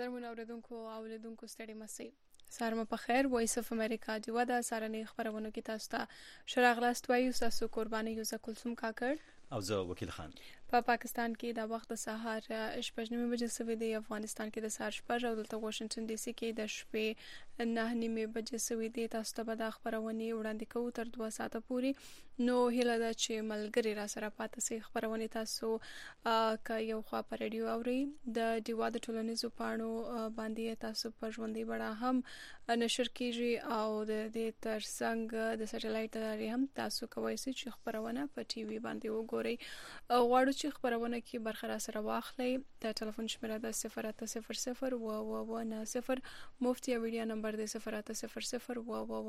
قدرمن اوریدونکو او لیدونکو ستړي مسئ سهار مو په خیر. وایس اف امریکا جوه د سارنې خبرونه کې تاسو ته شراغلاست وایو. تاسو قرباني یوزه کلثوم کاکړ او زه وکیل خان. په پاکستان کې د وخت د سهار 8:09 بجې سوي دی، افغانستان کې د سهار 6 او دلته واشنگټن ډي سي کې د شپې 9:09 بجې سوي دی. تاسو ته به د خبرونه وړاندې کوو تر 2 ساعته پورې. نو هیله ده چې ملګری را سره پاتې سي. خبرونه تاسو کا یو خوا پر رادیو اوري د دیوا د ټولنیزو پاڼو باندې تاسو په ژوندۍ بڼه هم نشر کیږي او د دې ترڅنګ د سټلایټ لاري هم تاسو کوی سي چې خبرونه په ټي وي باندې وګورئ. غواړو چې خبرونه کې برخه را سره واخلئ. د ټلیفون شمیره د 0800 و90 مفتی ویډیو نمبر د 0800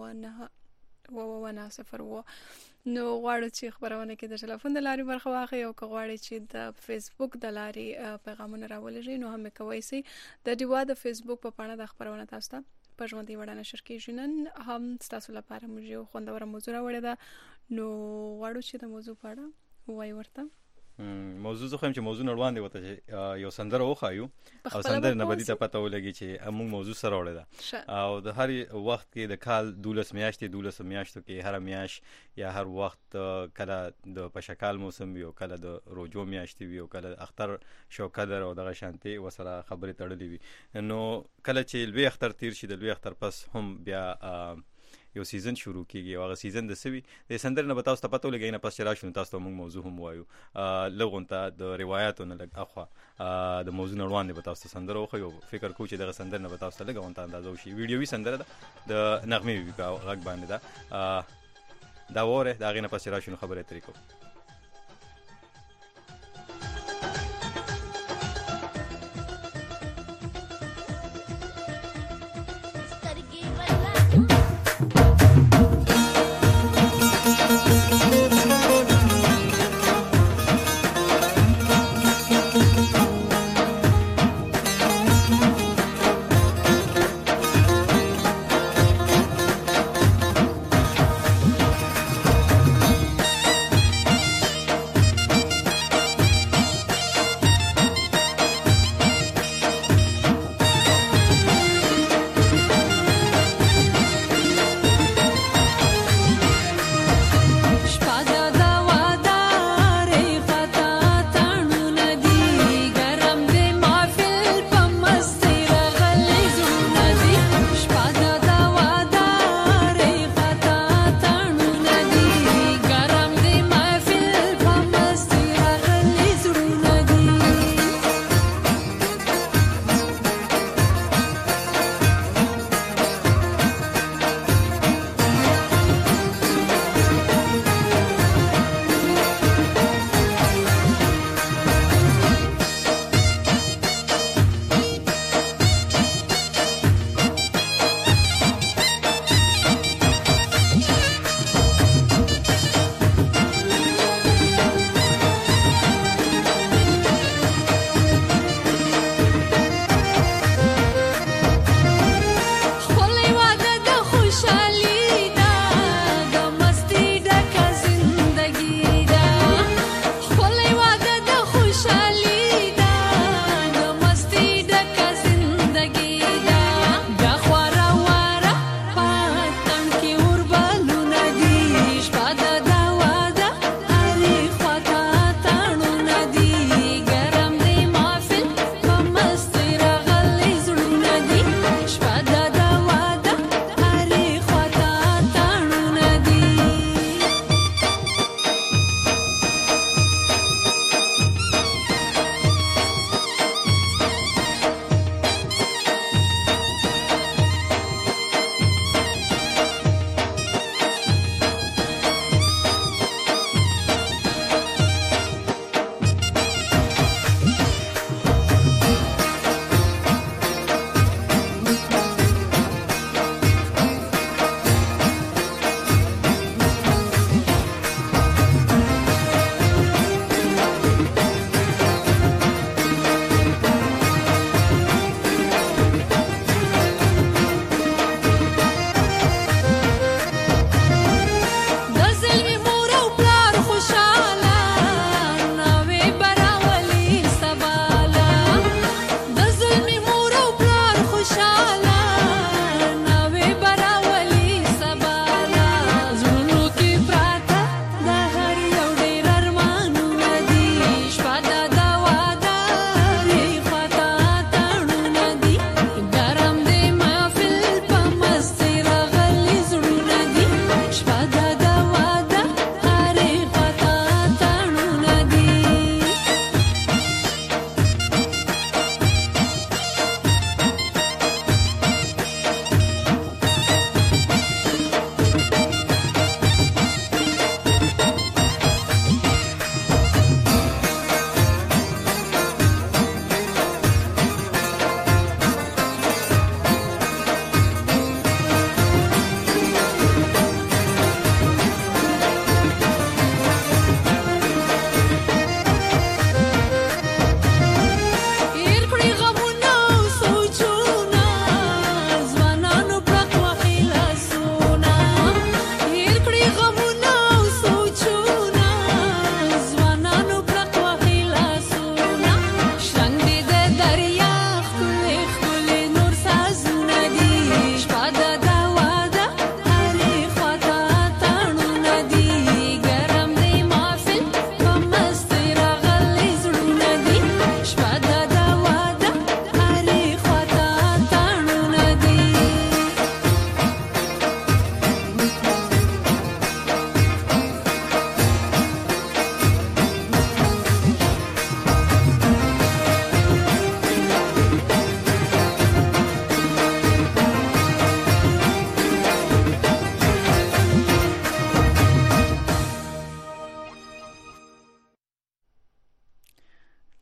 و90 نو غواړو چې خبرونه کې د ټلیفون د لاري برخه واخلئ او غواړئ چې د فیسبوک د لاري پیغامونه راولئ نو هم کوی سي. د دیوا د فیسبوک په پاڼه د خبرونه تاسو ته په ژوندۍ وړاندې نشر کیږي. نن هم تاسو لپاره موږ یو خوندور موضوع راوړی ده نو غواړو چې د موضوع په اړه وایو ورته. موضوع زه خو چې موضوع نړوان دی وته چې یو سندره وخایو او سندره نه بدی ته پته ولګي چې موږ موضوع سره وړل ده او د هر وخت کې د کال 12 میاشتو کې هر میاش یا هر وخت کله د پشکال موسم وي او کله د روجو میاشتي وي او کله اختر شوکدر او دغه شانتي وسره خبرې تړلې وي. نو کله چې لوی اختر تیر شي د لوی اختر پس هم بیا یو سیزن شروع کیږي او هغه سیزن د سوي د سندر نه بتاو ستپاتو لګی نه پس چلا شنو تاسو موږ موضوع هم وایو لغونته د روایتو نه لګ اخوا د موضوع نړوان دی بتاو سندر خو یو فکر کو چې دغه سندر نه بتاو لګونته اندازو شي ویډیوي سندر د نغمه وی غږ باندې دا وره دا غینه پس چلا شنو خبره طریقو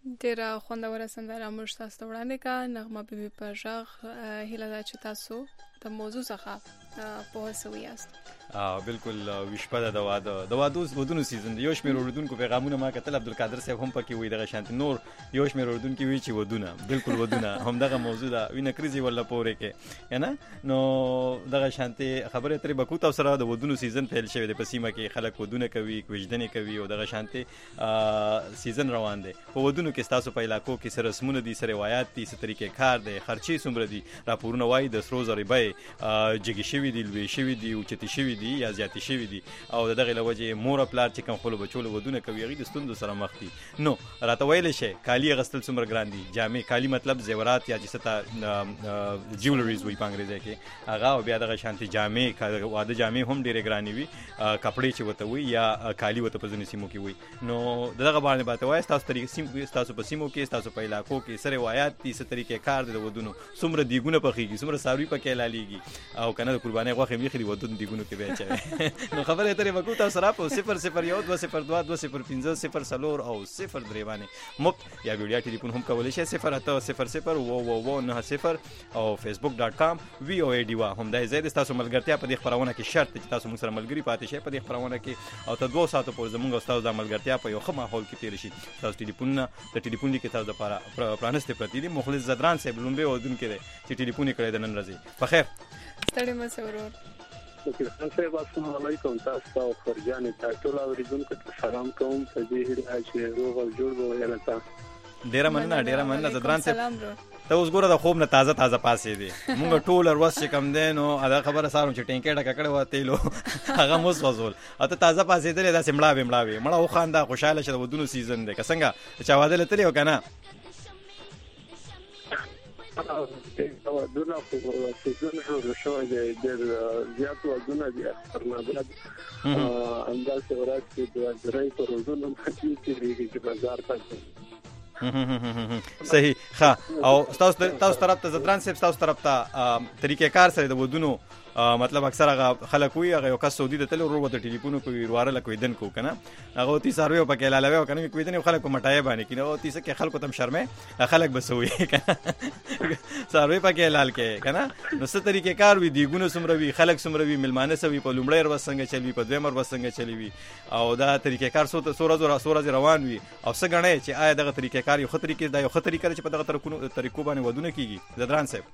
ډیره خوندوره سندره موږ تاسو ته وړاندې کړه. نغمه بیبي په غږ هیله ده چې تاسو د موضوع څخه په سوي یاست. بالکل وشپه د واده ودونو سیزن یو شمېر اوردونکو پیغامونه ما کتل. عبدالقادر صاحب هم پکې وي دغه شانتي نور یو شمېر اوردونکو وی چې ودونه بالکل ودونه هم دغه موضوع ده وینه کریزي ولا پورې کې نه نو دغه شانتي خبره ترې بکو تاسو سره د ودونو سیزن پیل شوی د پسیمه کې خلک ودونه کوي کوژدنې کوي او دغه شانتي سیزن روان دی. په ودونو کې تاسو په علاقو کې سره رسمونه دي سره روایت دي سره طریقې کار دي خرچي څومره دي راپورونه وایي د سرو زري بای جګی شوی دي لوي شوی دي او چتی شوی دي یا زیاتې شوی دي او دغه لوجه مور پلار چې کوم خپل بچو ودونه کوي غي د ستوندو سره مخ دي. نو راته ویل شي کالی غستل څومره ګران دي جامې کالی مطلب زیورات یا چې ستا جیولریز وي په انګریزي کې هغه بیا دغه شانتي جامې واده جامې هم ډېرې ګرانې وي کپڑے چې وته وي یا کالی وته په ځینې سیمو کې وي. نو دغه باندې باته وای تاسو طریقې سیم تاسو په سیمو کې تاسو په علاقو کې سره روایت دي سره طریقې کار دي د ودونو څومره دیګونه پخېږي څومره ساروي پکې لالیږي او کنه د قرباني غوښه میخري ودون دیګونو کې به چي. نو خبره ترې وکړو تاسو سره په 001 202 204 او 03 باندې مفت یا ویډیو ټلیفون هم کولای شئ 08000 او facebook.com VOA هم دا زید تاسو ملګرتیا په دې خبرونه کې شرط چې تاسو موږ سره ملګری پاتې شئ په دې خبرونه کې او ته 2 ساعتو پورې زموږ استاد د ملګرتیا په یو ښه ماحول کې تیر شي. تاسو ټلیفون لیکي تاسو لپاره پرانسته پرتی دي مخلص زدران صاحب لومبه ودون کې چې ټلیفون کړی د نن ورځې په خیر ستړي مې سرور خان صاحب السلام علیکم تاسو او فرجان ټول اوریدونکو ته سلام کوم په دې هیله چې روغ او جوړ وو یاله ډیره مننه زدران صاحب ته اوس ګوره د خوب نه تازه پاسې دي مونږ ټول ورځ چې کم دی نو دا خبره سارم چې ټینکې ډکه کړې وه تیلو هغه مو وسول اته تازه پاسېدلې داسې مړاوې مړه وخانده خوشحاله شه د ودونو سیزن دی که څنګه چا واده له تللی و که نه ودونه سیزن جوړ شوی دی ډېر زیات ودونه دي اخترنامات همداسې ورځ کې د درې په روزونو باندې تېرېږي چې بازار ته صحیح ښه او تاسو طرف ته زدران صاحب تاسو طرف ته طریقې کار سره د ودونو مطلب اکثر هغه خلک وي هغه یو کس سعودي ته تللی ورور ورته ټلیفون کوي ورواره له کویدن کو که نه هغه ورته څاروي پکې لالوي او که نه کویدن یو خلک په مټایې باندې کینه او تیسه کې خلکو ته هم شرمې خلک به څه وي که نه څاروي پکې لال کې که نه نو څه طریقې کار وي دیګونه څومره وي خلک څومره وي میلمانه څه وي په لومړی ورځ څنګه چل وي په دویم ورځ څنګه چلی وي او دا طریقې کار څو ورځې روان وي او څه ګڼئ چې آیا دغه طریقې کار یو ښه طریقې دا یو ښه طریقه ده چې په دغه طریقو باندې ودونه کېږي زدران صاحب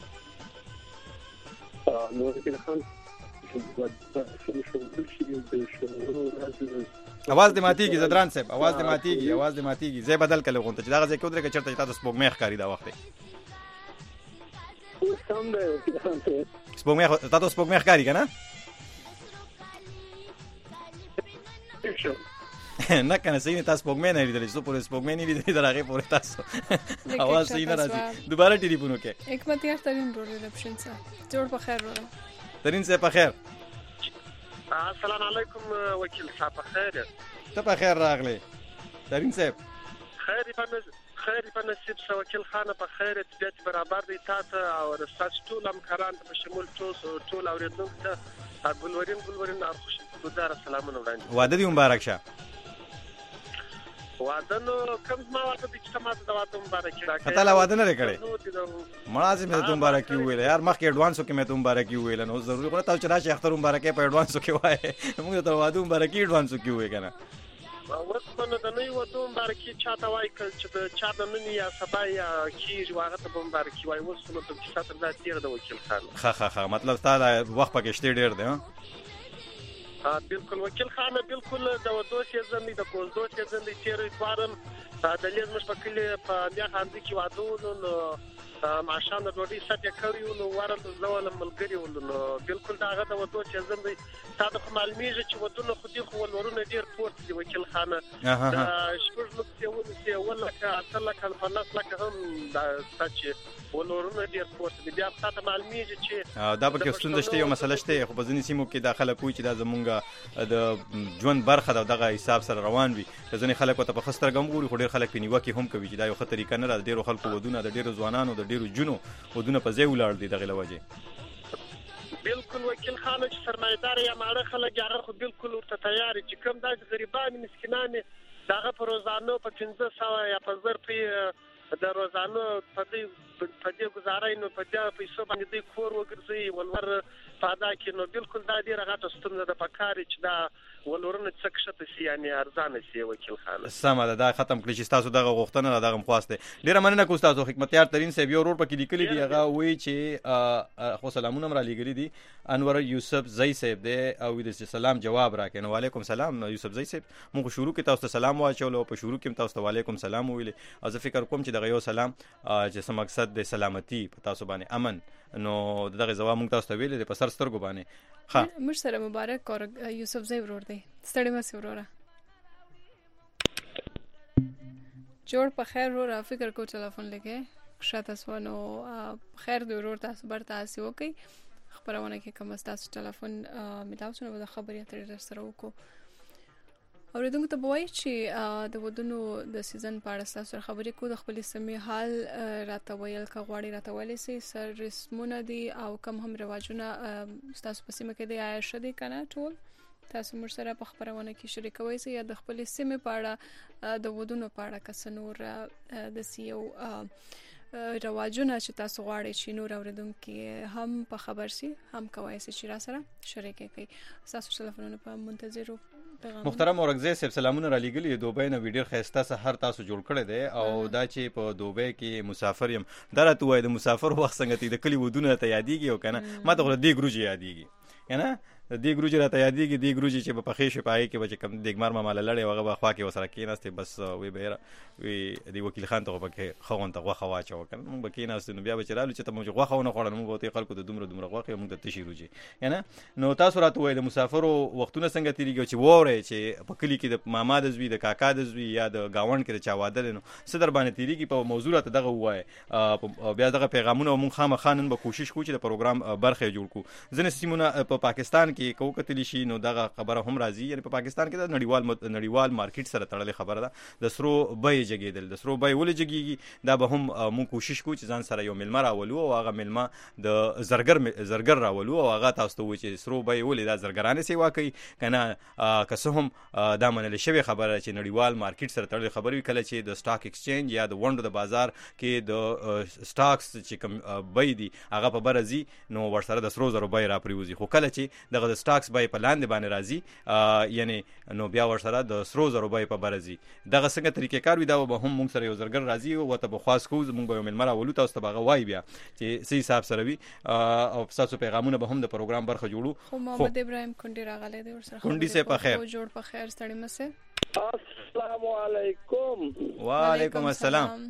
आवाज دې ماتيږي زدران صاحب आवाज دې ماتيږي زه بدل کله غونته چې دا ځکه کودره کې چرته تاسو سپوږمۍ ښکاری دا وخت سپوږمۍ ښکاری کنه نه کنه صحیح نه تاسو سپوږمۍ نه لیدلې سو پورې سپوږمۍ نه لیدلې درغه پورې تاسو आवाज صحیح نه راځي دوباره ټلیفون وکړه حکمت یار ترين رپشن سره جوړ په خیر وره ترين صاحب په خیر السلام علیکم وکیل صاحب په خیر ته په خیر راغلی ترين صاحب خیر په نصیب سره وکیل خان په خیر طبيعت برابر دي تاسو او تاسو ټول همکاران په شمول ټول اوریدونکو ته ګلورین خوش ګزار سلامونه وړاندې واده دی مبارک شه واده نو کوم ما واده دي چې ما ته واده مبارک راکړه ته لا واده نه کړې مړازه مې ته مبارک ویل یار مخکې اډوانسو کې مې ته مبارک ویل نو ضروري خو تاسو چې راشي اختر مبارک په اډوانسو کې وای موږ ته واده مبارک اډوانسو کې وای کنه ورته د نوې واده مبارک چاته وای چې چا د نن یا سبا یا کیږي واغه ته مبارک وای اوس نو ته چې تاسو دا تیر د وکیل خان ښه مطلب تا وخت پکې شته ډیر دی بالکل وکیل خان بالکل د ودو سیزن د کوزدو سیزن د تیر اتوارم د لیز مش پکلی په بیا خاندي کې وادو نو ماشان د ډوډۍ سټه کړیو نو ورته زول ملګری نو بالکل داغه د ودو سیزن د تاسو معلومیږي چې ودونه خو دي خو ورونه ډیر پورت دی وکیل خان د شپږ لکه ولکه اصله کله لکه هم د سچ ولورونه ډیر پورت دی بیا تاسو معلومیږي چې دا پکې ستونزه شته یو مسله شته خو په ځینې سیمو کې داخله کوي چې دا زمونږ د ژوند برخه دغه حساب سره روان وي ځینې خلک ته په خستر ګم ګوري خو ډیر خلک په نیوکه هم کوي چې دا یو ښه طریقه نه ده ډیرو خلکو ودونه د ډیرو ځوانانو د ډیرو جنو ودونه په ځای ولاړ دي دغه لوجه بالکل وکیل خان چې سرمایدار یا ماړه خلک هغه خو بالکل ورته تیار چې کوم داسې غریبان مسکینان دغه په روزانه په 1500 یا په 1000 په د روزانه په دې گزارای نو په دې پیسو باندې د کور وګرځي ولور فاده کې نو بالکل دا ډیره غټه ستونزه ده په کار چې دا ولورونه څه کښته شي یعنی ارزانه شي وکیل خان. سمه ده دا ختم کړی چې تاسو دغه غوښتنه دغه مخواسته ډیره مننه کوم تاسو خدمتیار ترين صاحب یو ورور پکې لیکلي دی هغه وایي چې خو سلامونه را لګري دي انور یوسف زئی صاحب دی او د سلام جواب راکړي. وعلیکم سلام یوسف زئی صاحب موږ شروع کې تاسو ته سلام واچول او په شروع کې تاسو ته وعلیکم سلام ویل او زه فکر کوم چې دغه یو سلام چې سم مقصد د سلامتی په تاسو باندې امن نو دغه جواب موږ تاسو ته ویل د پسر سترګو باندې ها مش سره مبارک اور یوسف زئی ورور دی ستړي مې وروره جوړ په خیر ورور فکر کو ټلیفون لګه شاته سوانو خیر دی ورور تاسو برته اسی وکي خبرونه کې کوم تاسو ټلیفون ملاو شنو د خبرې اترې سره وکړو اوریدونکو ته وایي چې د ودونو د سیزن په اړه تاسو خبرې کو د خپل سیمې حال راته ویل کا غواړي راته ویل سي سر رسمونه دي او کم هم رواجونه تاسو په سیمه کې دی آیا شدي کنه ټول تاسو موږ سره په خبرونه کې شریکوي سي یا د خپل سیمې په اړه د ودونو په اړه کس نور د سیو رواجونه چې تاسو غواړئ چې نور اوریدونکو هم په خبر سي هم کوي چې را سره شریک کوي تاسو ټلیفونونه په منتظرو. محترم اورګزی صاحب سلامونه را لګلی دوبۍ نه ویډیو خسته سحر تاسو جوړ کړی دی او دا چې په دوبۍ کې مسافر يم درته وای د مسافر وخت څنګه تی د کلی ودونه ته یادېږي او کنه ما ته غره دی ګروجي یادېږي کنه دی ګروجي راته یادېږي دی ګروجي چې په پخې شپای کې بچ کم دیګمار ما مال لړې وغه بخوا کې وسره کېناسته بس وی بهره وی دی وکیل خان ته پکې خوون ته غوخه واچو کنه موږ بکیناسته نو بیا بچرالو چې ته موږ غوخه ونه خوړل موږ ته خلکو ته دومره غوخه موږ ته تشي روجي کنه نو تاسو راته وای د مسافرو وختونه څنګه تیریږي چې وره چې په کلی کې د ماما د زوی د کاکا د زوی یا د گاوند کې د چا واده نو صدر باندې تیریږي په موضوع ته دغه وای بیا دغه پیغامونه موږ خامخانن به کوشش کوو چې د پروګرام برخه جوړ کو ځنه سیمونه په پاکستان کې کوکتلی شي نو دغه خبره هم راځي یعنی په پاکستان کې د نړیوال مارکیټ سره تړلې خبره ده د سرو بای جګیدل د سرو بای ولې جګیږي دا به هم موږ کوشش کوو چې ځان سره یو ملما راولو او هغه ملما د زرګر راولو او هغه تاسو ته و چې سرو بای ولې دا زرګرانه سیوا کوي کنه که څه هم دا منل شوی خبره چې نړیوال مارکیټ سره تړلې خبره وی کله چې د سٹاک ایکسچینج یا د وندو د بازار کې د سٹاکس چې کوم بای دي هغه په برزي نو ورسره د سرو زرو بای را پریوزي خو کله چې دغه د سٹاکس بای په لاندې باندې راځي یعنی نو بیا ورسره د سرو زرو بای په برزي دغه څنګه طریقې کار وي دا به هم موږ سره یو زرګر راځي او ته په خاص کو موږ به ملمر اولو تاسو ته باغه وای بیا چې صحیح حساب سره وي او تاسو پیغامونه به هم د پروګرام برخه جوړو. خو محمد ابراهیم کونډي راغله دی ورسره کونډي سے په خیر جوړ په خیر ستړي مسه السلام علیکم. وعلیکم السلام.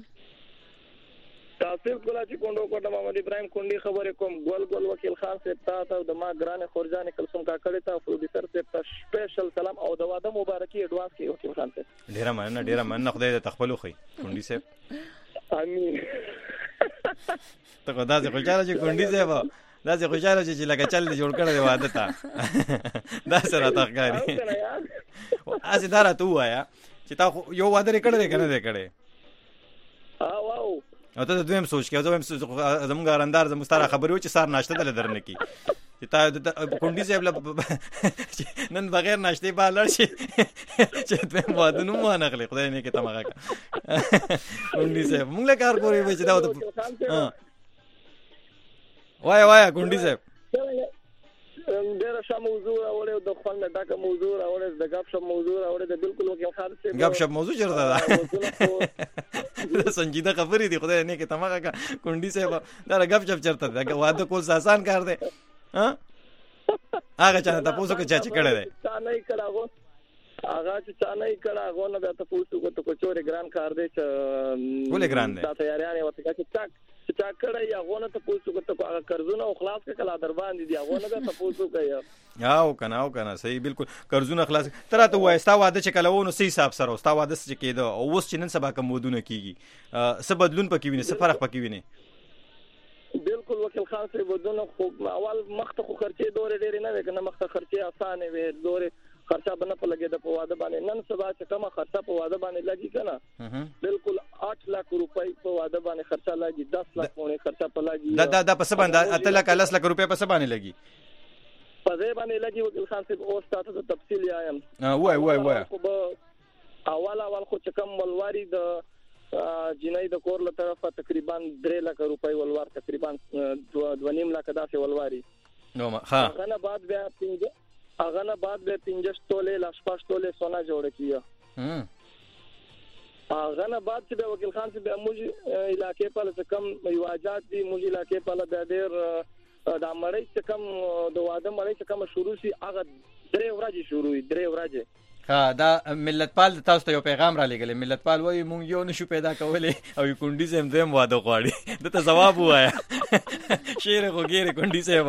تاسو کولا چې کوندو کوټه محمد ابراهیم کونډي خبرې کوم ګول وکیل خان سے تاسو د ما ګران خورجان کلسم کا کړی ته پروډوسر سے سپیشل سلام او د واده مبارکي اډوانس کې وکیل خان سے ډیره مننه خدای دې تخپلو خي کونډي صاحب امين. ته خدای دې خوشاله چې کونډي صاحب دا چې خوشاله چې لکه چل جوړ کړی واده تا دا سره تخکاری اسی دارا تو وایا چې تا یو واده کړی کنه دې کړی واو او ته دویم سوچ کې زموږ اندار زموږ ستاره خبرو چې سار ناشته دل درنه کی چې تا کونډي صاحب نن بغیر ناشته به لړ شي چې دویم واده نو ما نغلی خدای نه کې تمغه کونډي صاحب موږ له کار کوي چې دا وای کونډي صاحب ډېر ښه موضوع اورې د خپل ډاکه موضوع اورې د غب شپ موضوع اورې د بالکل وکیل خان سے غب شپ موضوع چرته دا سنجیده خبرې دي خدای نه کې تمغه کونډي صاحب دا غب شپ چرته دا واده کول آسان کار دی ها هغه چا ته پوسو کې چا کړه دی چا نه کړه هغه چې نه کړه هغه نه ته پوسو کو ته کوچوري ګران کار دی چې ولې ګران دی دا تیاریانه وته چې چا کړه یا غونه ته پوسو کو ته هغه قرضونه او خلاص کړه در باندې دی هغه نه ته پوسو کوي او کنه صحیح بالکل قرضونه خلاص تراته وای ستا واده چې کله وونه صحیح حساب سره ستا واده چې کېده او اوس چې نن سبا کوم ودونه کیږي څه بدلون پکې ویني څه فرق پکې ویني بالکل وکیل خان سے ودونه خو اول مخته خو خرچې دورې ډېرې نه وکنه مخته خرچې اسانه وي دورې خرچه بنه په لګي د په واده باندې نن سبا چې کومه خرچه په واده باندې لګي کنه بالکل 8 لک روپۍ په واده باندې خرچه لګي 10 لک باندې خرچه په لګي دا په څه باندې 8 لک 10 لک روپۍ په څه باندې لګي په دې باندې لګي وکیل خان صاحب او تاسو ته تفصیل یایم وای اول خو چې کوم ولواري د جنۍ د کور له طرفه تقریبا 3 لک روپۍ ولوار تقریبا 2.5 لک داسې ولواري نو ها هغه نه بعد بیا 15 تولې لا 6 تولې سونا جوړ کیه هغه نه بعد چې وکیل خان چې به موږ علاقې په لږ کم یواجات دي موږ علاقې په لږ ډېر د مړی چې کم د واده مړی چې کم شروع شي هغه 3 ورځې شروع 3 ورځې ها دا ملتپال تاسو ته یو پیغام را لګل ملتپال وایي مونږ یو نشو پیدا کولای او کونډي زم دیم واده غواړي دته جواب وایا شیر غوګيره کونډي سیو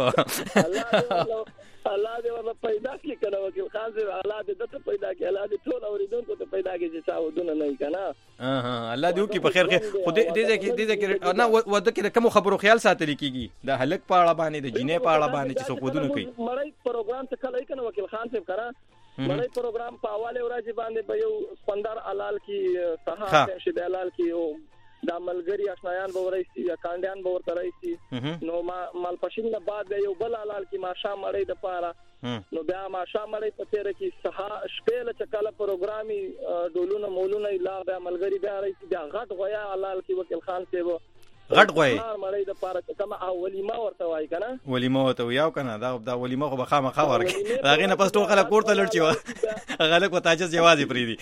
الله دې ولا پیدا کړي کنه وکیل خان دې الله دې دته پیدا کړي الله دې ټول اوریدونکو ته پیدا کړي چې تاسو دونه نه کنه الله دې وکي په خیر خو دې کې نه وده کې کوم خبرو خیال ساتل کیږي د هلک پاړه باندې د جینې پاړه باندې چې څوک ودونه کوي مړی پروګرام څه کله کنه وکیل خان صاحب کرا مړی پروګرام په حواله ورځ باندې به یو 15 حلال کی صحه شې حلال کی دا ملګری آشنایان به ورایسي یا کاندیان به ورته رایسي نو مال پښین نه بعد یو بل حلال کی ماشه مړی د پاره نو بیا ماشه مړی په تیر کې صحه شپېل چکاله پروګرامي ډولونه مولونه لا بیا ملګری بیا رایسي بیا غټ غویا حلال کی وکیل خان صاحب غټ غوي مړی د پاره کما ولیمه ورته وای کنه ولیمه ورته یاو کنه دا ولیمه خو بخا مخا ورګي هغه نه پس ټول خلک کوړه لړچی و هغه کو تاجس یوازې پریدي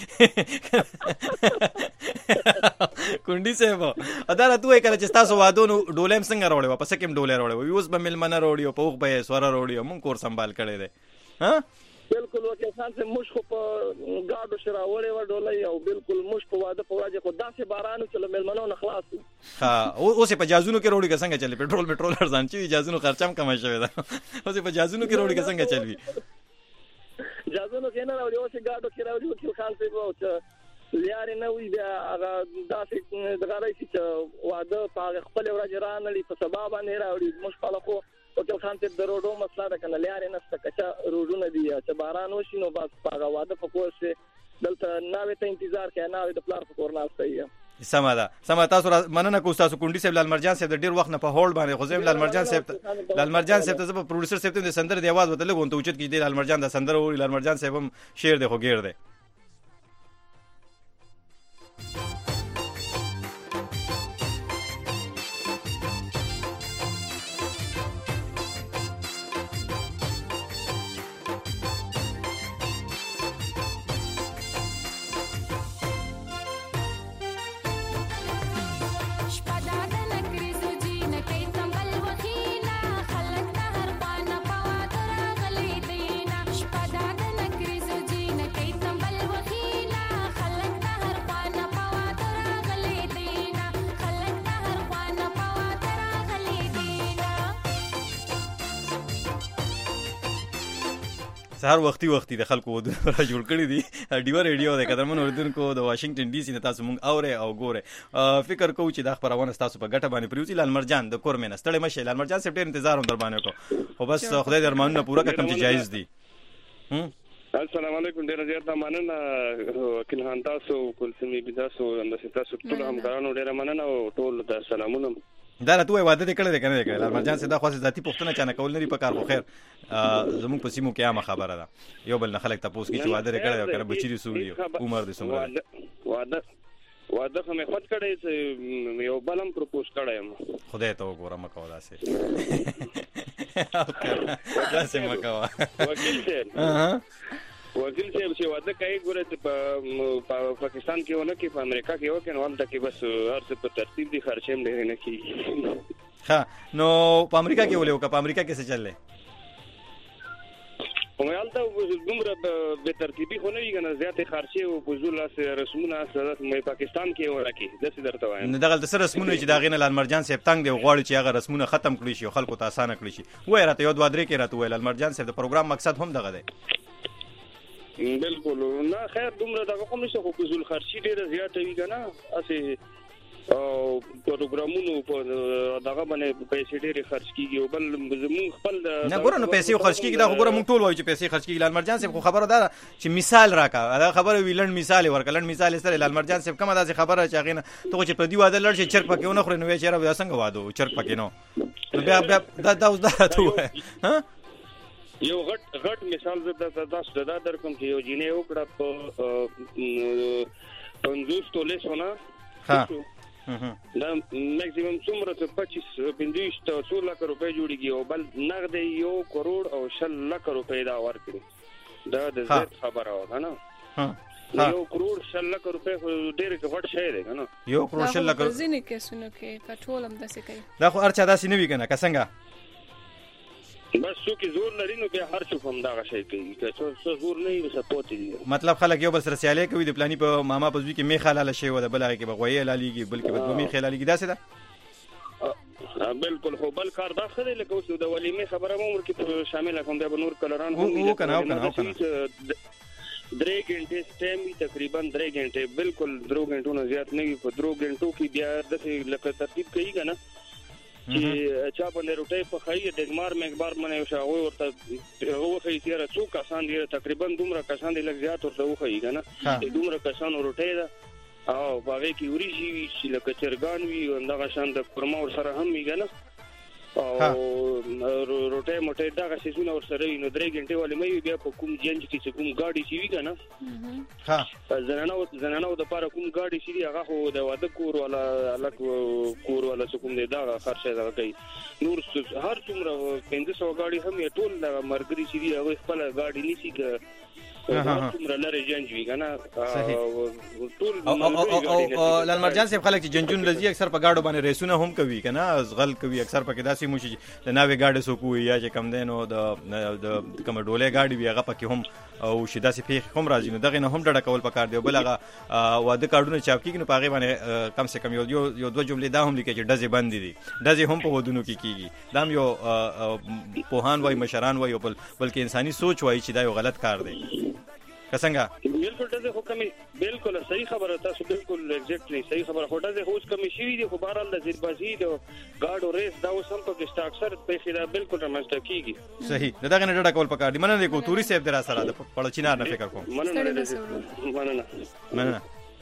کونډي سیو اداره دوی کله چې تاسو وادونو ډولم څنګه راوړې و پس کوم ډولې راوړې و یوز به ملمنه راوړې او پوغ به سوره راوړې مون کور سنبال کړي دي ها بالکل وکیل خان سے مش خو په گاډو شراوړې و ډولې او بالکل مش په واده په واجه خو داسې بارانو چې ملمنو نه خلاص ها اوسه په جازونو کې روړي څنګه چلی پټرول ارزان چې جازونو خرچم کم شوی دا اوسه په جازونو کې روړي څنګه چلی جازونو کې نه راوړي اوسه گاډو کې راوړي وکیل خان سے و لیارې نه وي بیا هغه داسې دغه راځي چې واده په خپل ورځ رانلې په سبا باندې راوړي مشکل خو وکیل خان ته د روډو مسله ده کنه لیارې نشته کچا روډونه دي چې باران وشي نو بس هغه واده په کوسه دلته ناوې ته انتظار کوي ناوې د پلار په کور نه استایي سما تاسو مننه کوم تاسو کونډي صاحب لال مرجان صاحب د ډیر وخت نه په هولډ باندې خو زم لال مرجان صاحب ته زما پروډوسر صاحب ته د سندر دی आवाज وته لګون ته اوچت کې دی لال مرجان د سندر او لال مرجان صاحب هم شعر دی خو غیر دی سهار وختي د خلکو ودونه را جوړ کړی دي ډیو ریډیو د قدرمن اوردونکو د واشنگټن ډي سي نه تاسو مونږ اوري او ګوره فکر کوو چې دا خبرونه تاسو په ګټه باندې پریوزي لال مرجان د کور مینه ستړي مشه لال مرجان سپټیر انتظار هم در باندې کو خو بس خدای درمانونه پوره کړم چې جایز دي السلام علیکم ډیر زیات مننه وکیل خان تاسو کلسمي بيداسو انداسه تاسو ټول همکارانو ډیر مننه او ټول د سلامونه دا راته واده دې کړل کنه لال مرجان سي دا خاصه ذاتی پښتنه چانه کول نه دی په کار خو خیر زموږ په سیمو کې عامه خبره ده یو بل نه خلک تاسو کې چې واده دې کړل کنه بچی دې سولې عمر دې سمره واده خو مې خود کړی چې یو بلم پروپوز کړم خدای ته وګوره مکو داسې داسې مکو وکیل صاحب چې واده کوي ګوره چې په پاکستان کې ونه کې په امریکا کې وکړي نو همدا کې بس هر څه په ترتیب دي خرچې هم ډېر نه کیږي ها نو په امریکا کې ولې وکړه په امریکا کې څه چللې همالته دومره به ترتیبي خو نه وي کنه زیاتې خرچې او فضول رسمونه سره مې پاکستان کې ورکی داسې درته وایم نو دغه د رسمونه چې دا غینه لال مرجان صاحب تنگ دی غواړي چې هغه رسمونه ختم کړي شي او خلکو ته اسانه کړي شي وای راته یو دوه درې کې راته وای لال مرجان صاحب د پروګرام مقصد هم دغه دی بالکل نه خیر دومره دغه کوم څه خو فضول خرچي ډیره زیاته وي کنه اسه او پروګرامونو په دغه باندې پیسې ډېرې خرج کیږي او بل زموږ خپل نه ګوره نو پیسې خرج کیږي دا ګوره موږ ټول وایو چې پیسې خرج کیږي لال مرجان صاحب خو خبره ده چې مثال راکا دا خبره ویلند مثال ورکلند مثال سره لال مرجان صاحب کومه داسې خبره چې هغه ته چې په دی واده لړ شي چرګ پکې ونه خوري نو چیرې بیا څنګه وادو چرګ پکې نو بیا دا اوس دا ته ها یو غټ مثال زه تاسو ته درکوم چې یو جینې وکړه په 50 تولې سونه ها دا میکسیمم څومره 25 ته 2 لک روپۍ جوړیږي او بل نغد 1 کروڑ او 6 لک روپۍ دا ورکړي دا د زیات خبره و نه ها 1 کروڑ 6 لک روپۍ ډېر غټ شی دی کنه 1 کروڑ 6 لک ځینې کیسونه کې کټول هم داسې کوي دا خو ارچا داسې نه وی کنه څنګه بس څوک زور لري نو بیا هر څوک هم دا شی کوي که څو زور نه وي سپورټ دي مطلب خلک یو بل سره سیالي کوي د پلاني په ماما په ځوي کې میخه لاله شي و د بل هغه کې بغوي لاليږي بلکې په میخه لاليږي داسې ده بالکل خو بل کار دا خره لکه اوس د ولیمې خبره مو ورکې شامل کوم د نور کلران او کنه 3 غنټې سټیم تقریبا 3 غنټې بالکل 3 غنټو نه زیات نه وي په 3 غنټو کې بیا د لکه ترتیب کوي کنه چې چا باندې روټي په خایي د ګمار مګبار باندې شاوي ورته وخی تیر څو کسان دي تقریبا دومره کسان دي لږ زیات ورته وخی کنه دومره کسان روټي دا او باغې کې وريږي چې لکه چرګان وي اندغه شان د فرما ور سره هم وي کنه او روټي موټي دا غشونه ور سره وي نو 3 غنټې ولې مې بیا په کوم جنج کې کوم گاډي شي وي کنه ها زنانو د پاره کوم گاډي شي هغه هو د واده کور ولا الک کور ولا کوم دی دا خرچه دا کوي نور هر څومره 500 گاډي هم ټول مرګري شي هغه خپل گاډي نشي که څومره لري جنج وی کنه ټول او لالمرجان صاحب خلک چې جنجون لذي اکثر په گاډو باندې ریسونه هم کوي کنه ازغل کوي اکثر په کې داسې موشي د ناوې گاډي سو کوی یا چې کم دینو د کوم ډوله گاډي وی هغه پکې هم او شیدا سي پیخ هم راځي نو دغه نه هم ډډه کول پکار دی بل هغه واده کارډونه چاپ کیږي نو پاغه باندې کم سے کم یو 2 جملې دا هم لیکي چې ډزې بندې دي ډزې هم په ودونو کې کیږي دا یو پوهان وای مشران وای بلکې انساني سوچ وای چې دا یو غلط کار دی څنګه بالکل دا خو کمی بالکل صحیح خبره تاسو بالکل ایگزیکټلی صحیح خبره خو دا خو اوس کمی شي دي خو بهرال د زیربازي د گاډو ریس دا اوس هم په کې اکثر پیسې دا بالکل رامنځته کیږي صحیح دا غنه ډډه کول پکار دي مننه کو توري صاحب درا سره د پړچینار نه فکر کوم مننه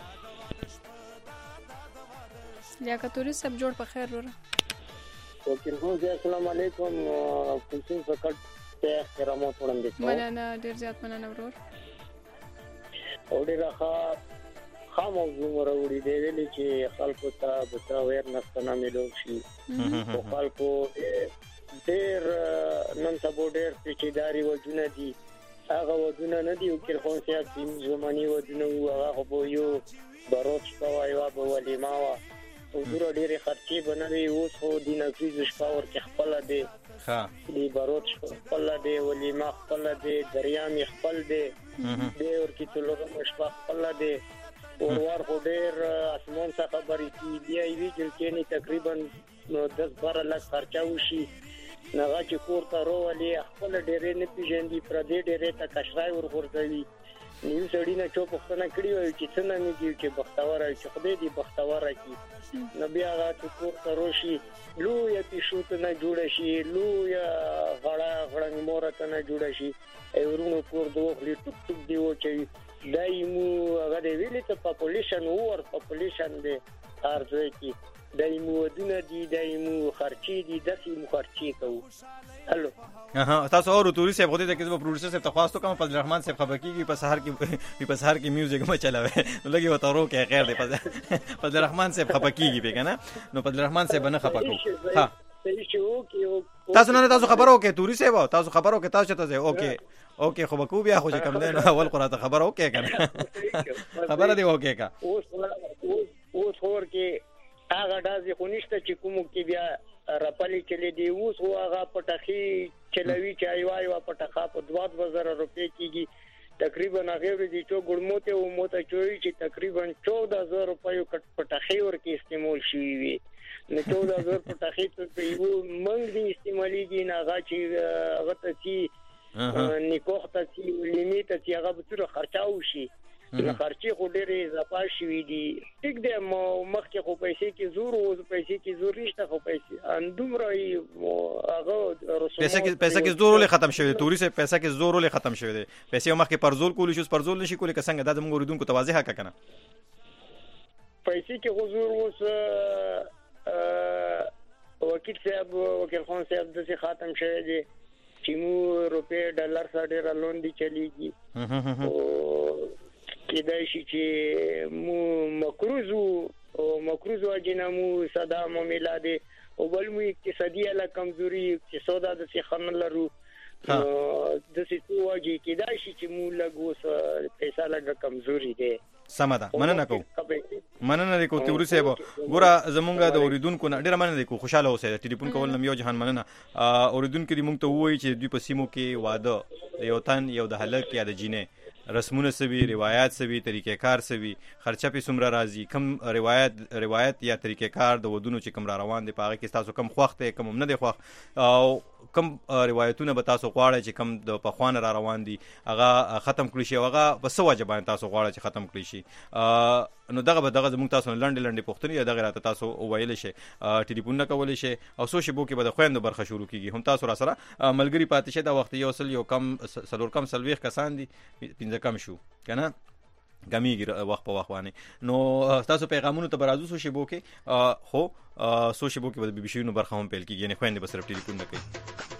یا کتوري صاحب جوړ په خیر وره وکیل هو السلام علیکم کوم فقط ته احترامات وړاندې کوم مننه ډیر زیات مننه ورور او ډیر ښه موضوع وروړي دی ویلي چې خلکو ته د اویرنس نه ملو شي او خلکو ډیر نن سبا ډیر پیچیداري وجونه دي هغه وجونه نه دي چې خو سیاست د زماني وجونه هغه په یو باروت شپه یو په ولیما او ډیر خرچي بنوي اوس خو د نفیز شپاور کې خپل دی ها دی باروت خپل دی ولیما خپل دی دریام خپل دی دی ور کې څلورم شپه خپل دی ور خو ډیر اسمان څخه خبرې کی دی ایوی چې نه تقریبا 10-12 لک خرچه وشي نغه چې کور ته وروالي خپل ډېرې نه پیژندې پر دې ډېرې ته کشرای ورغورځوي نیو سړی نه چوپ پښتنه کړی وي چې څنګه نه دی چې بختوره چې خدای دې بختوره کی نبی هغه کور ته روشي لو یا پیشو ته نه جوړ شي لو یا غړنګ مور ته نه جوړ شي ایورونو کور دوه لټ ټک دی و چې دایمو هغه دی ویلې ته پاپولیشن دی ارزوي کی دایمو ودونه دي دایمو خرچي دي داسې مخرچي کوو الو تاسو اورو توري صاحب غوډه کې د پروډوسر صاحب تخواستو کوم فضل الرحمن صاحب خبرکیږي په سحر کې میوزیک ما چلاوي لګي وته رو کې خیر دی فضل الرحمن صاحب خبرکیږي به کنه نو فضل الرحمن صاحب نه خبرکو ها تاسو خبرو کې توري صاحب تاسو خبرو کې تاسو ته اوکې خو بکو بیا خو کوم دین اول قرات خبر اوکې کنه خبره دی اوکې کا اوس خور کې هغه داسې خو نشته چې کوم کې بیا راپلي چلی دی اوس هغه پټخي چلوي چې ایوایو پټخا په 2000 روپے کېږي تقریبا هغه دې چې ګړموته او موته چوي چې تقریبا 14000 روپے پټخي ورکې استعمال شي وي نو 14000 پټخي په یو منګ دي استعماليږي نه هغه چې هغه ته چې نکوخ ته چې لیمیت چې هغه به تر خرچاو شي نو خرچي خو ډېرې اضافه شوي دي ټیک دی مخکې خو پیسې کې زور او پیسې کې زور نشته خو پیسې اندومره هغه پیسې کې زور ولې ختم شوی توري سه پیسې کې زور ولې ختم شوی دی پیسې مخکې پرزول کولی شو پرزول نشي کولی که څنګه د موږ ورودونکو توازی حق کنه پیسې کې حضور اوس وکیل خان صاحب د ختم شوی دی چې مو روپے ډالر سره ډېر لوندې چلیږي او کېدای شي چې مو مکروز واجنامو صدام میلاده او بل مو اقتصادي له کمزوري اقتصاد د څخه لرو د سیستم واجی کېدای شي چې مو لګوس پیسې لګه کمزوري دي. سمه ده، مننه کوم تیوري صاحب. ګوره زمونږ د اوریدونکو نه ډیره مننه کوم، خوشاله اوسئ. ټلیفون کول نم یو جهان مننه. اوریدونکو دې مونږ ته وایي چې دوی په سیمو کې واده یو تن یو د هلک یا د جینې رسمونه سوي، روایت سوي، طریقې کار سوي، خرچه په سمره راځي، کم روایت یا طریقې کار د ودونو چې کم را روان دي پاغه کې تاسو کم خوخته کم نه دی خوخ او کم روایتونه به تاسو غواړئ چې کم د پخوان را روان دي هغه ختم کړی شي، هغه په څه وجه باندې تاسو غواړئ چې ختم کړی شي. نو دغه زموږ تاسو لنډې پوښتنې یا دغه راته تاسو ویل شي، ټلیفون نه کولای شي او سوشي بو کې به د خويندو برخه شروع کیږي. هم تاسو را سره ملګری پاتې شه. دا وخت یو کم سلور کم سلويخ کسان دي، پنځه کم شو کنه ګمیږي وخت په وخت باندې. نو تاسو پیغامونو ته برازو سوشي بو کې خو سوشي بو کې به بي بي شي نو برخه هم پیل کیږي، یعنی خويندې به صرف ټلیفون نه کوي.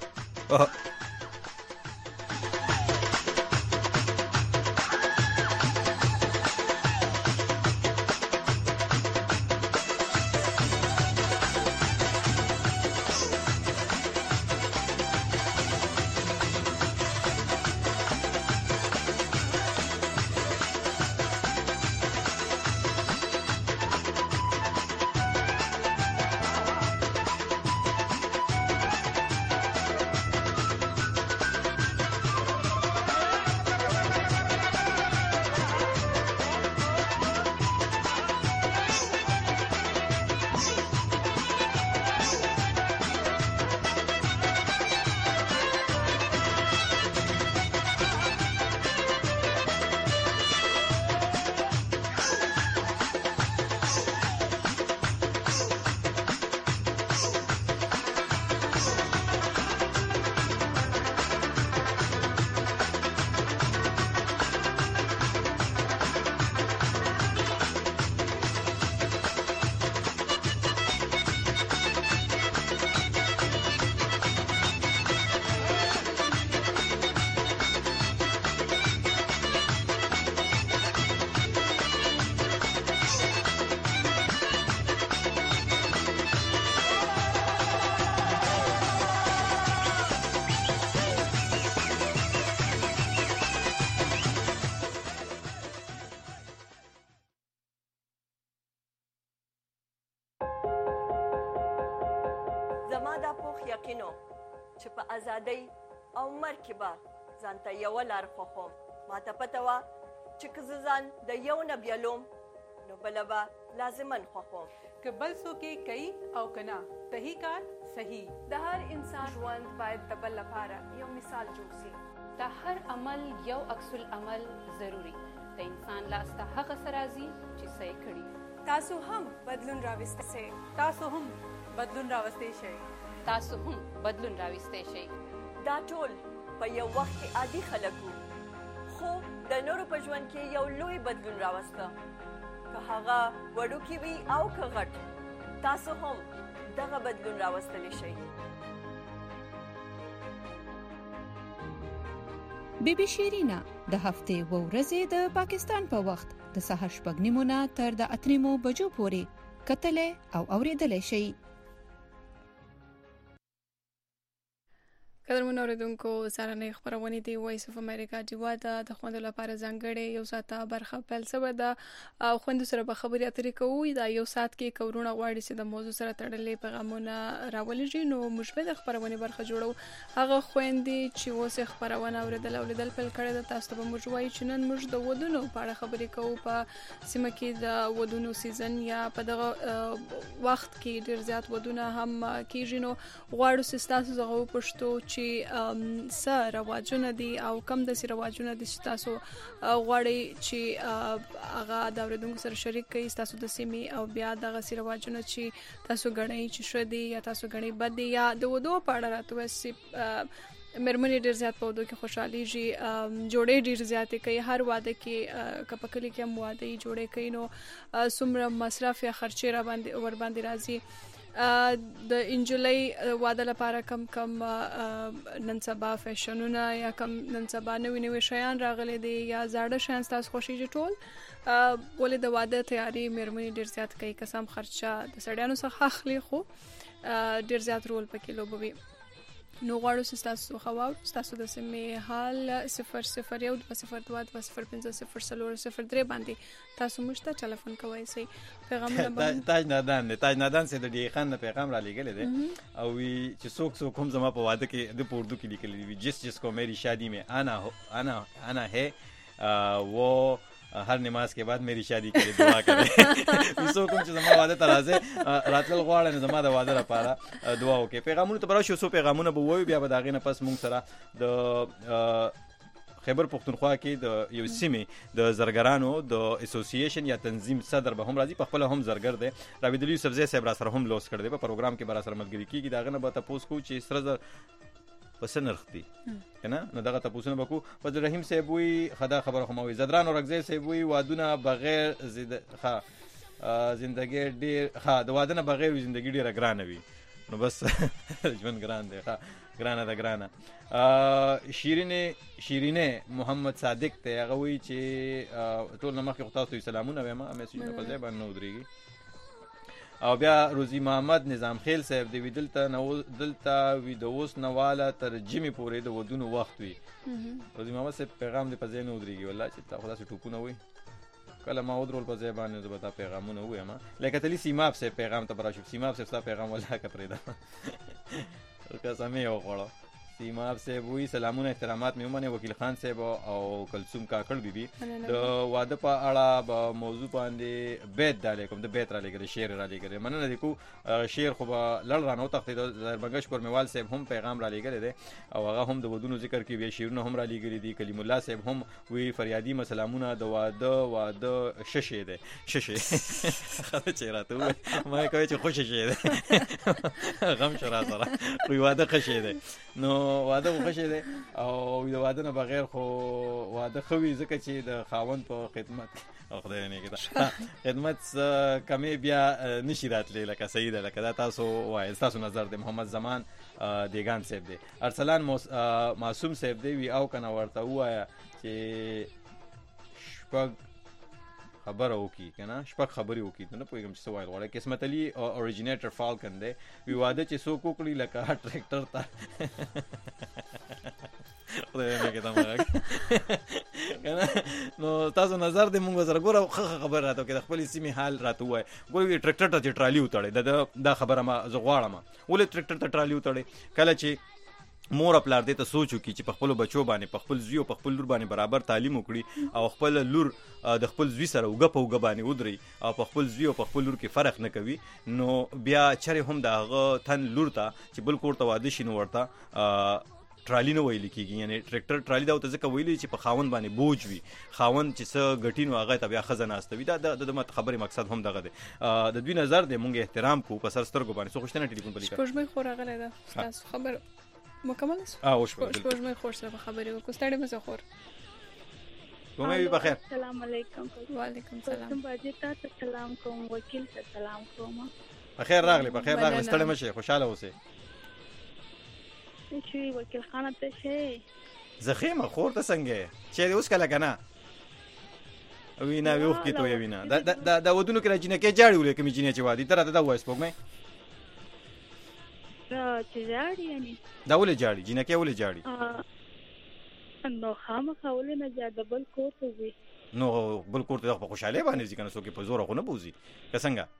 زما دا پوخ یقینو چې په ازادۍ او مرګ کې به ځانته یوه لار خوښوم. ماته پته وه چې که زه ځان د یو نه بیلوم نو بله به لازمن خوښوم. که بل څوک یې کوي او که نه صحیح کار صحیح. د هر انسان ژوند باید د بل لپاره یو مثال جوړ شي. د هر عمل یو عکس العمل ضروري. د انسان لاس ته هغه څه راځي چې څه یې کړي. تاسو هم بدلون راوستئ شئ. تاسو هم بدلون راوستئ شئ. تاسو هم بدلون راوستئ شئ. دا ټول په یو وخت کې عادي خلک وو، خو د نورو په ژوند کې یو لوی بدلون راوسته. که هغه وړوکی وي او که غټ، تاسو هم دغه بدلون راوستلی شئ. بی بی شیرینا د هفتې و ورځې د پاکستان په وخت د سهار 8:30 نه تر د 8:30 بجو پورې کتلې او اوریدلې شي. قدرمنو اوریدونکو، سهارنۍ خپرونې دی وایس اف امریکا ډیوا د خوندو لپاره ځانګړې یو ساعته برخه پیل شوې ده او خوندو سره به خبرې اترې کوو. دا یو ساعت کې کورونه غواړي چې د موضوع سره تړلې پیغامونه راولېږي، نو موږ به د خپرونې برخه جوړو. هغه خويندې چې اوس خپرونه اوریدل پیل کړې ده، تاسو به موږ وایي چې نن موږ د ودونو په اړه خبرې کوو. په سیمه کې د ودونو سیزن یا په دغه وخت کې ډېر زیات ودونه هم کېږي، نو غواړو چې تاسو زغو پښتو چې څه رواجونه دي او کم د رواجونه دي چې تاسو غواړئ چې هغه د اوریدونکو سره شریک کړئ، تاسو د سیمې او بیا دغه رواجونه چې تاسو غواړئ چې ښه دي یا تاسو غواړئ بد دي یا د ودو په اړه راته وایي. مرمنې ډېر زیات په ودو کې خوشحاليږي، جوړې ډېر زیاتې کوي. هر واده کې کپکلی کې هم واده جوړې کوي، نو څومره مصرف یا خرچې ور باندې راځي. د انجلۍ واده لپاره کم نن سبا فیشنونه یا کم نن سبا نوې شیان راغلي دي یا زاړه شیان تاسو خوښیږي ټول ولې د واده تیاری مېرمنې ډیر زیات کوي قسم خرچه د سړیانو څخه اخلي خو ډیر زیات رول پکې لوبوي نو غواړو تاسو خواو تاسو د سیمې حال 001 202 205 باندې تاسو موږ ته ټلیفون کوئ سي پیغامونه تاج نادان سي د ډي خان نه پیغام را لګل دي او چې څوک هم زما په واده کې د اردو کې لیکل دي جس کو میری شادی میں انا ہے وہ हर नमाज के बाद मेरी शादी के लिए दुआ करें وسو کوم چې زما واده ترازه راتل غواړم زما د واده لپاره دعا وکړي پیغامونه ته براشو سو پیغامونه به وای بیا به داغه نه پس مونږ سره د خیبر پختونخوا کې د یو سیمې د زرګرانو د اسوسییشن یا تنظیم صدر به هم راځي په خپل هم زرګر دی رابط الله یوسف زئی صاحب را سره هم لوس کړ دی په پروګرام کې برا سره ملګری کیږي داغه نه به تاسو کو چې سره پس نرختی کنه نو دغه تاسو نه بکو فضل رحیم صاحب وی خدا خبر خو موي زدران او رغزی صاحب وی وادونه بغیر زندگی ډیر د وادونه بغیر زندگی ډیر ګرانه وي نو بس ژوند ګران دی ګرانه شیرینه محمد صادق ته هغه وی چې ټول نمخ خو تاسو سلامونه وایم میسج نه په ځای باندې نو درېږي او بیا روزی محمد نظام خیل صاحب دی دلته وی د اوس نواله تر جمی پورې د ودونو وخت وی روزی محمد صاحب پیغام دی په ځای نه ودرېږي والله چې تا خدا سي ټوپونه وي کله ما ودرول په ځای باندې زبتا پیغامونه وي ما لکه تلی سیماب صاحب پیغام ته براشو سیماب صاحب پیغام والله کا پرېدا قسمه یو غواړم سیماب صاحب وی سلامونه احترامات میومنه وکیل خان صاحب او کلثوم کاکړ بیبي د واده په اړه په موضوع باندې بیت علیکم د بیت را لګره شعر را لګره مننه لیکو شعر خو لړ رانو تخته د دربنګش کورمیوال صاحب هم پیغام را لګره دي او هغه هم د ودونو ذکر کوي وی شعرونه هم را لګری دي کلیم الله صاحب هم وی فریادی مسلامونه د واده ششه ده ششه خاطر چیرته ما کوي چې خوشی شه غم شرا سره وی واده خشه ده نو واده خوښه ده او د واده نه بغیر خو واده خوي ځکه چې د خاوند په خدمت او خدای نه کېده خدمت کمې بیا نشي راتلی لکه صحیح ده لکه دا تاسو وایي تاسو نظر دی محمد زمان دیگان صاحب دی ارسلان معصوم صاحب دی وی او کنه ورته وایا چې شپږ خبر وکي کنه شپږ خبري وکي نو په کوم څه وایي غواړي قسمت علي اوريجینیټر فالکن دی وی واده چې سو کوکړي لکه ټریکټر تا خدای نه کې تمام کنه نو تاسو نظر دې مونږ سره ګوره خبر راته کې د خپل سیمې حال راته وای ګوره ټریکټر ته ټرالی وتړي دا خبره ما زغواړم ولې ټریکټر ته ټرالی وتړي کله چې مور خپل دې ته سوچو کی چې په خپل بچو باندې په خپل زوی او په خپل لور باندې برابر تعلیم وکړي او خپل لور د خپل زوی سره وګ باندې ودري او په خپل زوی او په خپل لور کې فرق نه کوي نو بیا چره هم دغه تن لور ته چې بل کور ته واده شینو ورته ټرالی نه ویل کیږي یعنی ټریکټر ټرالی دا ته ځکه ویلي چې په خاوند باندې بوج وي خاوند چې څه غټینو هغه ته بیا خزانه استوي دا د خبرې مقصد هم دغه دی د دوی نظر دی مونږ احترام کو په سر سترګو باندې څو خوشتنه ټلیفون په لیکه شپږ خو راغلی دا تاسو خبر مکمل شپږ مې خوش سره خبرې وکړو ستړي مې خور کومه وی بخیر السلام علیکم وعلیکم السلام تاسو باندې تاسو سلام کوم وکیل ته سلام کوم بخیر راغلی ستړي مشه خوشاله اوسئ چې وکیل خانه ته شي زخیمه خور ته څنګه چې اوس کله کنه وینا ویوخ کی تو وینا دا ودونو کې راځي نه کې جاړي ولې کوم جنې چې وادي تر ته دا وایس پوګمې چې جاړي یعنی دا ولې جاړي جنې کې ولې جاړي نو خامخا ولې نه جاړي بل کوته وي نو بل کوته په خوشاله باندې ځکه نو څوک په زور خو نه بوزي څنګه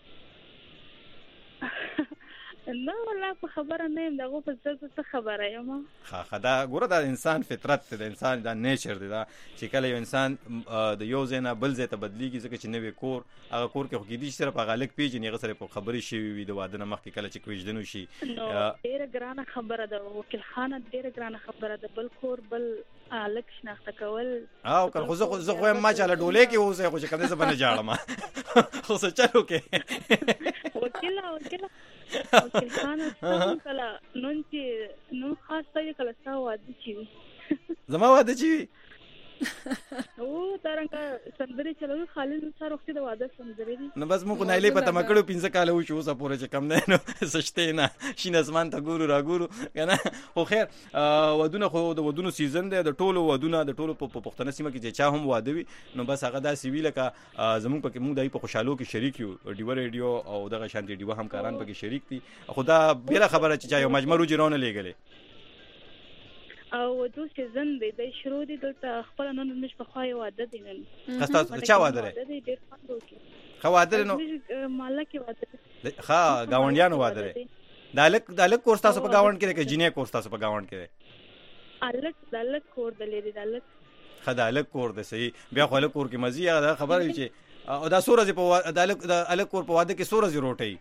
نه والله په خبره نه یم دغه په څه خبره یم دا ګوره دا انسان فطرت دی د انسان دا نیچر دی دا چې کله یو انسان د یو ځای نه بل ځای ته بدلیږي ځکه چې نوې کور هغه کور کې خو کېدای شي صرف هغه هلک پیژني هغه سره په خبرې شوي وي د واده نه مخکې کله چې کوژدنو شي ډېره ګرانه خبره ده وکیل خانه ډېره ګرانه خبره ده بل کور بل هلک شناخته کول او که خو زه خو یم ما چې هله ډولۍ کې اوسئ خو چې کله زه به نه جاړم خو څه چل وکړې وکیله وکیل خانه کله نن خاص ته کله ستا واده چې وي زما واده چې وي او ترنګ سندري چلو خالد سره وخت د واده سندري دي نو بس مونږ نه لې پته مکړو 15 کال و شو اوسه پورې چې کم نه نو سشته نه شین اسمان ته ګورو را ګورو کنه خو خیر ودونه خو د ودونو سیزن دی د ټولو ودونه د ټولو په پښتنه سیمه کې چې چا هم واده وي نو بس هغه دا سی وی لکه زموږ پکې مونږ دای په خوشحالو کې شریک یو ډیو ریډیو او دغه شانتي ډیو همکاران پکې شریک دي خدا بیره خبره چې چا یو مجمع روجرونه لګلې او دو سیزن دی د شروع دي دلته خپل نن مش په خوای واده دي نن خاصه چا واده لري ډیر خوند وکي خو واده نو مالک واده ها گاونډیانو واده لري دالک کورس تاسو په گاوند کې کې جنې کورس تاسو په گاوند کې دالک کور دلې دالک خدالک کور د صحیح بیا خو له کور کې مزي هغه خبره وي چې او دا سورج په دالک کور په واده کې سورج روټي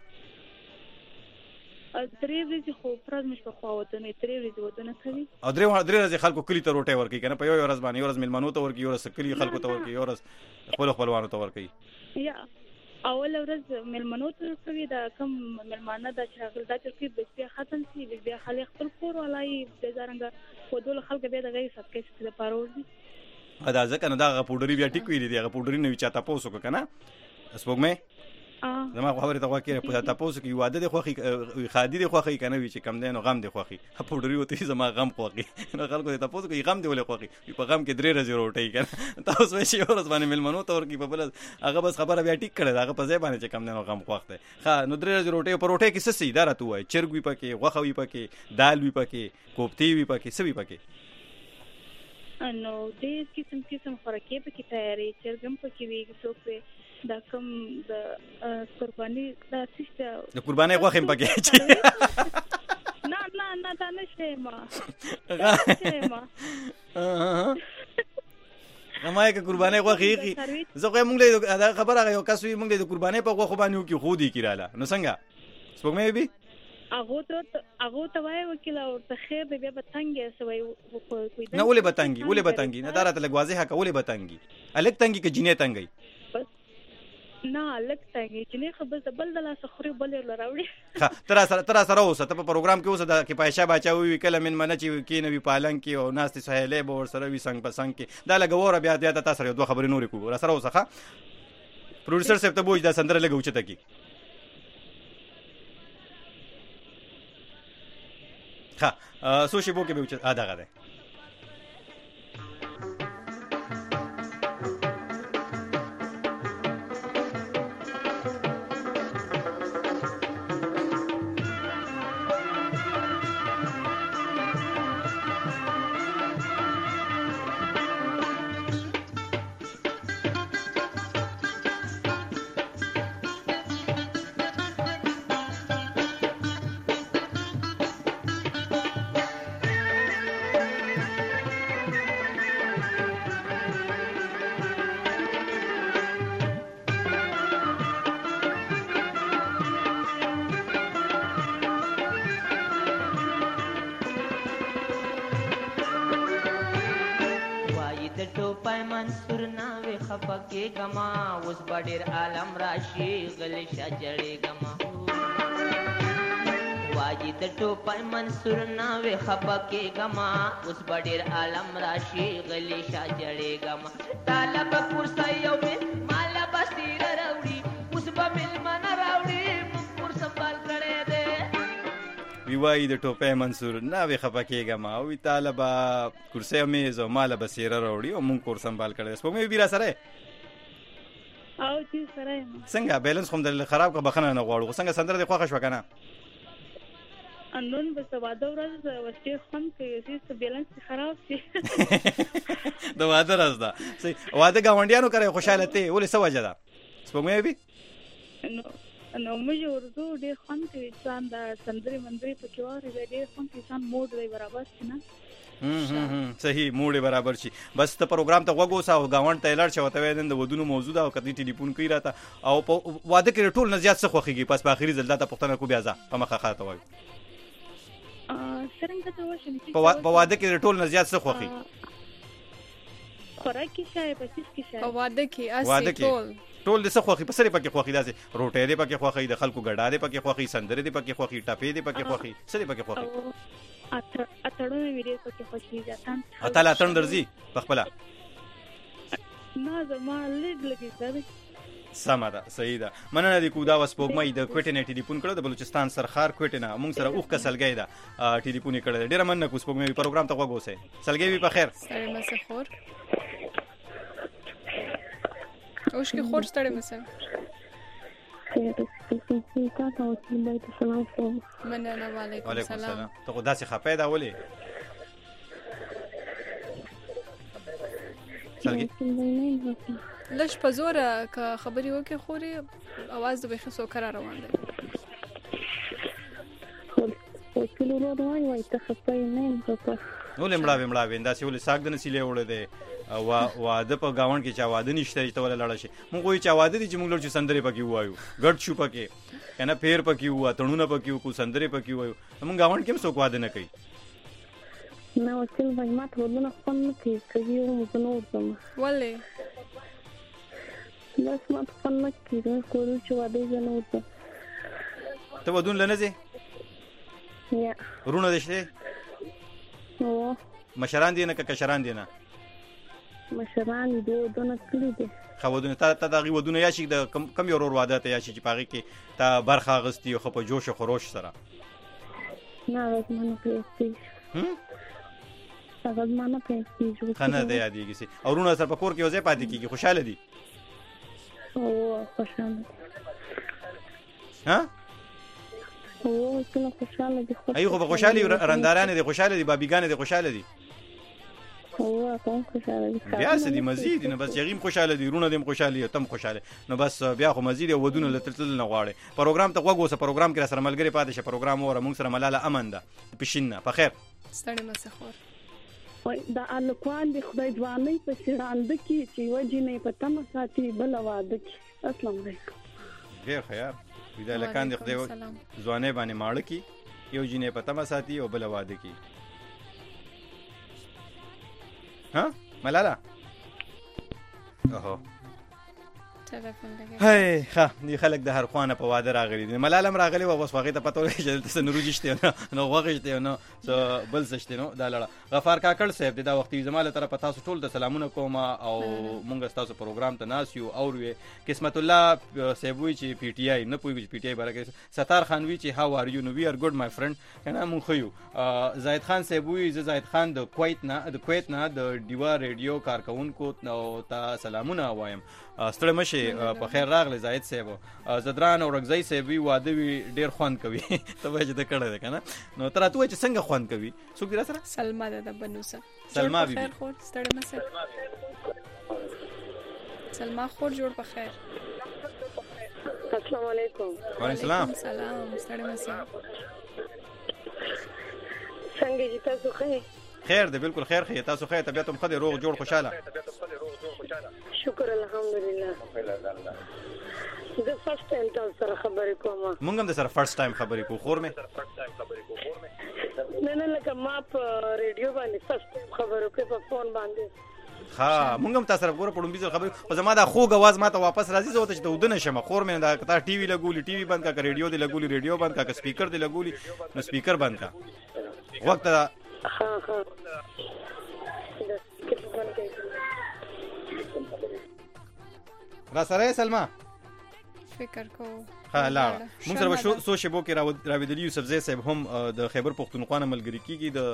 درې ورځې خو پرز مش په خوا وته نه درې ورځې ودونه کوي او درې ورځې خلکو کلی ته روټي ورکي کنه په یو ورځ باندې یو ورځ ملمنو ته ورکي یو ورځ کلی خلکو ته ورکي یو ورځ خپل خپلوانو ته ورکي یا اول ورځ ملمنو ته کوي دا کم ملمانه د شاغل دا چې بیا ختم شي بیا خلک خپل کور ولای د زرنګ ودول خلک به د غي سب کې د پاروزي ادا ځکه نو دا پودری بیا ټیک وی دي هغه پودری نه چاته پوسو کنه اسپوږمې زما خبره ته واکه په تاسو کې واده د خوخي خادي د خوخي کنه وی چې کم دین او غم د خوخي پودری وته زما غم خوخي نو خلکو ته تاسو کې غم دی ولې خوخي په غم کې درې ورځې روټي کنه تاسو وشي ورځ باندې ملمنو ته ورکی په بل هغه بس خبره بیا ټیک کړه هغه په ځای باندې چې کم دین او غم خوخته ها نو درې ورځې روټي په روټي کې څه سي دارته وای چرګ وی پکې غوخه وی پکې دال وی پکې کوپتی وی پکې سوي پکې نو دې قسم خوراکي پکې تیاری چرګم پکې وی څوک دا کوم د قرباني د سیسته د قرباني غوښم پکې نه دا نشته ما همای که قرباني غوښي زه خو مونږ له خبره یو کس وی مونږ د قرباني په غوښ باندې کې خو دي کیراله نو څنګه سپوږمې بي هغه ته وای وکیل او ته خیر به بیا بتنګي سوي نه ولې بتنګي نه دارته لګوازه حق ولې بتنګي الک تنګي کې جنې تنګي نه الک تنګي جنې خبر زبل د لاس خوري بل لراوړي ها تر سره اوسه ته په پروګرام کې اوسه د کې پایشا بچاوي کله من منه چې کې نوی پالن کې او ناس ته سهيله به ور سره وي څنګه پسنګ کې دا لګور بیا تاسو سره دوه خبرې نورې کو را سره اوسه ښه پروډوسر صاحب ته بوج دا سندره لګو چته کی ها سوشي بو کې به وچ ادا غره خپکه گما اوس بډیر عالم راشي غلی شجړې گما واجد ټوپای منصور ناوې خپکه گما اوس بډیر عالم راشي غلی شجړې گما طالب کورسای یو مال بستیر راوړي اوس به مل من راوړي مور سنبال کړي دې وی د ټوپای منصور ناوې خپکه گما او طالب کورسای مې زو مال بستیر راوړي او مون کور سنبال کړي سپمې بیره سره او چې سره څنګه بیلانس کوم د خراب کا بخنه نه غواړو څنګه سندره د خوښ شو کنه انون بس واده ورځ وسته خون کې چې بیلانس خراب شي د واده ورځ دا واده گاونډیانو کوي خوشاله ته ولې سوجه ده سپمې بي نو موږ ورته ډېر خون کې ځان د سندري مندري په کې واره ډېر خون کې ځان موډ دی برابر شي نه صحیح موډ برابر شي بس ته پروګرام ته وګوسا او گاوند ته لړ شو ته وین د ودونو موضوع دا او کدي ټلیفون کوي راته او واده کې ټول نه زیات څه خوخيږي پس په اخري ځل دا پښتنه کو بیا ځه په مخه خاطه وای څنګه ته وښه په واده کې ټول نه زیات څه خوخي خوراکي شای په څه کې شای په واده کې اسی ټول د څه خوخي په سره پکې خوخي داسې روټې دې پکې خوخي د خلکو ګډا دې پکې خوخي سندره دې پکې خوخي ټاپې دې پکې خوخي سره پکې خوخي اتړو ویډیو پکې خوشي ځاتان اتل اتن درځي په خپل نه زما لګي سره سمه ده صحیح ده مننه د کودا وسپوږمۍ د کوټې نه ټلیفون کړو د بلوچستان سرخار کوټې نه موږ سره اوخ کا سلګي ده ټلیفون کړو ډیره مننه کو سپوږمۍ پروګرام ته وګوسه سلګي وي په خیر سره مسه خور اوش کې خور ستړي مسه مننه وعلیکم السلام ته خدا سي خپه ده ولې سلګي لږ په زوره که خبرې وکړي خوري اواز د بیخي سوکره روان دی ولې مړاوې داسې ولې ساګ د نسیلې وړی دی واده په ګاونډ کې چا واده نشته چې ته ولې لاړه شي موږ وایو چې واده دي چې موږ لږ سندرې پکې ووایو ګډ شو پکې کنه پیر پکې وو تړونه پکې وو سندرې پکې وایو موږ ګاونډ کې هم څوک واده نه کوي نه وکیل وای ما ته ودونه خپل نه کوي یو مزنور زم ولې بس ما ته خپل نه کوي کول چې واده نه وته ته ودون لنځي یا رونه دشته او مشران دي نه که کشران دي نه مشران دي ودونه کړی دي خو ودونه ته دغه ودونه یا شي د کم یو ورور واده ته یا شي چې پاغي کې تا برخه غستی خو په جوش او خروش سره نه لازم نه پیسې هغه ما نه پیسې خنه ده یادېږي سي او رونه سره په کور کې وځي پاتې کیږي خوشاله دي او خوشاله ها او څنګه خوشاله دي ایغه په خوشالي رندارانه دي خوشاله دي بابيګانه دي خوشاله دي او کوم خوشاله دي بیا څه دي مزید نه بس یغیم خوشاله دي رونه دیم خوشاله تم خوشاله نو بس بیا خو مزید ودونه لتل نه غواړي پروګرام ته وګوسه پروګرام کې سره ملګری پاتې شه پروګرام وره موږ سره ملاله امن ده پښینه په خیر ستړي مسه خور وای دا الکوان دی خدای ځواني په شیراند کې چې وجې نه پته ما ساتي بل واده کې السلام علیکم ډیر خیر دا لکان دی خدای ځواني باندې ماړه کی یو جنې پته ما ساتي او بل واده کی ها ملاله اوه ټلیفون لګي هاي ښه دی خلک د هر خوانه په واده راغلي دي ملاله راغلي و بس واغې ته پته ولګي چې تاسو نروجشته نو واغېشته نو بل سشته نو دا لړه غفار کاکړ صاحب دا وختي زماله طرف تاسو ټول د سلامونه کوم او مونږ تاسو پروګرام ته ناسیو او وی قسمت الله صاحب وی چې پی ټی آی نه پوي پی ټی آی برکه ستار خان وی چې هاو ار یو نو وی ار ګډ مای فرند کنه مونږ خو زاید خان صاحب وی زاید خان د کویت نه د دیوا ریډیو کارکونکو او تا سلامونه وایم ستړي مشه په خیر راغله زاید صاحب زدران او رغزی صاحب وی واده وی ډیر خوان کوي ته وایې د کړه ده کنه نو تر ته چې څنګه خوان کوي څوک دی سره سلمہ د بنوسه سلمہ بي خیر خور ستړي مشه سلمہ خور جوړ په خیر السلام علیکم وعلیکم السلام ستړي مشه څنګه دې تاسو خیر ده بالکل خیر خیر تاسو خیر طبيعت هم خدي روغ جوړ خوشاله شکر الحمدلله زه فرست ټایم تاسو سره خبرې کوم مونږ هم د سره فرست ټایم خبرې کوو خور مې نه لکه ما په ریډیو باندې فرست ټایم خبرې کوم په فون باندې ها مونږ هم تاسو سره ګوره پړم بيزل خبرې خو زما دا خوږ आवाज ما ته واپس راځي زه ته چې ودونه شم خور مې دا کته ټي وي لګولي ټي وي بند کا ریډیو دی لګولي ریډیو بند کا سپیکر دی لګولي نو سپیکر بند کا وخت ها را سره سلمہ فکر کو ها لا موږ سره سو شبو کې راویدلی یوسف زئی صاحب هم د خیبر پختونخوا ملګری کیږي د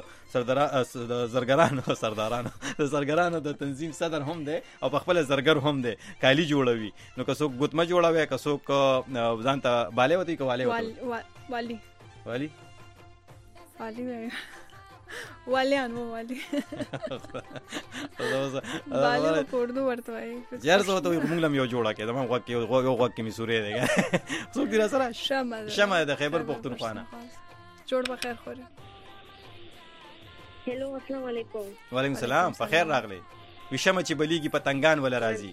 زرګرانو د تنظیم صدر هم دی او په خپل زرګر هم دی کالی جوړوي نو که څوک ګوتمه جوړوي که څوک ځان ته باله وتی کوالي والی والیان مو والی باله پردو ورته وای یار زه ته موږ لم یو جوړه کړم غوږ کې می سورې دی څوک دی سره شمه د خیبر پختونخوا جوړ بخیر خوري هلو السلام علیکم وعلیکم السلام په خیر راغلی وشمه چې بلیږي پتنګان ولا راځي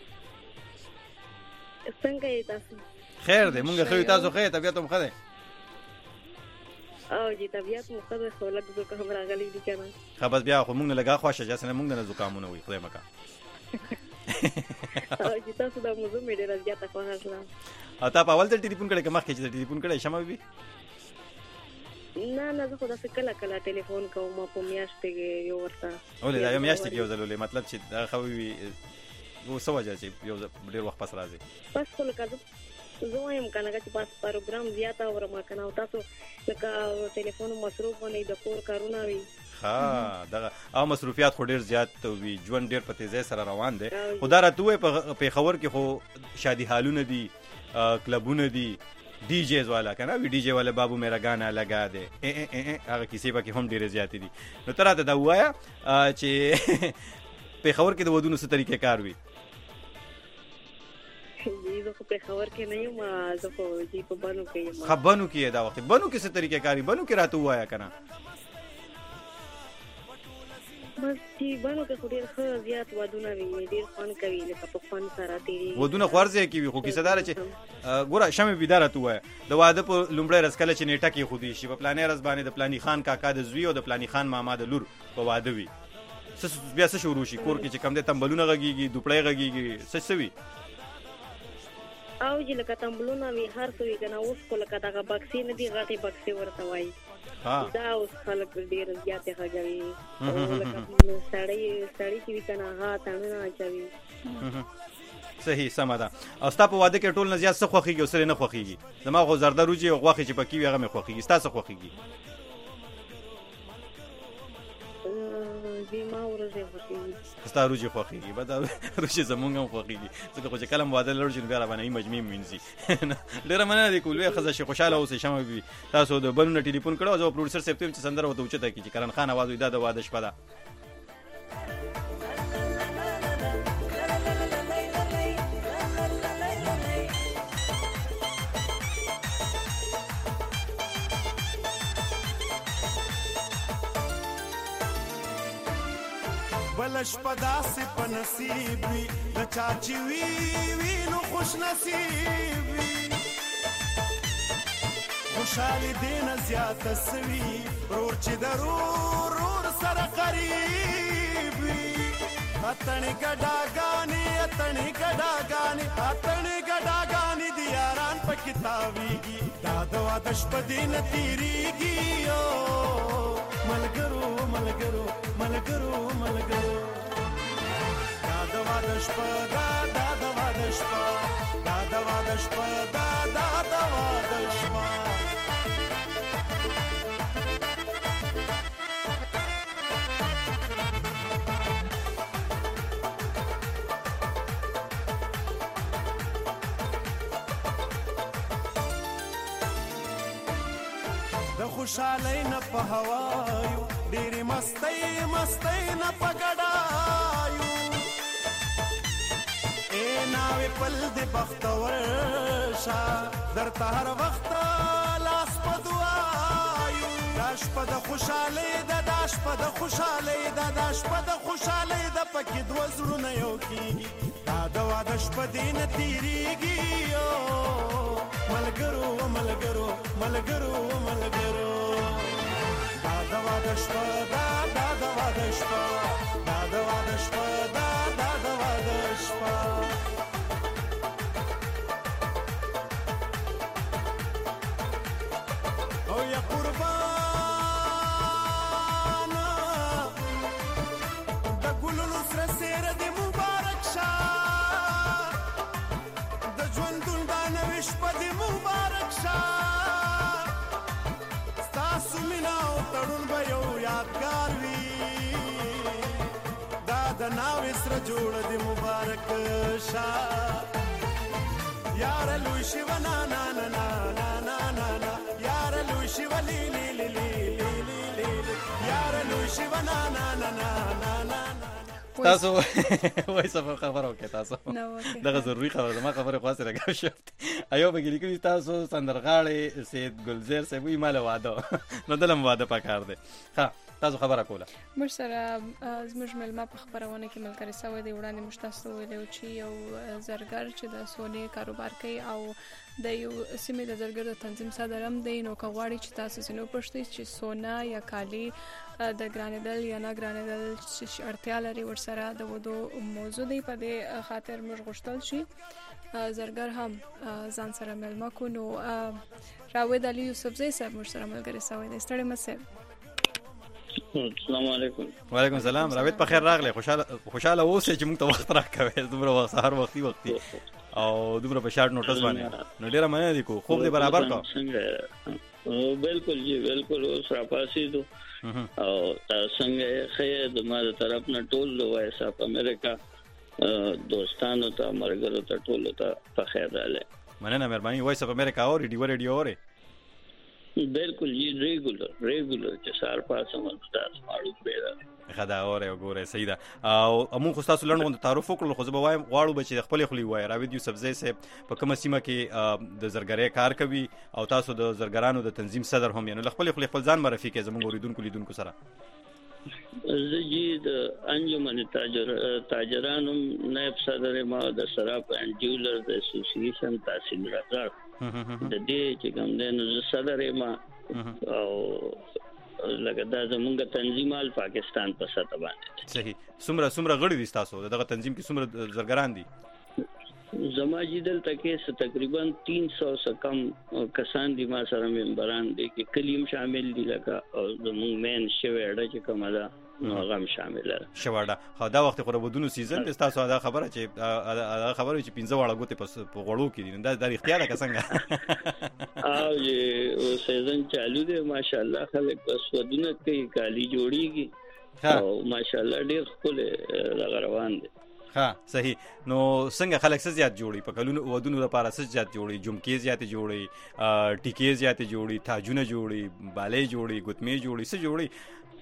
څنګه یې تاسو خیر دی مونږ خو تاسو خیر طبيعت هم خره او جی طبيعت مو خبره خو لږ زکه هم راغلي دي کنه خبر بیا خو مونږ نه لګا خوښه جاسه مونږ نه زکامونه وي خدای مکا او جی تاسو د موضوع مې ډیر زیاته خوښه شوه اته په اول ته ټلیفون کړه که مخکې چې ټلیفون کړه شمه وي نه زه خو دا کله ټلیفون کوم په میاشت کې یو ورته ولې دا یو میاشت کې یو ځلولې مطلب چې دا خو وي څه وجه چې یو ډیر وخت پس راځي؟ بس خو لکه زه وایم کنه چې پاس پروګرام زیاته اورم کنه او تاسو لکه ټلیفون مصروف ونی د کور کارونه وي. ها دغه او مصروفیات خو ډیر زیات وي، ژوند ډیر په تیزی سره روان دی. خو دا راته وایي په پېښور کې خو شادي حالونه دي، کلبونه دي، डी जेز वाला کنه وی डी जे वाले बाबू मेरा गाना लगा दे هغه کیسې پکې هم ډېرې زیاتې دي. نو ته راته دا ووایه چې پېښور کې د ودونو څه طریقې کار وي؟ زه خو پېښور کې نه یم، زه خو په بنو کې یم. ښه بنو کې دا وخت بنو کې څه طریقې کار وي؟ بنو کې راته ووایه که نه. بس چې بنو کې خو ډېر ښه زیات ودونه وي، ډېر خوند کوي، لکه په خوند سره تېرېږي. ودونه خو هر ځای کې وي، خو کیسه داره چې ګوره شمې بیده راته ووایه د واده په لومړی ورځ کله چې نیټه کېښودی شي په پلانې ورځ باندې د پلاني خان کاکا د زوی او د پلاني خان ماما د لور په واده وي، بیا څه شروع شي کور کې چې کم دی تمبلونه غږېږي، دوپړی غږېږي، څه وي؟ او چې لکه تمبلونه وي هر څه وي که نه. اوس خو لکه دغه بکسې نه دي، غټې بکسې ورته وایي، دا اوس خلک ډېر زیاتې غږوي. سړی چې وي که نه هغه تڼونه اچوي. صحیح سمه ده. او ستا په واده کې ټول نه زیات څه خوښېږي او څه نه خوښېږي؟ زما خو زرده روجې او غوښې چې پکې وي هغه مې خوښېږي. ستا څه خوښېږي؟ زما ورځې خوښېږي. ستا روجې خوښېږي؟ به دا روجې زمونږ هم خوښېږي، ځکه خو چې کله م واده لړ شي نو بیا راباندې مجمع وینځي. ډېره مننه دی کولوی ښځه چې خوشحاله اوسئ. شمه بي تاسو د بلو نه ټلیفون کړی او زه به پروډوسر صاحب ته ویم چې سندره ورته اوچته کړي چې کرن خان اواز وي دا د واده شپه ده. بلش پداسې په نصیب وي د چا چې وي نو خوش نصیب وي، خوشحالي دې نه زیاته سوي ورور چې د رور سره قریب وي. اتڼې ګډاګانې د یاران پکې تاویږي، دا د واده شپه دې نه تېرېږي. ملګرو ملګرو ملګرو ملګرو دا د واده شپه دا د واده شپه دا د واده شپه دا د واده شپه. د خوشحالۍ نه په هوایو ډېرې مستۍ نه په ګډایو، ناوې پل د بختور شه درته هر وخت لاس په دعایو. دا شپه د خوشحالۍ ده، دا شپه د خوشحالۍ ده، دا شپه د خوشحالۍ ده، پکې دوه زړونه یو کېږي، دا د واده شپه دې نه تېرېږي. ملګرو ملګرو ملګرو ملګرو دا د واده شپه دا د واده شپه دا د واده شپه دا د واده شپه. او یا قربان د ګلونو سره سیره دې مبارک شه، د ژوندون دا نوې شپه دې مبارک شه، ستاسو مینه او تړون به یو یادګار وي، دا د ناوې سره جوړه دې مبارک شه. یاره لوی شوه نا نا نا نا نا نا نا یاره لوی شوه لی لی لی لی لی یاره لوی شوه نا نا نا نا نا. تاسو وای څه خبره وکړه؟ تاسو دغه ضروري خبره ده، ما خبره خاصه راګه شفت ایو به لیکي تاسو سندرغاړي سید ګلزیر صاحب وی مال واده نو دلم واده پکار دی. ها تاسو خبره کوله موږ سره زموږ ملما په خبرونه کې ملګری سوی دی. وړاندې موږ تاسو ویلو چې یو زرګر چې د سونې کاروبار کوي او د یو سیمې د زرګر تنظیم صدر هم دی، نو که غواړي چې تاسو ځینو پوښتئ چې سونا یا کالي د ګرانېدل یا نه ګرانېدل چې اړتیا لري ورسره د ودو موضوع دی، په دې خاطر موږ غوښتل شي زرګر هم ځان سره ملما کو. نو راوید علي یوسفزی صاحب موږ سره ملګری سوی دی. ستړی مه السلام علیکم. وعلیکم السلام. راوید په خیر راغلی. خوشاله اوسئ چې موږ ته وخت راکوي. دومره وخت سهار وختي او دومره په شارټ نوټس باندې نو ډیره مننه دي. کو خوب دې برابر کا؟ بالکل جی بالکل. اوس را پاسې دو او څنګه خیر د ما طرف نه ټول وایس اپ امریکا دوستانو ته مرګرو ته ټول ته په خیر رااله. مننه مهرباني. وایس اپ امریکا او ریډیو اوري؟ بالکل جی ریګولر چې سار پاسه مونږ تاسو ماړو پیدا خدا اوره وګوره صحیح ده. او موږ خو تاسو لړنو تعارف وکړو خو زه به وایم غواړو به چې خپل خولي وای راوید یوسف زئی صاحب په کومه سیمه کې د زرګرۍ کار کوي او تاسو د زرګرانو د تنظیم صدر هم یعنی خپل خولي خپل ځان معرفي کې زموږ لیدونکو سره. زه د انجمن تاجرانو نائب صدر ما د سراپ اینڈ جیولرز اسوسییشن تحصیل راځه د دې چې کوم د صدر ما او لکه دا زمونږ تنظیمال پاکستان په سطح باندې. صحیح. څومره غړي دي تاسو دغه تنظیم کې څومره زرګران دي؟ زما جدل تکه تقریبا 300 کم کسان دي ما سره ممبران دي کې کلیم شامل دي لکه او زمونږ مین شویړه چې کومه ده نو غم شامل ده. شوړه خو دا وخت خو ودونو سیزن د تاسو دا خبره چې 15 واړه ګوتې په غړو کې دي دا د اختیار کا څنګه او یو سیزن چالو دی ماشاءالله خلک بس ودونه کوي کالی جوړیږي او ماشاءالله ډیر خپل روان دي. ها صحیح. نو څنګه خلک څه زیات جوړي په کلونو ودونو لپاره څه زیات جوړي؟ جمکې زیات جوړي، ټیکې زیات جوړي، تاجونه جوړي، بالې جوړي، ګوتمې جوړي، څه جوړي؟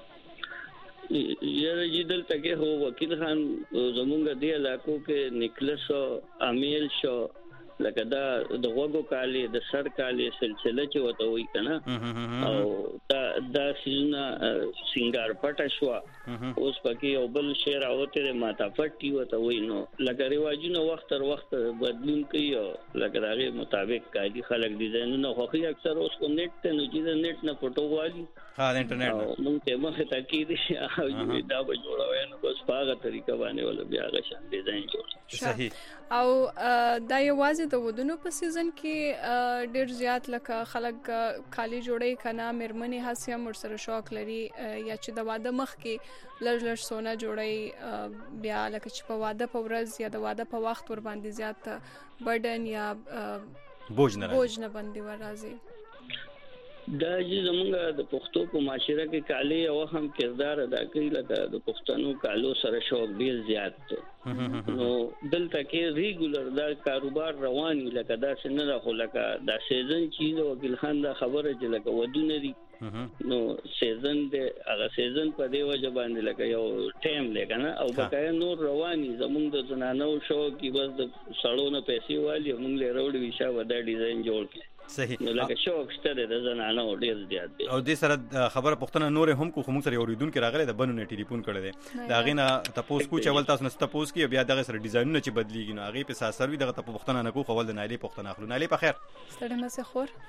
یاره جدل تکه هو وکیل خان زمونږ دی علاقو کې نکلس او امیل شو لکه دا د غوګو کالی د سر کالی سلسله چې وته وي کنه او دا سینا سنگار پټ شو اوس پکې او بل شعر اوته ماته پټي وته وي نو لکه رواجونه وخت تر وخت بدلون کوي لکه دغه مطابق کالی خلک ډیزاینونه خوخي اکثر اوس کو نیټ ته نو چې نیټ نه فوټو والی ها د انټرنیټ مونږ ته مخه تاکید او دا به جوړوي نو بس په هغه طریقه باندې ولا بیا غشان ډیزاین جوړ. صحیح. او دا یوازې د ودونو په سیزن کې ډیر زیات لکه خلک کالی جوړي کنه مرمنې حسیم ورسره شوق لري یا چې د واده مخ کې لږ سونا جوړي بیا لکه چې په واده په ورځ یا د واده په وخت ور باندې زیات برډن یا بوج نه باندې ورازي. دا چې زمونږ د پښتو په معاشره کې کالی او هم کردار ادا کوي لکه د پښتنو کالو سره شوق ډیر زیات دی نو دلته کې ریګولر دا کاروبار رواني لکه دا څنګه راخو لکه دا سیزن چې وکیل خان دا خبره چې لکه ودونه دي نو سیزن دې هغه سیزن په دی وجه باندې لکه یو ټایم لګنه او بقایا نور رواني زمونږ د زنانو شو کې بس د سړونو پیسې والی موږ له روډ ویشا ودا ډیزاین جوړ کړ. صحیح. نو لکه شوق شته د زنانو ډیر زیات دی او د سره خبره پښتنه نور هم کو موږ سره اوریدونکو راغله د بنو نه ټلیفون کړی دی دا غینه تاسو کو چول تاسو نه تاسو کې بیا دغه سره ډیزاینونه چې بدلیږي نو هغه په اساس سروي دغه تاسو پښتنه نه کو خول د نایلی پښتنه اخلو. نایلی په خیر ستړي مې سه خور.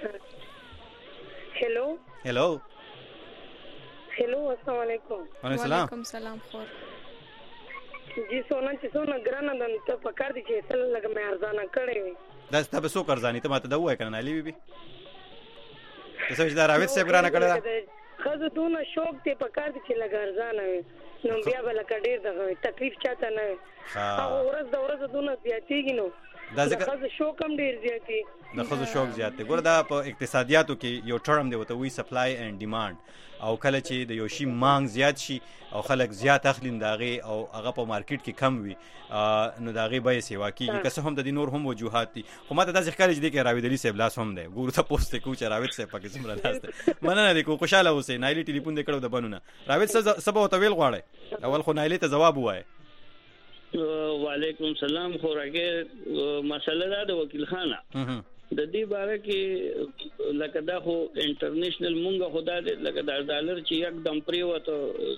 هلو السلام علیکم. وعلیکم السلام خور. جی سونا چې سونا ګرانه ده ته پکار دي چې تل لګ مې ارزانه کړې وي دا ستاسو سو ارزانی ته ماته دا وای کنه نایلی بي تاسو چې دا راوید صاحب ګرانه کړه خزه دونه شوق ته پکار دي چې لګ ارزانه وي نو بیا بل کډیر دغه تکلیف چاته نه او ورځ دونه زیاتېږي نو دا ځکه شوق هم ډیر زیاتی د خزو شوق زیات دی. ګوره دا په اقتصادیاتو کې یو ټرم دی وته وی سپلای اینڈ ډیماند او کله چې د یو شی مانګ زیات شي او خلک زیات اخلین داغه او هغه په مارکیټ کې کم وي نو داغه به سیوا کیږي که څه هم د نور هم وجوهات دي خو ماته د ځکه چې د راوید علي صاحب لاس هم دی ګوره ته پوسټ کو چې راوید صاحب پکې څومره لاس دی مننه دې کو خوشاله اوسې. نایلی ټلیفون دې کړو د بنونه راوید سبا او طویل غواړي اول خو نایلی ته جواب وای. وعلیکم السلام. خوراکه مسله ده د وکیل خانه د دې باره کې لکه دا خو انټرنیشنل مونږه خدا دې لکه دا ډالر چې یکدم پریوته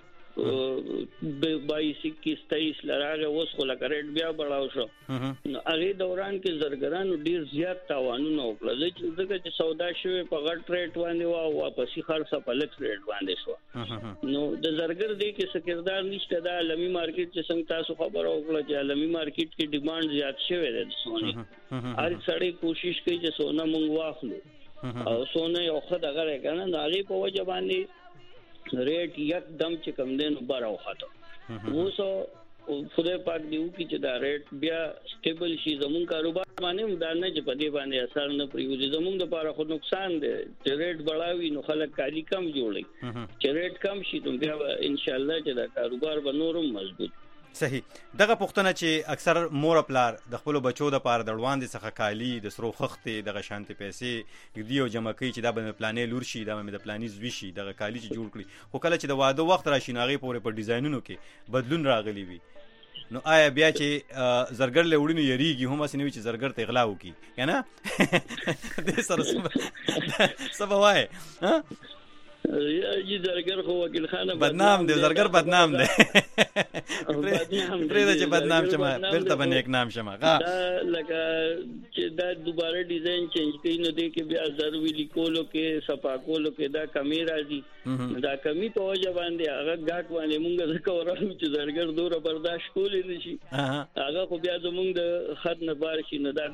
22-21 لراغه اوس خو لکه ریټ بیا بڑاو شو نو هغه دوران کې زرګرانو ډیر زیات تاوانونه وکړل چې سودا شوی په غټ ریټ باندې او واپسی خرڅه په لک ریټ باندې شو نو د زرګر دی کې سکردار نشته دا عالمي مارکیټ چې څنګه تاسو خبر اوکړه چې عالمي مارکیټ کې ډیماند زیات شوی دی د سونی هر سړی کوشش کوي چې سونا مونږ واخلو او سونا یو خدای غره کنه هغه په وجه باندې ریټ یکدم چې کم دین بار او خاطر وسو خدای پاک دی او چې دا ریټ بیا سټیبل شي زمون کاروبار باندې دا نه چې په دې باندې اثر نه پریوزي زمون د لپاره خو نقصان دی چې ریټ بڑاوي نو خلک کالی کم جوړي چې ریټ کم شي نو بیا ان شاء الله چې دا کاروبار به نورم مضبوط. صحیح. دغه پښتنه چې اکثر مور پلار د خپل بچو د پاره د وړاندې څخه کالی د سرو خختې دغه شانتي پیسې دیو جمع کوي چې دا به پلانې لور شي دا به د پلانې زوی شي دغه کالی چې جوړ کړي خو کله چې د واده وخت راشي ناغي پورې په ډیزاینونو کې بدلون راغلی وي نو آیا بیا چې زرګر له وړینو یریږي هم اسنه چې زرګر ته اغلا وکي کنه دې سره سبا وای ها یی زرګر خو وکیل خانه بدنام دی زرګر بدنام دی پرې دا چې بدنام شمه پرته باندې یک نام شمه دا لکه چې دا دوباره ډیزاین چینج کین نو دې کې بیا ضروري لیکولو کې صفا کولو کې دا کمی راځي دا کمی په وجه باندې هغه غاټ باندې مونږ ځکه ورغلو چې زرګر دوره برداشت کولې نشي هغه خو بیا زمونږ د خد نه بار شي نو دا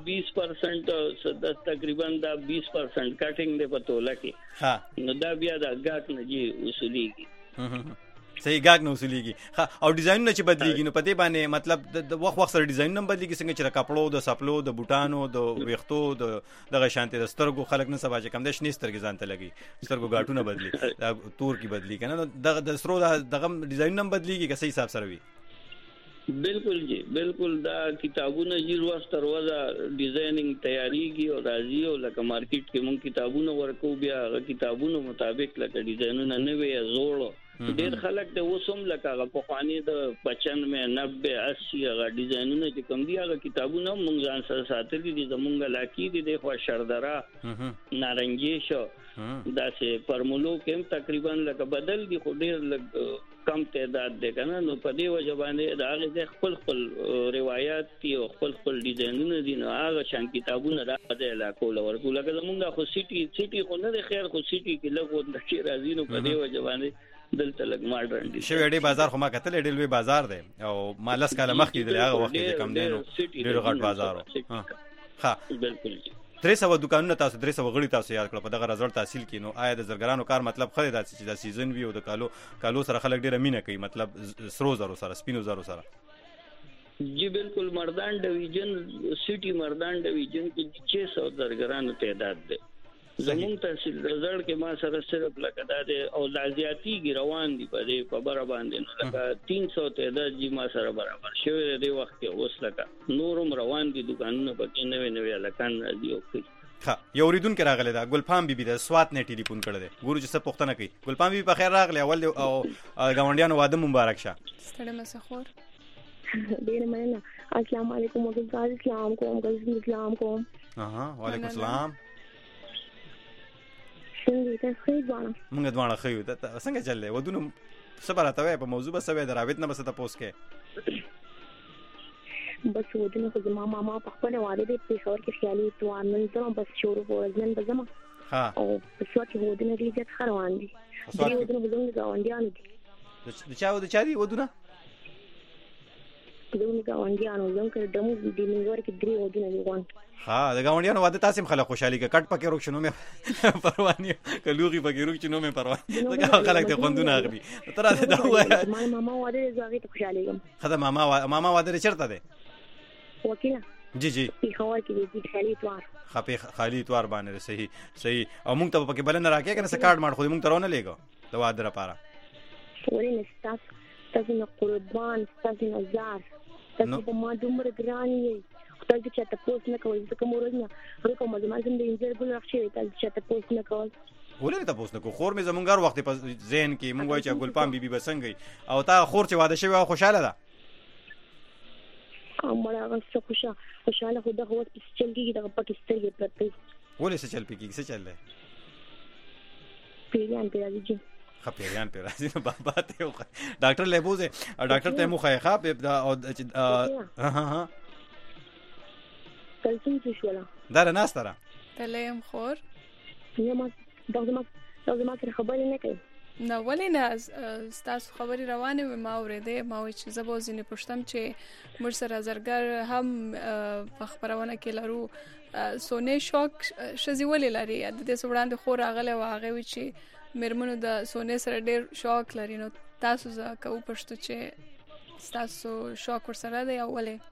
20% تقریبا دا 20% کټینګ دی په توله کې نو دا بیا دا غاټ نه جی اصوليږي صحیح غاګ نو وسلیږي او ډیزاین نه چې بدلیږي نو پته باندې مطلب د وخت سره ډیزاین نه بدلیږي څنګه چې کپړو د سپلو د بوټانو د ویختو دغه شانتي د سترګو خلک نه سبا چې کم د شنې سترګې ځان ته لګي سترګو غاټونه بدلی دا تور کی بدلی کنه دغه د سرو دغه ډیزاین نه بدلیږي که صحیح حساب سره وي. بالکل جی بالکل دا کتابونه جی روز تر ورځ ډیزاینینګ تیاریږي او راځي او لکه مارکیټ کې مونږ کتابونه ورکو بیا هغه کتابونو مطابق لکه ډیزاینونه نه وي زوړ ډېر خلک د وسوم لکه په خواني د 95 90 80 هغه ډیزاینونه چې کوم دي هغه کتابونه مونږ ځان سره ساتلي دي زمونږ لاکی دي د خو شردرا نارنجي شو دا سه فرمولو کې تقریبا لکه بدل دي خو ډېر کم تعداد ده کنه نو په دې وجه باندې دا هغه خپل روایت دي او خپل ډیزاینونه دي نو هغه شان کتابونه راځي لا کول ورکو لکه زمونږ خو سیټي خو نه خیر خو سیټي کې لګو د شي راځي نو په دې وجه باندې دلته لګ ماډرن دي شوی ډی بازار خو ما کتل ډی لوی بازار دی او مالس کاله مخ کې دی هغه وخت کې کم دی نو ډیر غټ بازار ها بالکل 300 دکانونه تاسو 300 غړي تاسو یاد کړل په دغه رزلټ حاصل کینو آیا د زرګرانو کار مطلب خلې داسې چې د سیزن وی او د کالو سره خلک ډیره مینه کوي مطلب سرو زرو سره سپینو زرو سره جی بالکل مردان ډیویژن سټي مردان ډیویژن کې 600 زرګرانو تعداد ده زمون تحصیل رزلټ کې ما سره صرف لکه دا او لازیاتی روان دي په بر باندې نو لکه 300 تعداد جی ما سره برابر شوی دی وخت کې اوس لکه نورم روان دي دکانونه پکې نوې لکان راځي او ها یو ریدون کې راغله دا ګلپام بیبي د سوات نه ټلیفون کړی دی ګورو چې څه پوښتنه کوي ګلپام بیبي په خیر راغله اول او گاونډیانو واده مبارک شه ستړي مسخور ډیر مننه السلام علیکم السلام کوم وعلیکم السلام څنګه تاسو موږ دوانه خو څنګه چلې ودونه صبرته وای په موضوع بس وای دراوت نه بس ته پوس کې بس ودونه خو زما ماما په خپل والده په شور کې خیالي توان نن زما بس شروع ورځن بزما ها او په څو کې ودونه ریجت خروان دي ودونه بزنګ گاونډیان دي د چا دي ودونه زموږ گاونډیانو زموږ دمو د نیویارک کې درې ودونه دي وان ها د گاونډیانو واده تاسو خلک خوشحالي کې کټ پکې روښ شنو مې پرواني کلوغي پکې روښ شنو مې پرواني دا خلک ته خوندونه اغلي تر دا وای ماما واده زاغي ته خوشحالي کوم خدای ماما واده چیرته ده وکیله جی په خوا کې دي خالي توار خپې خالي توار باندې صحیح او موږ ته پکې بلنه راکې کنه څه کارت مار خو موږ ترونه لګو د واده لپاره ورینه تاسو نه قربان تاسو نه زار تاسو په ما دومره ګرانی تاسو چې تاسو نه کوئ ځکه مورز نه ورکو مزه زم د انځر بل راخشي تاسو چې تاسو نه کوئ ولې تاسو نه کو خور مې زمونږ وخت په ذهن کې مونږ وای چې ګلپام بیبي بسنګي او تا خور چې واده شوی خوشاله ده امره غوښه خوشاله خو دغه وخت په چل کې دغه پاکستان کې پرته ولې څه چل پکې څه چل ده پیریان پیراځي خپېریان پیراځي بابا ته ډاکټر لیبوزه ډاکټر ته مو خایخه ها کلسم څه شولا دا نه ستاره تلیم خور نه ما دا زما سره خبرې نه کوي نه ولې نه تاسو خبري روانه ما اورېده ما وی چې زبو ځینې پښتم چې مر سره زرګر هم په خبرونه کې لرو سونه شوق شزي ولې لري د دې سوړاندې خو راغله واغې وی چې مرمنو د سونه سره ډېر شوق لري نو تاسو زکه و پښتو چې تاسو شوق ور سره دی اولې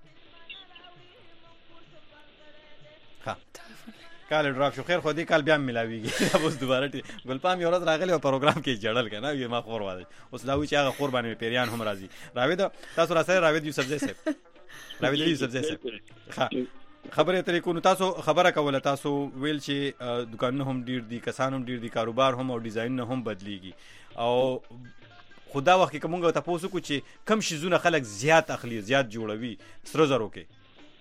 ها کال ډراپ شو خیر خو دې کال بیا ملاويږي اوس دوباره ګلپام یو ورځ راغلی او پروګرام کې جړل کنه یو ما خور واده اوس دا و چې هغه خور باندې پیریان هم راځي راوید تاسو را سره راوید یوسف زیسه ها خبره ترې کو نو تاسو خبره کوله تاسو ویل چې دکانونه هم ډیر دي کسان هم ډیر دي کاروبار هم او ډیزاین هم بدليږي او خدا وخت کې کومه تاسو کو چې کم شیزونه خلک زیات اخلي زیات جوړوي سره زرو کې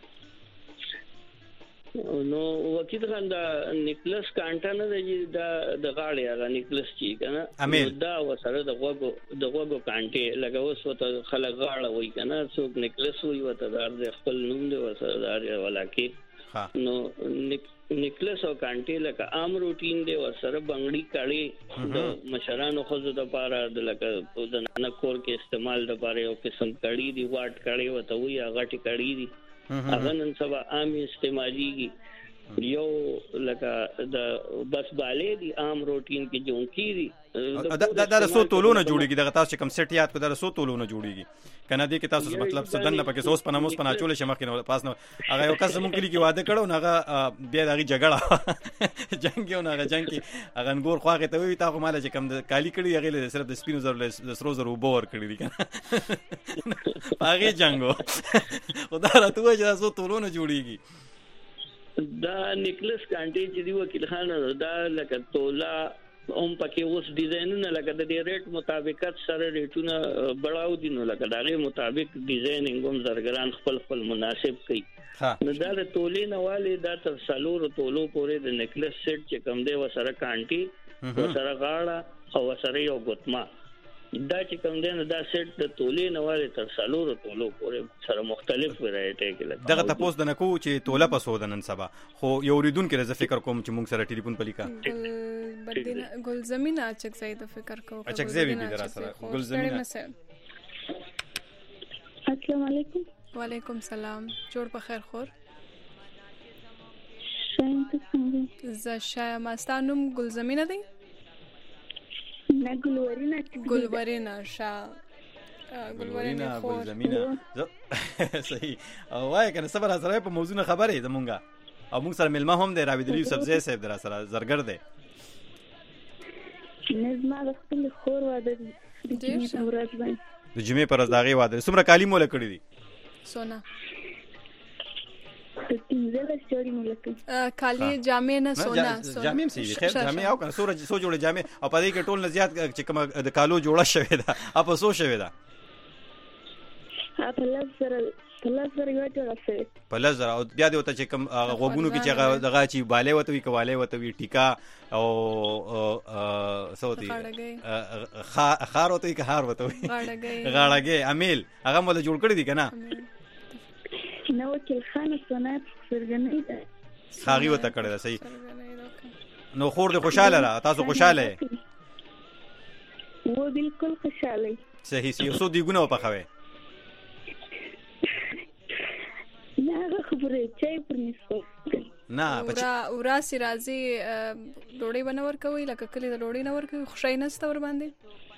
نو وکیل خان دا نیکلس کانټا نه دی دا د غاړې هغه نیکلس چې کنه دا وسره د غوګو کانټې لکه اوس وته خلک غاړه وای کنه څوک نیکلس وای وته د خپل نوم دی وسره دا ولاکې نو نیکلس او کانټې لکه عام روټین دی وسره بنگړي کړي د مشرانو خو د پاره د لکه د نانه کور کې استعمال د پاره یو قسم کړي دی واټ کړي وته وای هغه ټی کړي دی هغه نن سبا عام استعماليږي یو لکه د بس بالې دي عام روټین کې جونکی دي دا رسو تولونه جوړيږي دغه تاسو کوم سیټ یاد کو دا رسو تولونه جوړيږي کنه دې کې تاسو مطلب سدن نه پکې سوس پناموس پنا چول شي مخکې پاس نه هغه یو کس مونږ کې وعده کړو هغه بیا دغه جګړه جنگ یو نه جنگ کې هغه نګور خواغه ته وی تاسو مال چې کم د کالی کړي هغه صرف د سپینو زر د سرو زر وبور کړی دي کنه هغه جنگو خدا راته وای چې تاسو تولونه جوړيږي دا نیکلس کانټې چې دی وکیل خان دا لکه تولا هم پکې اوس ډیزاینونه لکه د دې ریټ مطابقت سره ریټونه بڑاو دي نو لکه دا غي مطابق ډیزاینینګ هم زرګران خپل مناسب کوي نو دا د تولې نواله دا تر سالور تولو پورې د نیکلس سیټ چې کم دی وسره کانټي وسره غاړه او وسره یو ګوتما دا چې کوم دی دا سیټ د تولې نواله تر سالور تولو پورې سره مختلف ورایټي کې دغه تاسو د نکو چې توله پسو د نن سبا خو یو ریدون کې زه فکر کوم چې موږ سره ټلیفون پلیکا ګل زمينه اچک زید فکر کوم اچک زوی به در سره ګل زمينه السلام علیکم وعلیکم سلام جوړ په خیر خور ز شایا ماستانم ګل زمينه دی نه ګلورینا شا ګلورینا ګل زمينه صحیح او وای کنه صبر سره په موضوع خبره زمونږه او موږ سره ملما هم دی راویدلی یوسف زی صاحب در سره زرګر دی نظم خپل خور واده د جمعې پر ورځ داغه واده څومره کالی مولا کړی دي سونا تینځه چوری مولا کالی جامې نه سونا جامې سي خیر جامې او کنه سو جوړه جامې او پدې کې ټول نه زیات چې کوم د کالو جوړه شوی دا اپ سو شوی دا پلزر یو ټوله پلزر او بیا د وته چې کوم غوګونو کې چې دغه چې بالې وته وی کواله وته وی ټیکا او سوتي خار وته کې هار وته وی غاړګي امیل هغه مول جوړ کړی دي کنه نو وکیل خان سنت سرګنې ده خاغي وته کړی ده صحیح نو خور دې خوشاله را تاسو خوشاله و بالکل خوشاله صحیح سی اوسو دی ګونه په خوي نه خبره چای پر نسو نه اورا سی راځي ډوړې بنور کوي لکه کلی د ډوړې نور کوي خوشای نسته ور باندې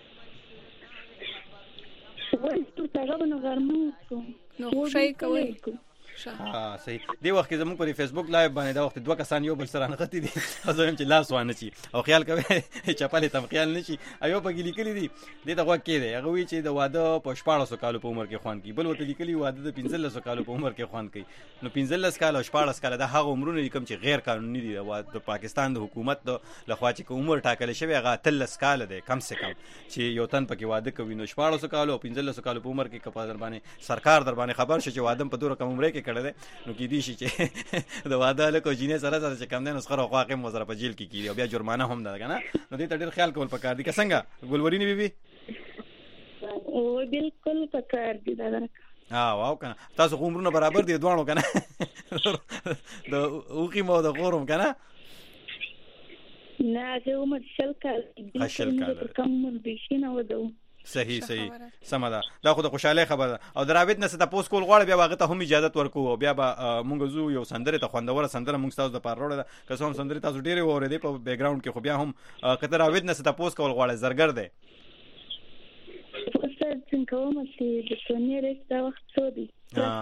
وای ته هغه بنو غرمه نو خوشای کوي صحیح دی وخت زموږ پر فیسبوک لایو باندې دا وخت دوه کسان یو بل سره نغتی دي ازویم چې لاس وانه چی او خیال کوي چپاله تم خیال نشي ایو په ګلی کلی دي د دغه کې دی هغه وی چې د واده په 14 کالو په عمر کې خوان کی بل وته لیکلی واده د 15 کالو په عمر کې خوان کی نو 15 کال او 14 کال د هغه عمرونه کم چې غیر قانوني دي د پاکستان د حکومت د لخوا چې عمر ټاکل شوی هغه 13 کال دی کم سے کم چې یو تن پکې واده کوي نو 14 کال او 15 کال په عمر کې کپا در باندې سرکار در باندې خبر شې چې واده په دوره کم عمر کې کړی دی نو کې دي چې د واده له کو جینې سره چې کم دی نو سره خواقه مزره په جیل کې کیږي او بیا جرمانه هم ده کنه نو دې ته ډېر خیال کول پکار دي که څنګه ګلورینی بیبي او بالکل پکار دي دا واو کنه تاسو عمرونه برابر دي دوانو کنه د اوقي مو د غورم کنه نه زه عمر شل کال کم بشینه ودو. صحیح سمه ده. دا خو د خوشاله خبره او د راوید نه ست پوس کول غواړي بیا هغه ته هم اجازه ورکو او بیا به مونږ زو یو سندره ته خوندوره سندره مونږ تاسو د پاره وروړه که څوم سندره تاسو ډیره اورېدې په بیک گراوند کې خو بیا هم کته راوید نه ست پوس کول غواړي زرګر ده. څنګه کوم چې د سونی رسته وخت څو دی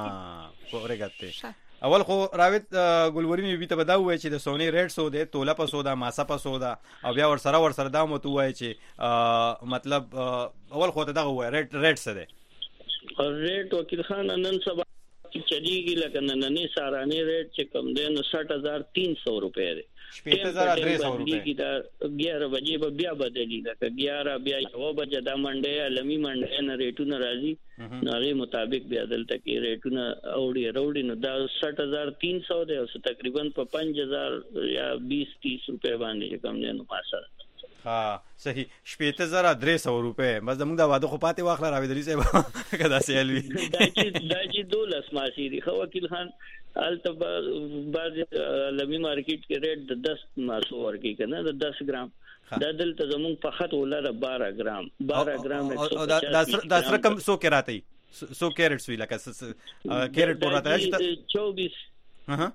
پورګته اول خو راوید ګلورینی بي ته بداوي چې د سونی ریټ سو ده توله په سودا ماسا په سودا او بیا ور سره دا مو تو وای چې مطلب اول خو ته دغه وای ریټ څه ده ریټ وکیل خان نن سبا چلیږي لکه نن سارانه ریټ چې کم ده نو 60300 روپے ده 60300 روپے کی دا 11 بجې به بیا بدلی لکه 11 بیا یو بجې دا منډه علمي منډه نه ریټونه راځي نو هغه مطابق بیا دلته کې ریټونه اوړي نو دا 60300 ده او تقریبا په 5000 یا 20-30 روپے باندې کم نه نو پاسه. ها صحیح 60300 روپے بس زموږ دا واده خو پاتې واخله راویدلی صاحب کدا سیلوي دا چې دولس ماشي دی خو وکیل خان التبا بعض لمی مارکیټ کې ریټ د 10 ماسو ورکی کنه د 10 ګرام دا دلته زموږ په خط ولر 12 ګرام او دا سره کم 100 کې راته 100 کیرټس وی لکه کیرټ پورا ته 24 ها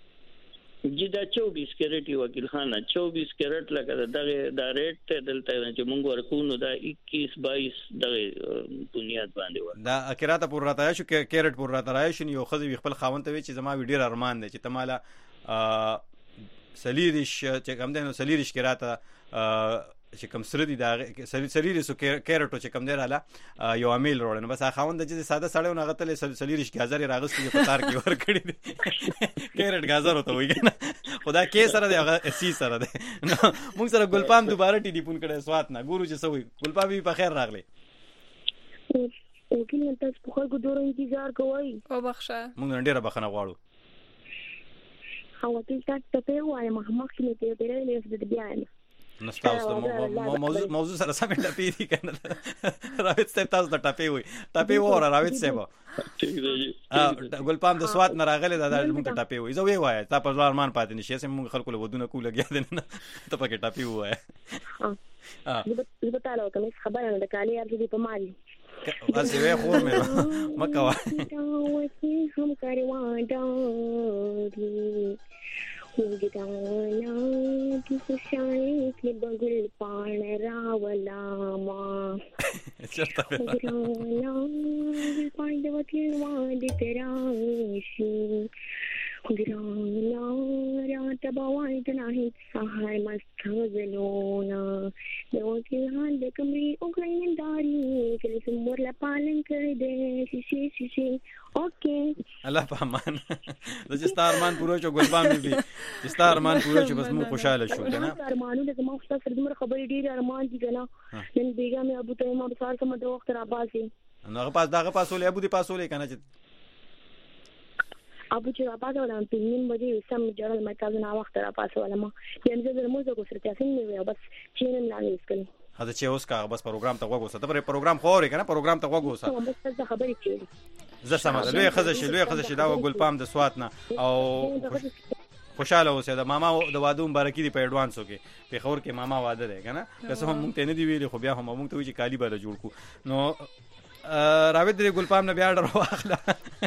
جی دا 24 کیرټ وکیل خان 24 کیرټ لکه دا ریټ ته دلته چې مونږ ورکو نو دا 21-22 دغه بنیاد باندې و دا اکراته پور راته شو کیرټ پور راته راي شو یو خزي خپل خاوند ته چې زما ویډیو ارمان دي چې تماله سلیریش چې کوم دنو سلیریش کراته چې کوم سره دي دا سلیریش کیرټو چې کوم دی رااله یو امیل وروړنه بس خاوند چې ساده سړیو نه غتل سلیریش غازر راغستې په تار کې ور کړی دي کیرټ غازر وته وي کنه خدا کې سره دی هغه اسی سره دی موږ سره ګلپام دوباره ټلیفون کړي سوات نه ګورو چې سوي ګلپام په خیر راغلی او کله تاسو په خلکو ډور انتظار کوئ او بخښه موږ ډیره بخنه غواړو هو تاسو ته وایم محمد کې ته ډیره لږ د بیان نستاوس موضوع سره سم ټاپی دي کنه راوید سټاپ تاسو ته ټاپی وره راوید سبا ګلپام د سوات نه راغله دا موږ ته ټاپی وای زه وی وای تا په ارمان پاتې نشي سم موږ خلکو له ودونه کوله لګیا دي نه ته پکې ټاپی وای زه تعالی کوم خبره نه کالي ارزي په مالي اسی وی خو مې مکوا هم کاروان دا وګدانا کی خوشاله کې بغل پان راولاما چرته وګدانا پاند وکیل وادي تراشي وګدانا رات بوای تنه سهار مست غزلونا نو کې حال د کمري او ګرینداري کې سمور لا پالن کړ دې شي اوکے الله پامان د ستارمان پورو چو ګلبام بي ستارمان پورو چو بس مو خوشاله شو کنه ارمانو د ما خو سره دمر خبرې ډېر ارمان دي کنه نن بیګا مې ابو ته ما بسار سم د وخت را باسي هغه پاس دغه پاسولې ابو دي پاسولې کنه چې ابو چې را پاسول په نیم بجې سم جوړل مې تاسو نه وخت را پاسول ما یم زه د موزه کو سره تاسو نه بس چې نن لاندې اسکل هدا چې اوس کا بس پروګرام ته وګوسه ته پروګرام خو اوري کنه پروګرام ته وګوسه بس څه خبرې کړې زه سم ده لوی خزه دا ګلپام د سوات نه او خوشاله اوسه د ماما د واده مبارکي دی په اډوانسو کې په خور کې ماما واده ده کنه که څه هم مونږ ته نه دی ویلي خو بیا هم مونږ ته وی چې کالی بالا جوړ کو نو راوید د ګلپام نه بیا ډر واخله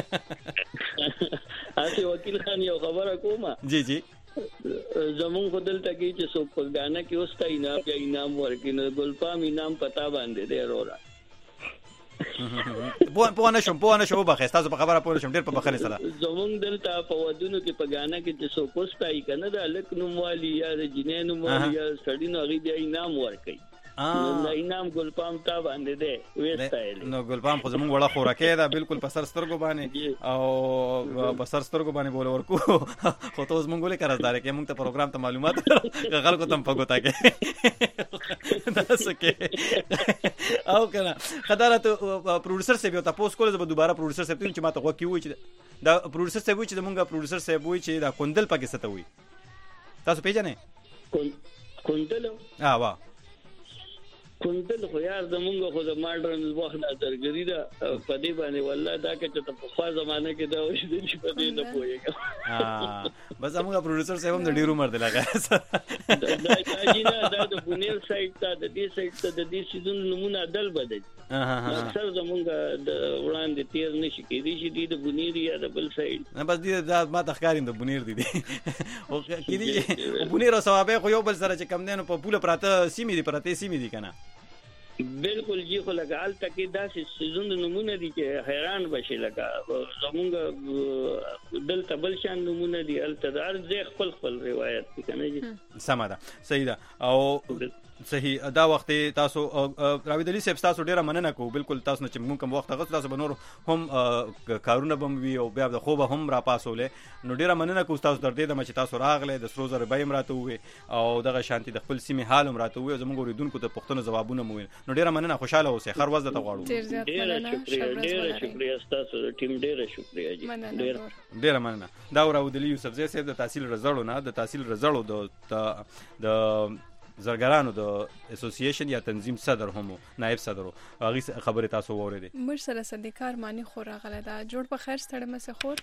اسی وکیل خان یو خبره کومه جی زمون خدل تکي چې سو په غانا کې اوستا انعام ورکینو ګلپام انعام پتا باندې دی اورا پوه نشم وبخښه تاسو په خبره پوه نشم ډیر په بخښنه سره زمون دلته په ودونو کې په غانا کې چې سو کوستای کنه د الک نوموالي یا د جنینو مو یا سړی نو غي دی انعام ورکي نو انعام ګلپام تا باندې دی وستایل نو ګلپام خو زمون وړه خوراکه ده بالکل په سر سترګو باندې او په سر سترګو باندې بوله ورکو خو ته زمون ګولې قرضدار کې مونږ ته پروګرام ته معلومات غلکو تم پګوتا کې او کنه خدارت پروډوسر سیب یو تاسو کول زه دوباره پروډوسر سیب ته چې ما ته وکی وای چې دا پروډوسر سیب وای چې مونږه پروډوسر سیب وای چې دا کندل پکې ست وای تاسو پیژنې کندل وا کندل خو یار زمونږ خو د ماډرن وخت نه درګری دا په دې باندې والله دا کې ته په خوا زمانه کې دا وشي چې په دې نه پوهیږم بس موږ پروډوسر صاحب هم د ډیرو مرده لګا دا د بونیر سایت ته د دې سایت ته د دې سیدون نمونه عدل بدل اکثر زمونږ د وړاندې تیر نشي کېدی چې د بونیر یا د بل سایت نه بس دې ما تخکاریم د بونیر دي او کېدی بونیر او ثوابه خو یو بل سره چې کم دین په پوله پراته سیمې دي پراته سیمې دي کنه بالکل جی خو لکه حالته کې داسې سیزون نمونه دي چې حیران بشي لکه زمونږ دلته بل شان نمونه دي هلته د هر ځای خپل روایت دي که نه جي سمه ده صحیح ده او صحیح دا وخت تاسو راوید علي صاحب تاسو ډیره مننه کوو بالکل تاسو نه چې موږ کوم وخت غوښتل تاسو به نور هم کارونه بم وی او بیا د خوبه هم را پاسولې نو ډیره مننه کوو تاسو تر دې د چې تاسو راغله د سرو زر بایم راته وې او دغه شانتي د خپل سیمه حال هم راته وې زموږ اوریدونکو ته پښتنو جوابونه مو نو ډیره مننه خوشاله اوسئ خر ورځ ته غواړو ډیره شکریہ تاسو ټیم ډیره شکریہ جی ډیره مننه دا راوید علي یوسف زئی صاحب د تحصیل رزړو نه د تحصیل رزړو د زرګرانو د اسوسییشن یا تنظیم صدر هم نائب صدر هغه خبره تاسو ووریدې مر سره صدیقار معنی خور غله دا جوړ په خیر ستړي مس خور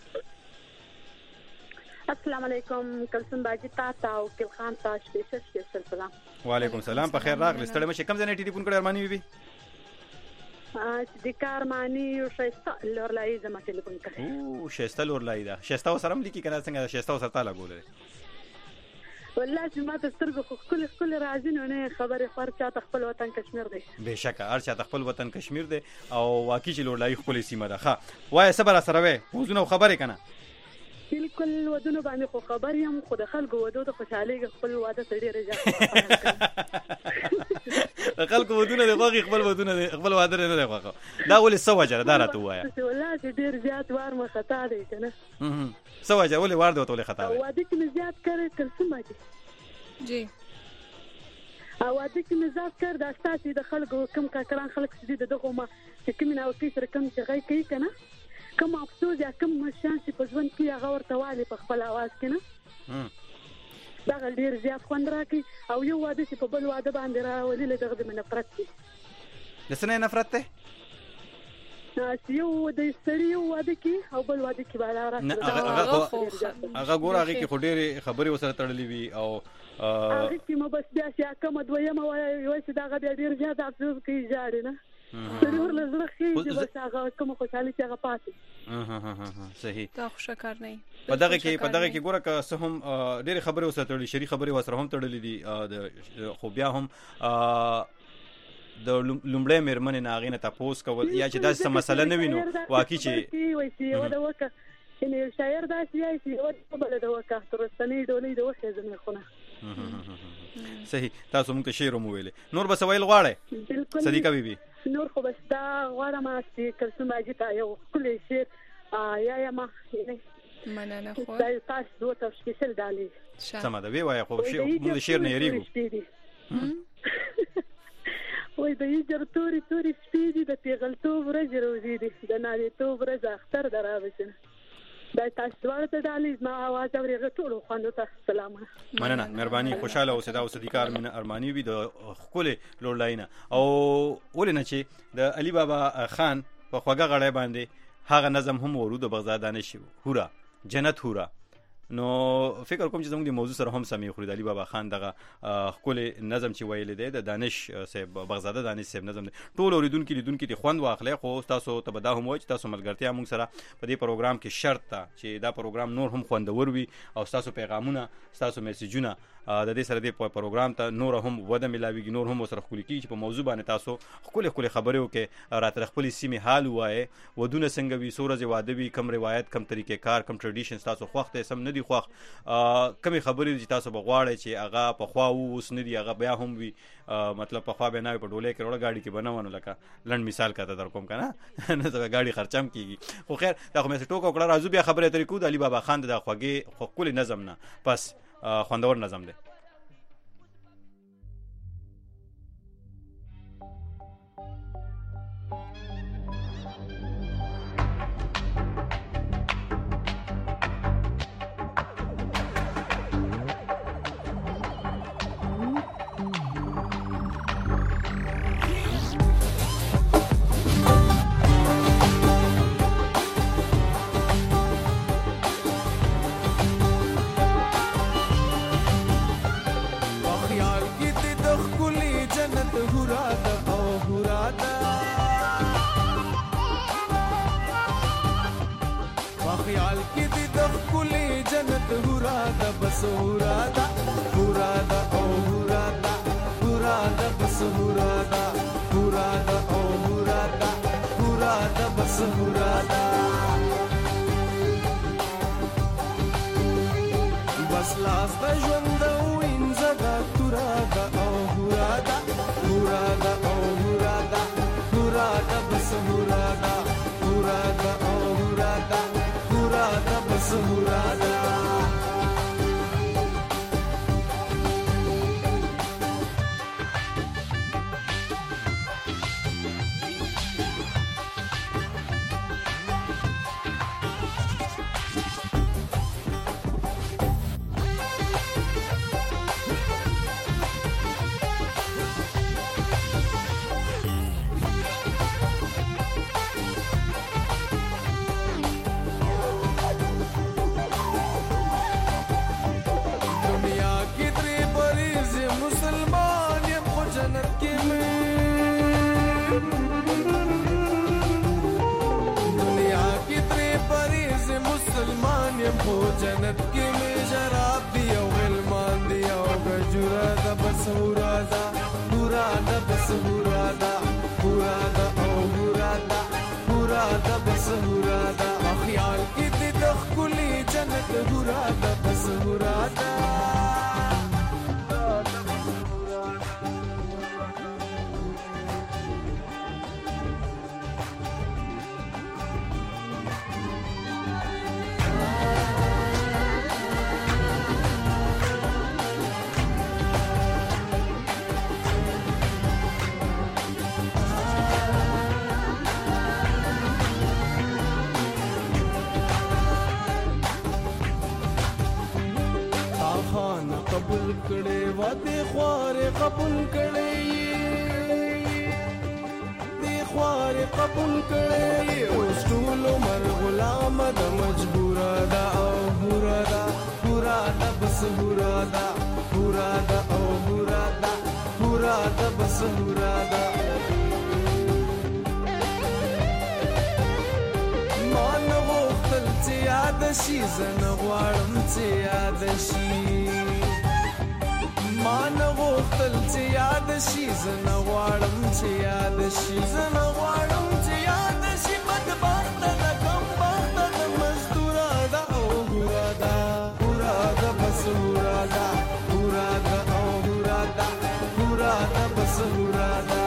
السلام علیکم کلسم باجی تا او کل خان تا سپیشل سلام وعلیکم السلام په خیر راغلی ستړي مشه کم ځنه ټلیفون کړه ارمانی بي صدیقار معنی او شایسته لورلای زما ټلیفون کړه او شایسته لورلای دا شایسته سره لیکي کنه څنګه شایسته سره تعالی ګولې والله چې ما ته سترګو خپل راځي نو نه خبره خور چا خپل وطن کشمیر دی بهشکه هر چا خپل وطن کشمیر دی او واقعي چې لوړلای خپل سیمه ده ښه وای صبر سره وې موضوع خبره کنه بالکل ودونه باندې خو خبر یم خو د خلکو ودو د خوشحالي خپل واده تړي راځي خلکو ودونه د غوغي خپل ودونه خپل واده نه دی غوغه دا ولې سو وجره دا راته وایا والله چې ډیر زیات وار ما خطا دی کنه سو وجره ولې وار دی ولې خطا دی واده کې زیات کړ کلسم باندې جی او واده کې زیات کړ د استاد د خلکو کم کاران خلک چې دغه ما چې کوم نه او کې کم چې غي کوي کنه کوم افسوس یا کوم مشان چې په ژوند کې هغه ورته والی په خپل आवाज کې نه دا ډیر زیات خوند راکې او یو واده چې په بل واده باندې راولي له دغه من نفرت دي د سنې نفرت ته یو د سړی یو واده کې او بل واده کې بالا راځي هغه ګور هغه کې خډيري خبري وسره تړلې وي او هغه چې مو بس بیا چې کوم دویمه وایي چې دا غبي ډیر زیات افسوس کوي ځاړي نه ضرور لزړه خې چې بس هغه کوم خوشحالي چې هغه پاتې صحیح دا خوشا کار نه په دغه کې ګوره که څه هم ډېر خبرې وسره تړلې شری خبرې وسره هم تړلې دي خو بیا هم د لومړی مېرمنې نه هغې نه تپوس کول یا چې داسې څه مسله نه وي نو واقعي چې یوه د وکه یعنې یو شاعر داسې وایي چې یوه بله د وکه ترستنۍ ډولۍ د وخې زمې خونه صحیح تاسو موږ ته شعر هم وویلې نور به څه ویل غواړئ صدیقه بیبي نور خو بس دا غواړم چې کلسم باجي ته یو ښکلی شعر یایمه مننه خو تاسو دوه ته سپیشل ډالۍ سمه ده وی وایه خو موږ د شعر نه یېرېږو وای د هجر توري شپې دي د پیغلتوب ورځې روزي دي د نارینتوب ورځ اختر د راوځي دا تاسو دواړه ته ډالۍ زما اواز اورېږه ټولو خوندو ته سلامونه مننه مهرباني خوشاله اوسئ دا صدیقار مینه ارمانی وي د ښکلې لوړلاینه او ولې نه چې د علي بابا خان په خوږه غړی باندې هغه نظم هم ورود بغداد دانش هورا جنت هورا نو فکر کوم چې زموږ د موضوع سره هم سمې خوري د علي بابا خان دغه ښکلې نظم چې ویلی دی د دانش صاحب بغزاده دانش صاحب نظم دی ټول اوریدونکي لیدونکي د خوند واخلئ خو تاسو ته به دا هم وایي چې تاسو ملګرتیا موږ سره په دې پروګرام کې شرط ده چې دا پروګرام نور هم خوندور وي او ستاسو پیغامونه ستاسو میسیجونه د دې سره د پروګرام ته نور هم وده ملاويږي نور هم سره خولي کیږي چې په موضوع باندې تاسو خپل خبرې وکړي راته خپل سیمه حال وایي ودونه څنګه وي سورج واده وي کم روایت کم طریقې کار کم ټریډیشن تاسو خوښ ته سم نه دي خوښ کمی خبرې چې تاسو بغواړئ چې هغه په خوا اوس نه دي هغه بیا هم وي مطلب په خوا به نه په ډولې کې وړه گاډي کې بنونه لکه لند مثال کاته در کوم کنه نه زګ گاډي خرچم کیږي خو خیر دا کومه ټوکو کړه راځو بیا خبرې ترې کو د علي بابا خان د خوږه خپل نظم نه پس خوندور نظم دی بس هورادا هورادا او هورادا هورادا بس هورادا هورادا او هورادا هورادا بس هورادا بس لاس د ژوند وینځه د هورادا او هورادا هورادا او هورادا هورادا بس هورادا هورادا او هورادا هورادا بس هورادا جنت کې مې شراب دی او غلمان دی او گجورا دا بس هورادا هورادا بس هورادا هورادا او هورادا هورادا بس هورادا خیال کې دې د خولي جنت هورادا بس هورادا قبول کړي وته خواره قبول کړي دي خواره قبول کړي اوس ټول عمر غلام د مجبور دا او هورادا هورادا بس هورادا هورادا او هورادا هورادا بس هورادا مان وختل چې یاد شي زنه غواړم چې یاد شي مان غوښتل چې یاد شي زنه غواړم چې یاد شي زنه غواړم چې یاد شي بدبخت د کم بخت د مزدوره دا او هورادا هورادا بس هورادا هورادا او هورادا هورادا بس هورادا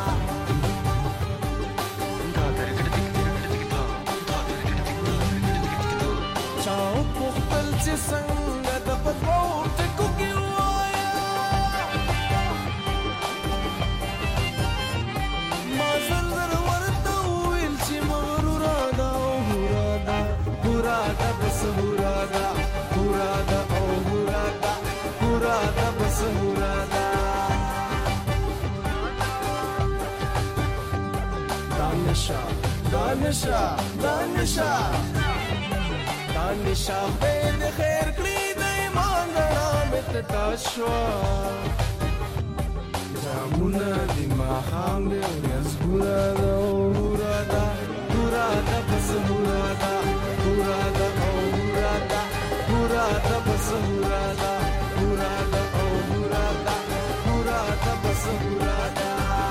چاو پختل چې څنګه د پدوو ټکو کې هورادا بس هورادا هورادا او هورادا هورادا بس هورادا دانشا دانشا دانشا دانشا بيد خير کړی د ایمان رڼا مت تاسوا جامونه د ماښام د ورځ هورادا هورادا هورادا بس هورادا هورادا او هورادا هورادا بس هورادا هورادا او هورادا هورادا بس هورادا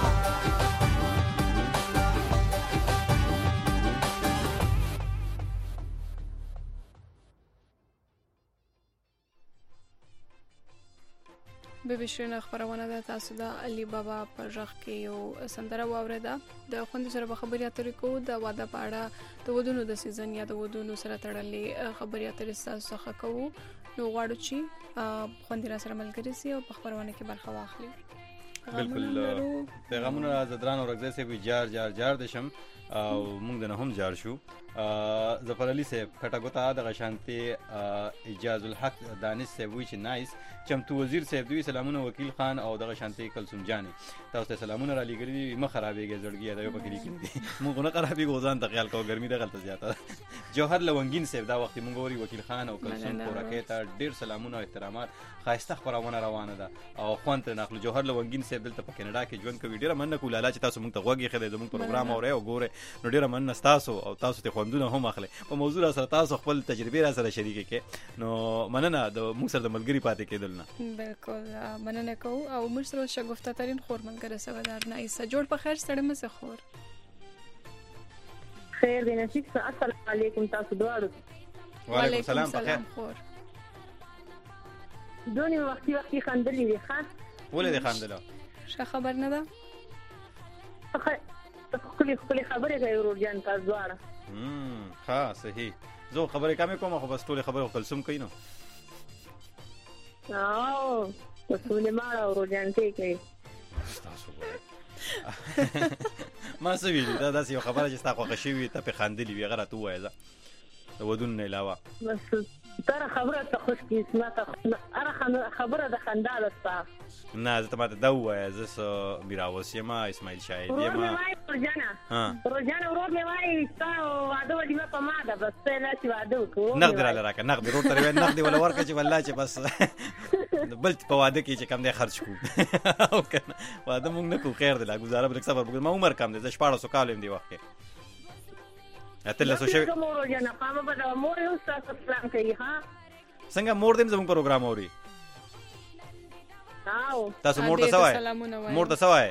به بشرینه خبرونه ده تاسو د علي بابا پر ژغ کې یو سندره واوریده د خوند سره به خبرې اترې کوو د واده په اړه د ودونو د سیزن یا د ودونو سره تړلې خبرې اترې تاسو څخه کوو نو غواړو چې خوند را سره ملګری سي او په خبرونه کې برخه واخلي بالکل پیغامونه زدران او رغزه سي وی جار جار جار دشم او موږ نه هم جار شو ظفر علي صاحب کټاګوتا د غشانتي اجاز الحق دانش صاحب وی چې نایس چمتو وزیر صاحب دوی سلامونه وکیل خان او د غشانتي کلثوم جاني تاسو ته سلامونه را لګري مخ خرابېږي زړګي دا یو پکې لیکل دي موږ نه خرابې غوزان ته خیال کو ګرمي د غلطه زیاته جوهر لونګین صاحب دا وخت موږ وری وکیل خان او کلثوم پورکه ته ډیر سلامونه او احترامات خاصه خبرونه روانه ده او خوانت نخلو جوهر لونګین صاحب دلته په کینیډا کې ژوند کوي. ډیره مننه کوم لاله چې تاسو موږ ته غوږ ایښی زموږ پروګرام اورئ او ګورئ. نو ډیره مننه تاسو او تاسو ته خوندونه هم اخلئ په موضوع سره تاسو خپل تجربې را سره شریک کړئ. نو مننه د موږ سره د ملګری پاتې کېدل نه. بالکل مننه کوو او موږ سره شګفته ترين خور ملګری سودار نه ایسه جوړ په خیر سره مې خور خیر دی نصیب. السلام علیکم تاسو دواړو. وعلیکم السلام بخیر. دونی وختي خندلې دي ښه ولې دې خندله ښه خبر نه ده خپلې خبرې کوي ورور جان تاسو دواړه. ښه صحیح. زه خبرې کمې کوم خو بس ټولې خبرې کلثوم کوي نو ټولې ماړه ورور جان کوي. تاسو ما څه ویلي دا داسې یو خبره چې ستا خوښه شوي ته پې خندلي وي هغه راته ووایه د ودونو نه علاوه. بس تر خبره ته خوش قسمت هر خبره د خندا ده ستا. نه زه ته ماته دا ووایه زه میراوس یم اسماعیل شاهد یم. روجانه ورور مې وایي ستا واده ولیمه په ما ده بس ته نه چې واده وکړو نغدې راله راکړه نغدې ورور ته وایي نغدې وله ورکړه چې والله چې بس بل په واده کې چې کم دی خرج کړو او که نه واده مونږ نه کړو خیر دی لا ګزاره به لږ صبر وکړو. ما عمر کم دی زه 1400 کالو یم دې وخت کې اتلسو شوي. څنګه مور دې زموږ پروګرام اوري تاسو مور ته څه وایې مور ته څه وایې؟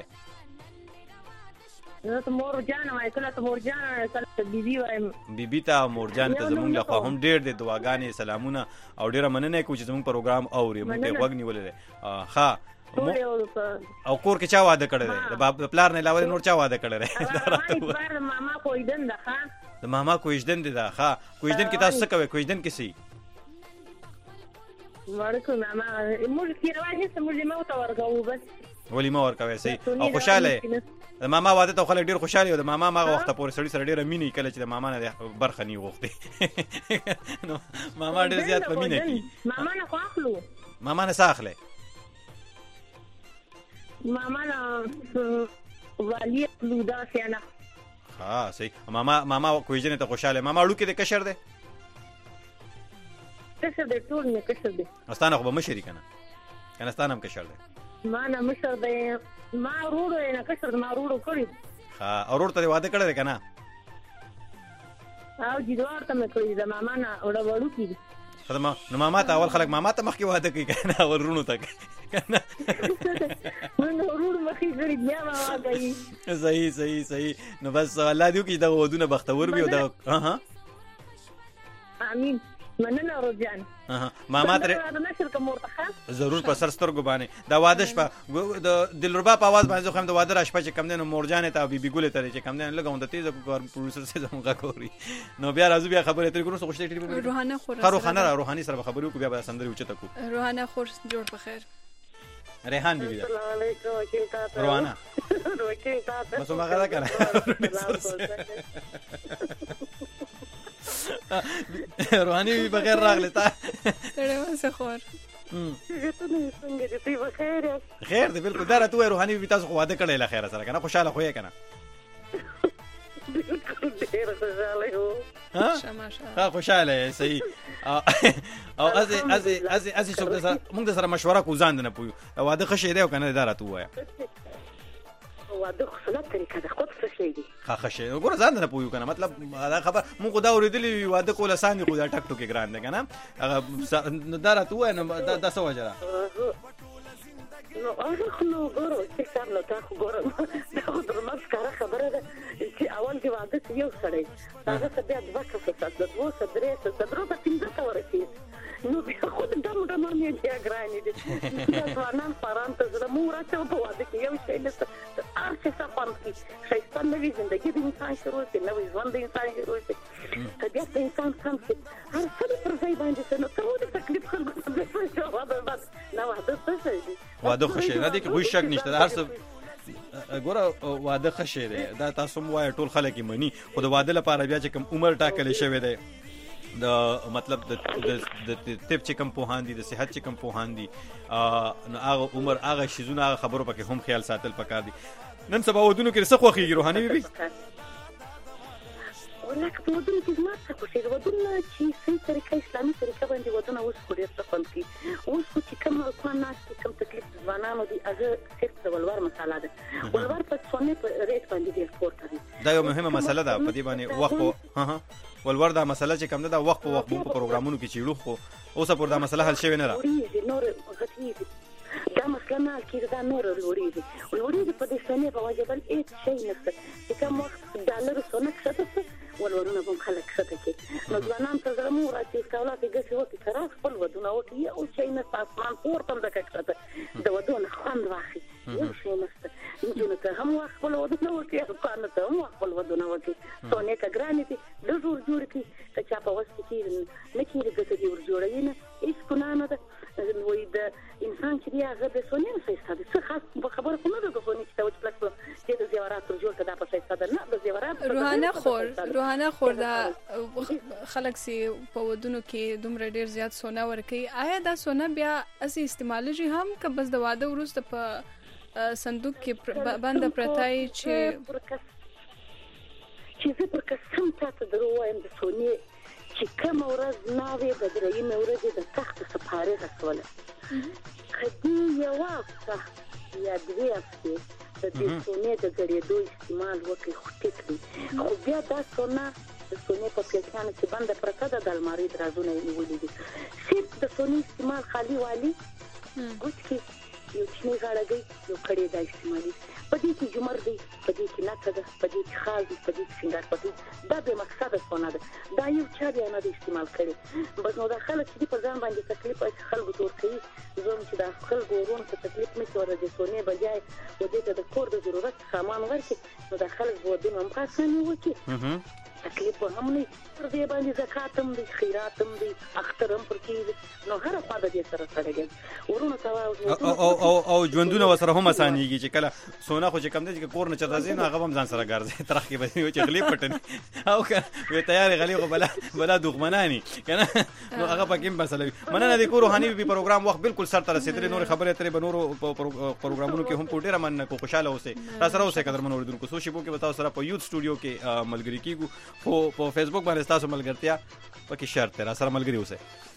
زه ته مور جان وایم کله ته مور جان کله ته بیبي وایم. بیبي ته مور جان ته زموږ لخوا هم ډېر دې دعاګانې سلامونه او ډېره مننه کوو چې زموږ پروګرام اوري موږ ته غوږ نیولی دی. ښه او کور کې چا واده کړی دی د پلار نه علاوه نور چا واده کړی دی؟ ماما کویدن ده ښه د ماما کویجدن دی دا ښه کویجدن کې تاسو څه کوئ کویجدن کې څه ورکو ماما موږ کې رواج هیڅ موږ نه وته ورکوو بس ولیمه ورکوي صحیح او خوشاله د ماما واده ته خلک ډیر خوشاله او د ماما ماغه وخت پورې سړی سره ډیره مینه کله چې د ماما نه برخه نی غوښتي نو ماما ډیر زیات په مینه کې ماما نه خاخلو ماما نه ساخله ماما نه والی لودا سیانا. ها صحیح. ماما کویجن ته خوشاله ماما اړو کې د کشر ده کشر ده ټول نه کشر ده استانه خو به مشری کنه ستانه هم کشر ده ما نه مشر ده ما روړو نه کشر ما روړو کړی. ها اورور ته واده کړی کنه او جوړ ته مې کړی د ماما نه وړو کې خدمه نو ماما ته اول خلک ماما ته مخکې واده کوي کنه اول رونو ته کنه نو ورور مخې کړی بیا ماما کوي. صحیح نو بس الله دې وکړي دا ودونه بختور وي او دا امين مننه روجان ماما تر نشر کوم ورته ضرور په سر سترګو باندې دا واده شپه د دلربا په आवाज باندې خو هم د واده را شپه چې کم دینو مورجانې ته بیبي ګولې ته چې کم دین لګاوند تیز کار پروډوسر سره زموږه کوي نو بیا راځو بیا خبرې ترې کوو خوشته ټیلی روحانه سره خبرې وکړو بیا سندري اوچته کو روحانه خور جوړ په خیر ریحان بیبي دا السلام علیکم وکیل تاسو روحانه وکیل تاسو بس ما غلا کنه روحاني بغیر راغله تا سره وسه خور خیر دی بالکل دا راته روحاني بي تاسو واده کړی له خیر سره کنه خوشاله خو یې کنه ډیر خوشاله یو ها خوشاله صحیح او از څوک سره موږ سره مشوره کو ځان نه پوي واده خشه دی کنه دا راته وایا واده خو څه طریقه ده خو څه شي دي خشه وګوره ځان نه پوي کنه مطلب دا خبر موږ دا اوریدلی واده کول آسان دي خو دا ټک ټوکی ګران دی کنه هغه دا راته وایا دا څه وجره نو هغه نو ګورو چې څنګه تا خو ګورم دا خو درمه ښکاره خبره ده چې اول دی واده یو سړی هغه څه بیا دوه کسه د دوه درې درو په پینځه ورسي نو بیا خو د دمو مې بیا ګرانې دي ځوانان پران ته زړه مو راته په واده کې یو شی نشته ارڅ څه فرق دي شیطان نوې ژوندګي د انسان شروع شي نوې ژوند د انسان شروع شي طبیعت د انسان سم شي هر څه پر ځای باندې څه نو ته د تکلیف خلکو ته څه واده بس نو واده څه دي واده خوشی نه دي کې هیڅ شک نشته هر څه ګوره واده خوشی دی دا تاسو مو وای ټول خلک یې مني خو د واده لپاره بیا چې کوم عمر ټاکل شوی دی د مطلب د طب چې کوم پوهان دي د صحت چې کوم پوهان دي نو هغه عمر هغه شیزونه هغه خبرو پکې هم خیال ساتل پکار دي نن سبا ودونو کې څه خوخيږي روحاني بي ولکه په ودونو کې زما څه خوښېږي ودونه چې صحیح طریقه اسلامي طریقه باندې ودونه اوس خو ډېر څه خوند کوي. اوس خو چې کوم هلکان ناست دي کوم تکلیف د ځوانانو دي هغه صرف د ولور مساله ده. ولور په سونې په ریټ باندې ډېر پورته دي. دا یو مهمه مسله ده په دې باندې وخت ولور دا مسله چې کوم ده دا وخت په وخت په پروګرامونو کې چیړو خو اوسه پر دا مسله حل شوی نه ده. نور غټېږي دا مسله نه حل کېږي دا نور لوړېږي په دې سونې په وجه بل هېڅ شی نشته چې کوم وخت ډالر سونه کښته شي ولورونه به هم خلک کښته کړي. نو ځوانان ته زړه مو راځي چې اولاد یې ګټې وکړي که را خپل ودونه وکړي یو شی نشته اسمان پورته هم ځکه کښته د ودونه خوند واخلي یو شی نشته. نجونو ته هم وخت خپل ودونه وکړي هلکانو ته هم وخت خپل ودونه وکړي. سونې که ګرانې دي لږ ور جوړ کړي که چا په وس کې کېږي نه کېږي ګټه دې ور جوړوي نه هېڅ ګناه نه ده. وایي د انسان چې دی هغه د سونې نه ښایسته دی څه خاص خبره خو نه ده د سونې چې ته وچ پلک چې د زیورات ور جوړ کړه دا په ښایسته ده نه د زیورات روحانه خور دا خلک سي په ودونو کې دومره ډیر زیات سونه ورکوي. آیا دا سونه بیا اسی استعمالېږي هم که بس د واده وروسته په صندوق کې بنده پرتای چې زه پر قسم تاته درو وایم د سونې چې کومه ورځ ناوې د درېیمې ورځې د تخته سپارې رسوله که دې یوه هفته یا دوې هفتې د دې سونې د ګډېدو استعمال وکړي خو ټیک دی. خو بیا دا سونه د سونې په پیلچانو کې بنده پرته ده د المارۍ درازونه یې نیولي دي. صرف د سونې استعمال خالي والي ګوت کې یو چینی غاړګۍ یو کړی دا استعمالي په دې کې جمر دی په دې کې نکه ده په دې کې خاز دی په دې کې سینګار پټي دا بې مقصده سونه ده دا یو چا بیا نه دی استعمال کړی. بس نو دا خلک چې په ځان باندې تکلیف او خلکو تور کوي زه چې دا خلکو ورونو ته تکلیف نه کوي د سونې بجای و دې ته د کور د ضرورت سامان ورکړي نو دا خلک ودونه هم خاصه وکړي تکلیف هم نه پر دې باندې زکات هم دي خیرات هم دي اختر هم پر کېږي نو هر خوا د دې سره سره ورونو ته او ژوندونه وسره هم اسانيږي چې کله سونه خو چې کم دي چې کور نه چرته زین هغه هم ځان سره ګرځي ترخ کې به چې غلی پټني او که تیار غلی خو بلا دغمنانی کنه نو هغه پکې مسله مننه د کور روحاني په پروګرام وخت بالکل سر تر رسیدلې نور خبره ترې بنورو پروګرامونو کې هم پټه مننه کو خوشاله اوسه تاسو اوسه قدر منور دن کو سوشي بو کې بتاو سره په یوت سټوډیو کې ملګری کیګو په فیسبوک باندې تاسو ملګرتیا پکې شرط را سره ملګری اوسه.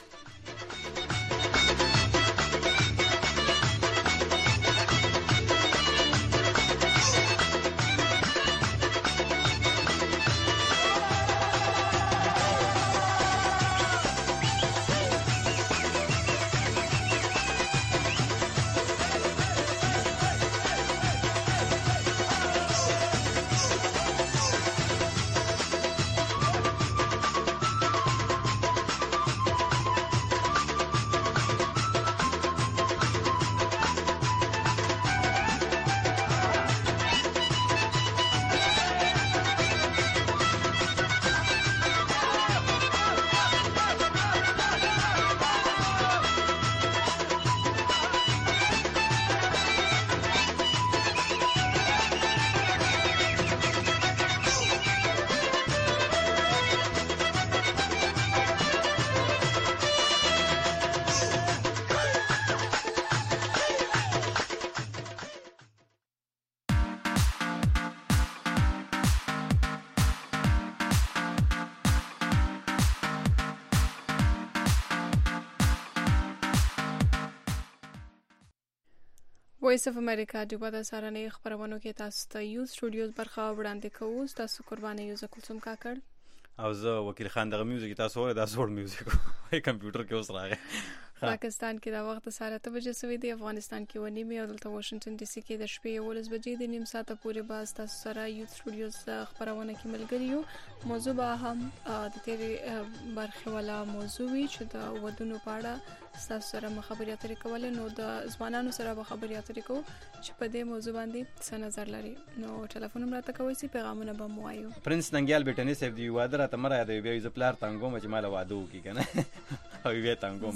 وایس اف امریکا د بده سارنې خبرونو کې تاسو ته یو سټوډیوز برخه وړاندې کوو. تاسو قرباني یو زکلثوم کاکړ او زه وکیل خان دغه میوزیک تاسو ور دا سوړ میوزیک کمپیوټر کې اوس راغی. پاکستان کې دا وخت ساعت 8 بجې سوي دی. افغانستان کې ونی می او دلته واشنگټن ډي سي کې د شپې 11 بجې د نیم ساعت پورې باز تاسو سره یو سټوډیوز خبرونه کې ملګری یو. موضوع به هم د دې برخه والا موضوع وي چې د ودونو په اړه تاسو سره مخابرات لري کولای نو د ځوانانو سره مخابرات لري کو چې په دې موضوع باندې څه نظر لري نو ټلیفون مراته کوي سي پیغامونه به مو وایو. پرنس ننګیال بیٹنی صاحب دی واده را تمره دی بیا ز پلار تنګو مې مال واده وکي کنه او وی تنګو ما ځان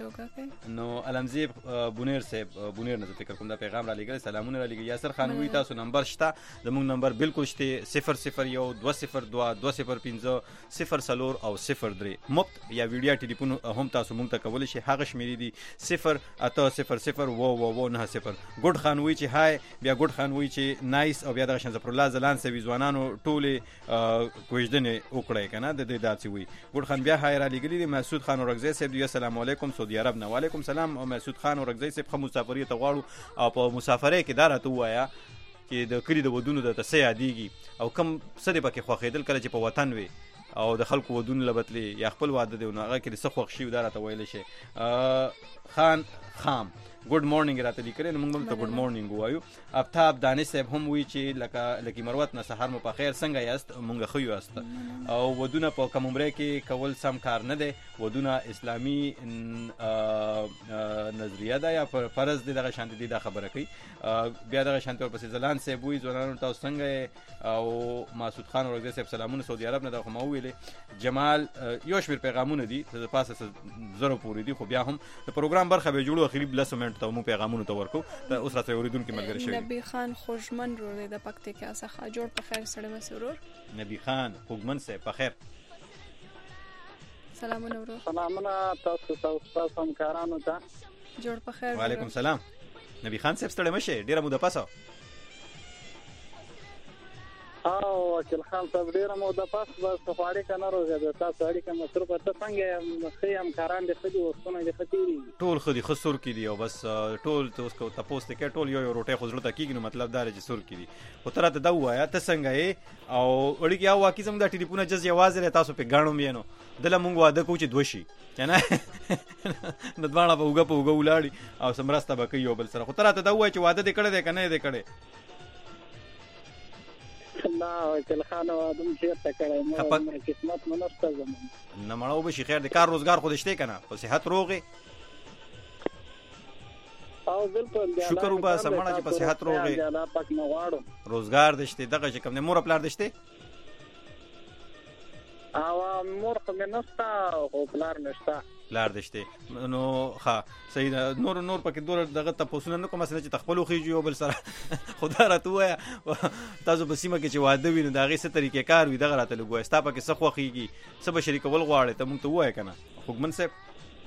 توګه کوي. نو علمزی بونیر صاحب بونیر نه فکر کوم دا پیغام را لګل سلامونه را لګي. یاسر خان وی تاسو نمبر شته زموږ نمبر بالکل شته 001 202 205 04 او 03 مفت یا ویډیو ټلیفون هم تاسو مونږ ته کولای شئ. هغه شمیرې دي 0800990. ګډ خان وی چې هاي بیا ګډ خان وی چې نایس او بیا د شنځ پر الله زلان سوي ځوانانو ټوله کوژدنه وکړای کنه د دې داسي وی. ګډ خان بیا هاي را لګلی دي. مسعود خان اورګزی صاحب دی السلام علیکم سعودي عرب نه. وعلیکم السلام. او مسعود خان اورګزی صاحب خو مسافرۍ ته غواړو او په مسافرۍ کې دا راته وایا چې د کلی د ودونو د تسې یادېږي او کم څه دی پکې خوښېدل کله چې په وطن وي او د خلکو ودونه لبتلی یا خپل واده دی نو هغه کې څه خوښ شي دا راته ویلی شي. خان خام ګډ مورنینګ راته لیکلی نو موږ هم ته ګډ مورنینګ ووایو. افتاب دانش صاحب هم وایي چې لکه مروت نه سهار مو په خیر څنګه یاست مونږ ښه یاست او ودونه په کم عمرۍ کې کول سم کار نه دی. ودونه اسلامي نظریه ده یا فرض دی دغه شانتي دی دا خبره کوي. بیا دغه شانتي ورپسې زلان صاحب وایي ځوانانو تاسو څنګه او مسعود خان اورګزی صاحب سلامونه سعودي عرب نه دا خو ما وویلې. جمال یو شمېر پیغامونه دي د پاسه زرو پورې دي خو بیا هم د پروګرام برخه به جوړو اخري 10 منټ ته مو پیغامونه ته ورکو. دا اوس راته اوریدونکو ملګری شوی. نبی خان خوشمن رو د پکتیکا څخه جوړ په خیر سره مسرور. نبی خان خوشمن سه په خیر. سلامونه ورو. سلامونه تاسو همکارانو ته. جوړ په خیر. وعلیکم السلام. نبی خان صاحب ستړی مشه ډیره مو د پاسه. او وکیل خان صاحب ډیره مو د پاس بس خواړی کنه روزه تاسو اړیکه مصروف ته څنګه خې همکاران د خدي وسونه د خطيري ټول خدي خسور کی دی او بس ټول ته اوس کو تاسو ته کې ټول یو روټه خو ضرورت کیږي نو مطلب دا چې سور کی دی خو تر ته دا وایا ته څنګه یې او اړیکه او واقعي زم د ټلیفون جز یوازې له تاسو په غاڼو مینو دله مونږ واده کوو چې دوشي کنه د دوانه په وګه ولاړی او سمراسته به کوي بل سره خو تر ته دا وای چې واده دې کړه دې کنه دې کړه لا وکیل خان ادم چیرته کړه مې قسمت منسته زمون نه مړو به شي خیر د کار روزګار خو دشته کنه په صحت روغه او بالکل شکر وبا سمړه چې په صحت روغه الله پاک نه واړو روزګار دشته دغه چې کوم نه مور پلار دشته او مور خو مې نستا او پلار نشتا لار دشته نو ها صحیح نور پکې دور دغه تاسو نه کوم مسله چې تخپلو خيږي او بل سره خدا راته وایا تاسو په سیمه کې چې واده ویني دا غي څه طریقې کار وي دغه راته لګوي ستا پکې څه خوخيږي څه به شریکول غواړي ته مونږ ته وای کنه حکمن صاحب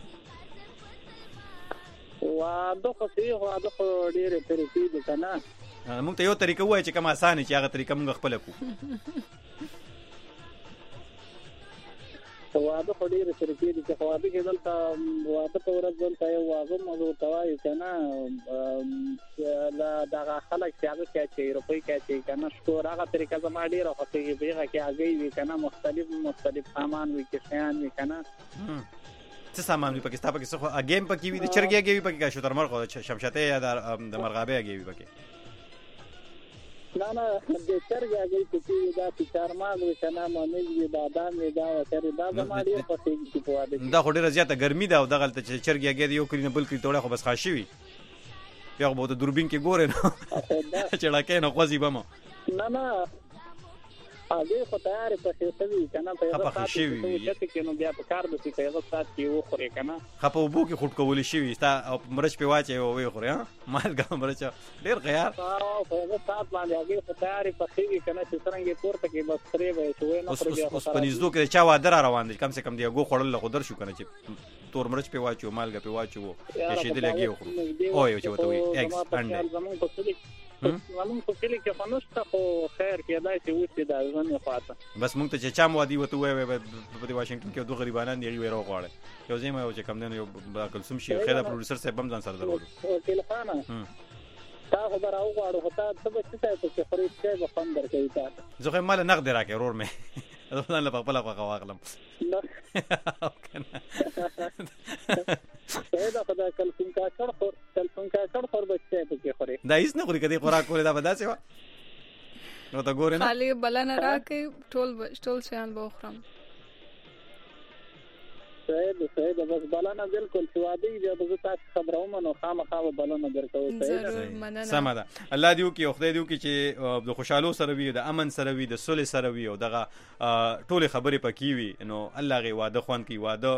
واده خو ډېرې طریقې دي کنه مونږ ته یو طریقه وای چې کوم اسانه چې هغه طریقه مونږ خپل کو واده خو ډېرې طریقې دي چې واده کې دلته واده په ورځ دلته یو واده موضوع توای کنه دا خلک چې هغه کې روپۍ کې کنه شکر هغه طریقه زما ډېره خوښیږي بیغه کې هغه وی کنه مختلف سامان وی کې شیان وی کنه څه سامان وی پکې ستاسو پکې څه اګیم پکې وی د چرګي اګي وی پکې کا شتر مرغ شمشته یا د مرغابه اګي وی پکې نه د چرګ اګي پکې دا چې چارماغ وی کنه مونږ وی بادام وی دا ترې دا زما ډېر خوښیږي چې په واده دا خو ډېره زیاته ګرمي ده او دغه چې چرګي اګي یو کړي نه بل کړي توړه خو بس خاصي وي بیا به د دوربین کې ګوره نو چې لکه نو خوځي بم نه هغه خو تیار په خېټوي کنه په هغه سات کې نو بیا په کار د څه هغه سات کې و خوري کنه خپو بو کې خټ کول شي ستا مرچ په واچي او وي خوري ها مالګه مرچ ډېر غیار او په هغه سات باندې هغه خو تیار په خېږي کنه چې څنګه پورته کې بس پرې وي چې نو پر بیا اوس پنځدو کې چا واده را روان دي کم سے کم دی هغه خړل له خضر شو کنه چې تور مرچ په واچو مالګه په واچو کې شي دې لګي خو او یو چې وته وي ایکس پاند زمون په کلی کې فنسته خو خیر کې دای چې وځي دا ځنه خاطه بس مونږ ته چې چا مو دی وته وای په واشنگټن کې دوه غریبانان دی ویرو غواړي یو ځای یو چې کم نه یو کلسوم شي خیر پروډوسر صاحب هم ځان سره درلود وکیل خانه تا خبر او غواړو خو تا څه به څه ته خرید کې به فند درکې تا زه مال نقد راکې رور مې ځان له خپل واغلم دا خدای کلسوم کا کړ خور بچي په کې خوري دا هیڅ نه خوري کدي خوراک کوله دا بداسه و نو تا ګورې نه خالی بلنه راکې ټول شیان به خورم صحیح ده بس بلنه بالکل سوادي دی به تاسو خبروم نو خامخا بلنه درکو صحیح سم ده الله دیو کې خدای دیو کې چې د خوشاله سره وي د امن سره وي د صلح سره وي او دغه ټول خبرې پکې وي نو الله غي واده خوان کی واده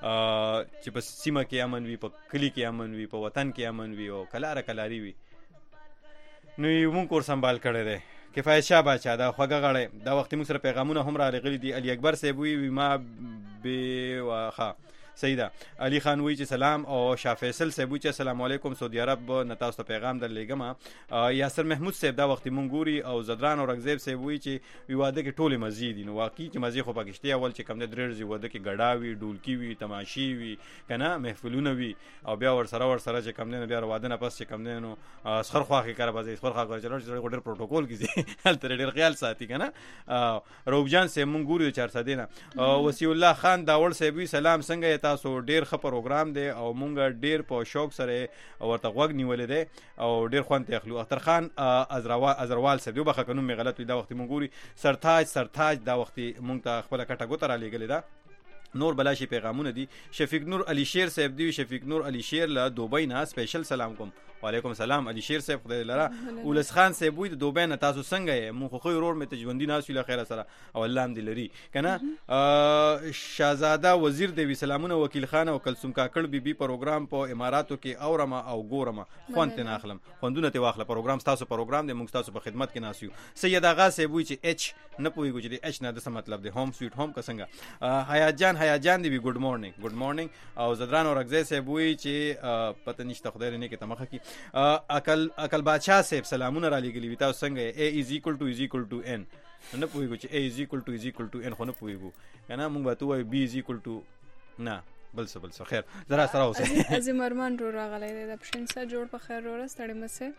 چې په سیمه کې امن وي، په کلی کې امن وي، په وطن کې امن وي او کلاری وي. نو یې مونږ کور سنبال کړی دی. کفایت شاه باچا دا خوږه غړی دا وخت موږ سره پیغامونه هم راغلي دي. علي اکبر صاحب وی ما به واخه سیدا علي خان وی چې سلام او شاه فیصل صاحب چې السلام علیکم سعودي عرب نه تاسو ته پیغام درلېږم. یاسر محمود صاحب دا وخت مونږ ګوري او زدران او رغزیب صاحب وی چې وی واده کې ټوله مزید نو واقعي چې مزي خو پاکستان اول چې کم نه درځي واده کې غډاوي ډولکی وی تماشي وی کنه محفلونه وی او بیا ور سره چې کم نه بیا واده نه پس چې کم نه نو سخر خواخي کار بازي سخر خواخي چلو ډېر پروتوکول کیږي هل تر ډېر خیال ساتي کنه. روبجان صاحب مونږ ګوري 400 دینه. وسی الله خان داول صاحب وی سلام څنګه تاسو ډیر ښه پروګرام دی او مونږ ډیر په شوق سره ورته غوږ نیولې دی او ډیر خوند ته اخلو. اختر خان ازروال صاحب یو بخښه کنو مې غلط وي دا وخت مونږ ګوري. سرتاج دا وخت مونږ ته خپل کټه ګوتره لګلې ده. نور بلاشي پیغامونه دي. شفیق نور علي شیر صاحب دی. شفیق نور علي شیر له دوبۍ نه سپیشل سلام کوم. وعلیکم السلام علي شیر صاحب خدای لرا. ولس خان صاحب وی د دوبۍ نه تاسو څنګه یې مونږ خو رور مې تجوندي ناس ویله خیر سره او الله هم دې لري کنه. شاهزاده وزیر دی سلامونه. وکیل خان او کلثوم کاکړ بیبي پروګرام په اماراتو کې اورما او ګورما خوند ته ناخلم خوندونه ته واخله. پروګرام تاسو پروګرام دی مونږ تاسو په خدمت کې ناسیو. سید آغا صاحب وی چې اچ نه پويګو چې اچ نه د څه مطلب دی هوم سویټ هوم کا څنګه. حیات جان دی وی ګډ مورنینګ او زدران او رغزی صاحب وی چې پته نشته خدای نه کې تمخه کی. عقل بادشاہ صاحب سلامونه را لګلی وی تاسو څنګه A = N نه پويګو چې A = N خو نه پويګو کنه مونږ به تو B = نه بل څه خیر زرا سره اوسه. عظیم ارمان رو راغلی دی د پښین سره جوړ په خیر ور ستړي مسه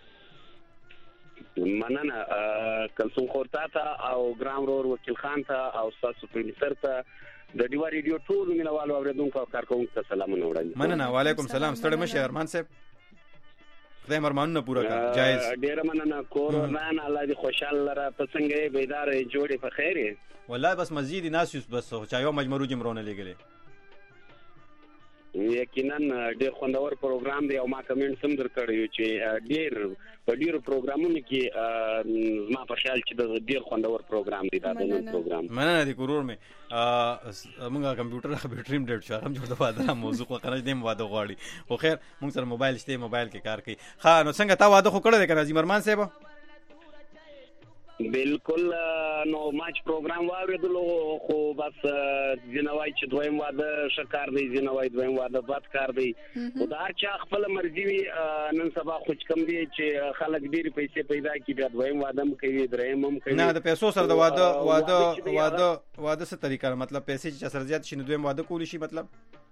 مننه کلثوم خورتا ته او ګرام رور وکیل خان ته او تاسو پرنسر ته د دیوا ریډیو ټول مینوالو اوریدونکو او کارکونکو ته سلامونه وړاندې. مننه. وعلیکم سلام. ستړي مشه ارمان صاحب خدای مرمانونه پورا کړه جایز. ډیر مننه کورونان الله دې خوشاله لره په څنګه بیدار جوړې په خیر. والله بس مزید ناس بس چایو مجمرو جمرونه لګلې یقینا ډیر خوندور پروګرام دی او ما کمنټ سم درکړیو چې ډیر په ډیرو پروګرامونو کې ما په خیال چې د ډیر خوندور پروګرام دی دا د نن پروګرام. مننه دي کورور مې موږ کمپیوټر بیټریم ډیټ شو هم جوړ واده موضوع خو کنه دې واده غواړي خو خیر موږ سره موبایل شته موبایل کې کار کوي. ها نو څنګه تا واده خو کړی دی کنه عظیم ارمان صاحب؟ بالکل نو ماچ پروګرام واوریدلو خو بس جنوای چې دویم واده شکار دی جنوای دویم واده بد کار دی خو دا چې خپل مرزي وي نن سبا خو کم دی چې خلک ډیر پیسې پیدا کړي بیا دویم واده هم کوي دریم هم کوي. نه د پیسو سره د واده څه طریقه مطلب پیسې چې سره زیات شي نو دویم واده کولی شي مطلب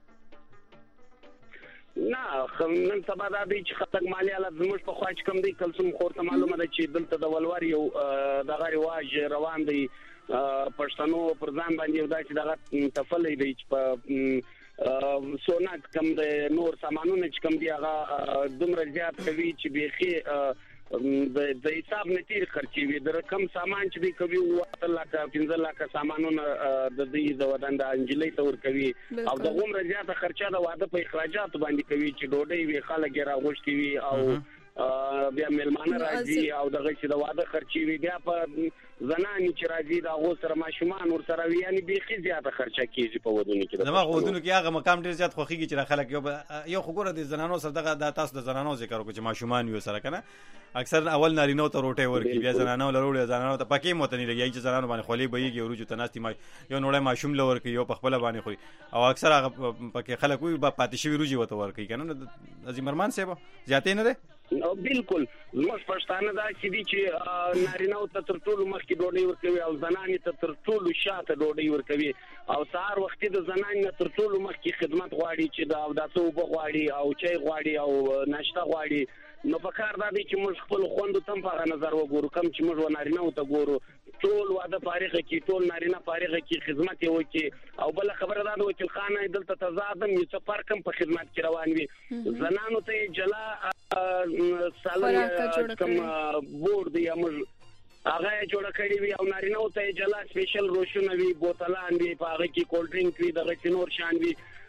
نه نن سبا دا دی چې خطک مالی حالت زموږ په خواج کم دی. کلثوم خورته معلومه ده چې دلته د ولور یو دغه رواج روان دی پښتنو پر ځان باندې یو داسې دغه تفلې دی چې په سونا کم د نور سامانونه چې کم دی هغه دومره زیات کوي چې بیخي د حساب نه تیر خرچي وي د رقم سامان چې دی کوي 15 لک سامانونه د دې د ودان د انجلۍ تور کوي او د غومره زیاته خرچه د واده په اخراجات باندې کوي چې ډوډۍ وی خلک راغوښتي وي او بیا ملمانه راځي او دغه چې د واده خرچي وي بیا په زنانې چې راځي د هغو سره ماشومان ورسره وي یعنی بیخي زیاته خرچه کېږي په ودونو کې. زما ودونو کې هغه مقام ډېر زیات خوښېږي چې خلک یو خو ګوره د زنانو سره دغه د تاسو د زنانو ذکر وکړو چې ماشومان وي سره که نه اکثر اول نارینهو ته روټۍ ورکړي بیا زنانو له روړي زنانو ته پکې موته نه لګي چې زنانو باندې خولې بهیږي وروجو ته ناستې یو نوړی ماشوم له ورکوي یو په خپله باندې خوري او اکثر هغه پکې خلک وي پاتې شوي روجي ورته ورکوي که نه عظیم ارمان صاحب زیاتې نه دی؟ بالکل زموږ پښتانه دا چې دي چې نارینهو ته تر ټولو مخکې ډوډۍ ورکوي او زنانې ته تر ټولو شاته ډوډۍ ورکوي او سهار وختي د زنانې نه تر ټولو مخکې خدمت غواړي چې د اوداسه اوبه غواړي او چای غواړي او ناشته غواړي. نو په کار دا دی چې موږ خپل خوندو تم په هغه نظر وګورو کم چې موږ نارینهو ته ګورو ټول واده فارغه کې ټول نارینه فارغه کې خدمت یې وکړي او بل خبره دا د وکیل خان دلته تضادم یو څه فرق هم په خدمت کې روان وي. زنانو ته جلا سالن کم بورډ یا موږ هغه جوړ کړی وي او نارینهو ته جلا سپیشل روشونه وي بوتلان وي په هغه کې کولډ ډرینک وي دغه نور شان وي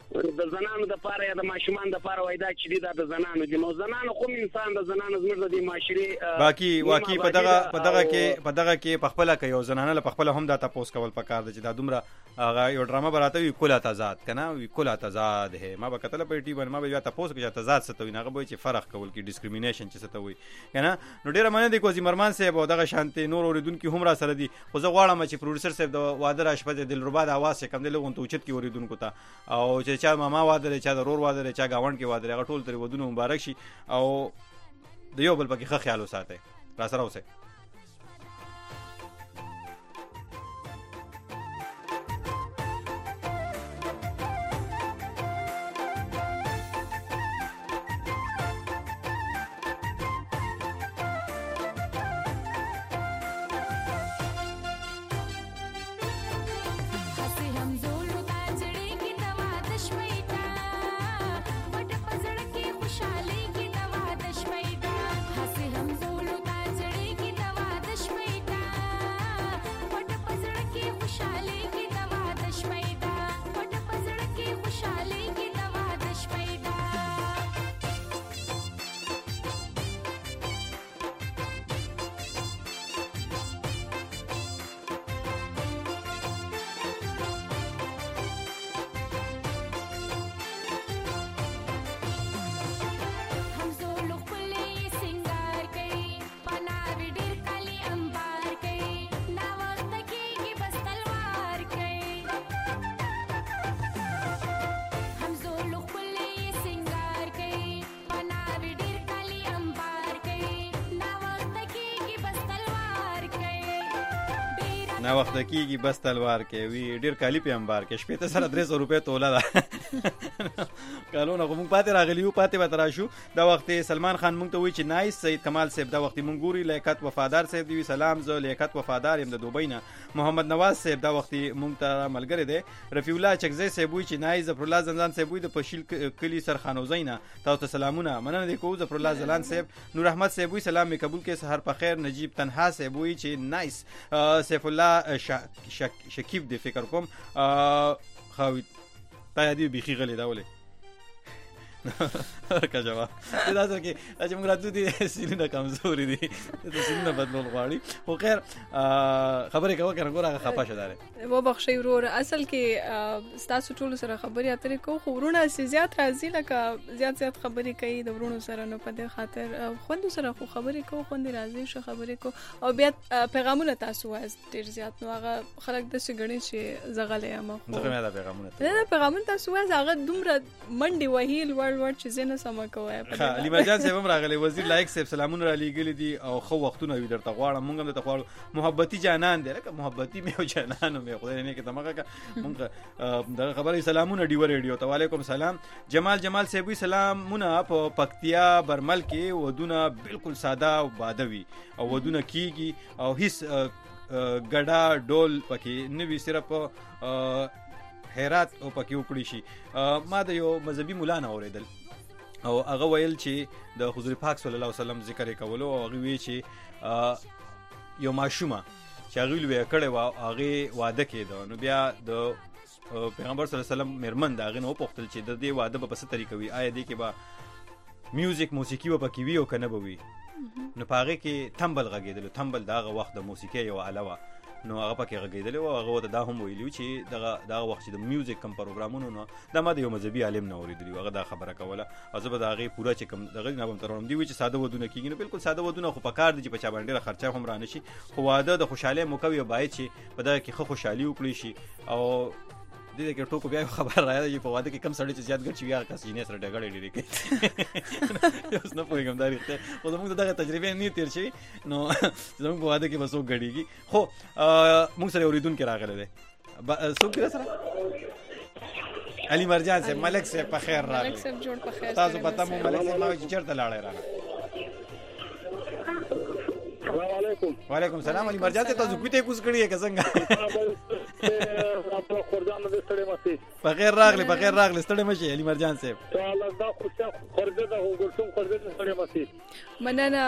د زنانو د پاره یا د ماشومان د پاره وای دا چې د زنانو دي. نو زنانو کوم انسان د زنانو زموږ د معاشري واقعي په دغه کې په خپل کې یو زنانه په خپل هم دا تاسو کول پکار دي چې دا دومره هغه یو ډرامه براته وی کله تضاد کنه وی کله تضاد ہے. ما به کتل په ټي باندې ما به تاسو کې تضاد ستوي نه غوي چې فرق کول کې ډیسکریمینیشن چې ستوي کنه. نو ډیره مننه دي کوزي مرمان صاحب او دغه شانتي نور اوریدونکو هم را سره دي. خو زه غواړم چې پروډوسر صاحب د واده راشپه دلربا د आवाज کم دی لګون ته اوچت کې اوریدونکو ته او چې چا ماما واده لري چا ضرور واده لري چا گاوند کې واده لري هغه ټول تر ودونه مبارک شي او د یو بل پکې ښه خیال وساتئ. را سره اوسئ. نا وخت کېږي بس تلوار کوي ډیر کالی په انبار کې شپې ته سره 300 روپے توله ده کالونه کوم پاتې راغلی یو پاتې به تراشو. دا وخت سلمان خان مونږ ته وی چې نایس سید کمال صاحب دا وخت مونږ ګوري لیاقت وفادار صاحب دی سلام زه لیاقت وفادار يم د دوبۍ نه. محمد نواز صاحب دا وخت مونږ ته ملګری دی. رفیع الله چکزی صاحب وی چې نایس ظفر الله زندان صاحب وی د پشیل کلی سرخانوزینا تاسو ته سلامونه مننه دی کو ظفر الله زلان صاحب. نور احمد صاحب وی سلام می قبول کې سحر په خیر. نجیب تنها صاحب وی چې نایس. سیف الله شکیب دی فکر کوم خاوی تا یادی بيخي غلې دا ولې کا جواب دا ځکه چې موږ راځو دي سینه کمزوري دي ته سینه بدلول غواړي. خو خیر خبرې کوه کنه ګوره خپه شداره و بخښي ورور اصل کې تاسو ټول سره خبرې اترې کو خو ورونه زیات راځي لکه زیات خبرې کوي د ورونو سره نو په دې خاطر خوند سره خو خبرې کو خوند راځي شو خبرې کو او بیا پیغامونه تاسو واز ډیر زیات نو هغه خلک د سګړې چې زغلې ما خو دغه دا پیغامونه تاسو واز هغه دومره منډي وهیل ورډ چې زنه سم کوي. علي مرجان صاحب هم راغلی. وزیر لایق صاحب سلامونه را لېږلي دي او خو وختونه وي درته غواړم مونږ هم درته غواړو. محبتي جانان دی لکه محبتي مې او جانانو مې خدای نه کې تمغه مونږ د خبرې سلامونه ډیو ریډیو ته وعلیکم سلام. جمال صاحب سلامونه په پکتیا برمل کې ودونه بالکل ساده او بادوي او ودونه کیږي او هیڅ ګډا ډول پکې نه وي صرف حیرات او پکې وکړي شي. ما د یو مذهبي مولا نه اوریدل او هغه ویل چې د حضور پاک صلی الله علیه وسلم ذکر کولو او هغه وی چې یو ماشومه چې هغه لوي کړي وا هغه واده کېده نو بیا د پیغمبر صلی الله علیه وسلم مرمن دا غنو پختل چې د دې واده په څه طریقه وي آیا دې کې با میوزیک موسیقي و پکې وی او کنه بوي نو پاره کې تمبل غږیدل. تمبل داغه وخت د موسیقي یو علاوه نو هغه پکې غږیدل او هغه دا هم ویلو چې دغه وخت چې د میوزیک کم پروګرامونو نو دا ما د یو مذهبي عالم نه اوریدلی هغه دا خبره کوله او زه به دا هغه پوره چې کم دغه نه بم ترونم دی چې ساده ودونه کیږي نو بالکل ساده ودونه خو پکار دي چې په چا باندې خرچه هم رانه شي. خو واده د خوشاله موکوي باید چې په دا کې خو خوشحالي وکړي شي او دې کې ټوکو بیا خبر راځي چې په واده کې کم سړی چې زیات ګرځي بیا کس یې نه سره ډګړې ډېری کوي اوس نه پوهیږم دا ریته خو زموږ دغه تجربه نه تیر شي نو زموږ په واده کې بسو غړيږي. خو موږ سره اوریدونکو راغله ده څوک سره علي مرجان صاحب ملک صاحب په خیر راغلی. ملک صاحب جوړ په خیر تاسو پته مو ملک صاحب ما چې چرته لاړی راغلی. السلام علیکم. وعلیکم السلام. علي مرجان ته تاسو کوته کوس کړی که څنګه خپل خورځان د ستړي مسی په خیر راغلی ستړي مشي علي مرجان صاحب تعالی دا خوشا خورځه د ګلسوم خورځه د ستړي مسی مننه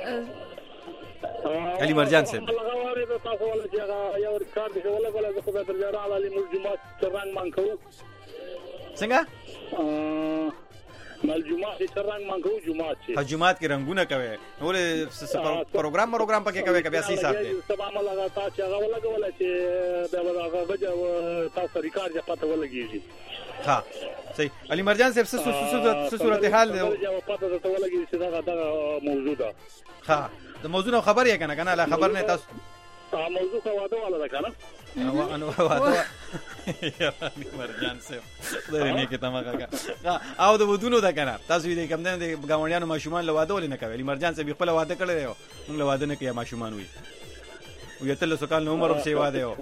علي مرجان صاحب. هغه د تاسو ول چې یو ریکارډ دی ولا بل د خدای درجه علي مجمع څرنګ مان کوو څنګه مال جمعه چې رنگ مانګو جمعه چې جمعات کې رنگونه کوي ولې پروګرام پکې کوي کبي اسی صاحب دې سبا مال هغه تاسو هغه ولګول چې دا هغه بجو تاسو ریکارډ یا پته ولګیږي ها صحیح علي مرجان صاحب څه صورتحال دی جواب پته ته ولګیږي چې دا موجوده ها د موضوع خبر یې کنه لا خبر نه تاسو موضوع کا واده والا ده کنه انو واده یا مرجان صاحب درې نه کې تمه او د ودونو ده کنه تاسو دې کوم نه د گاونډیانو ماشومان له واده ولې نه کوي مرجان صاحب خپل واده کړی دی موږ له واده نه کوي ماشومان وي وي ته له سکال عمر هم سی واده یو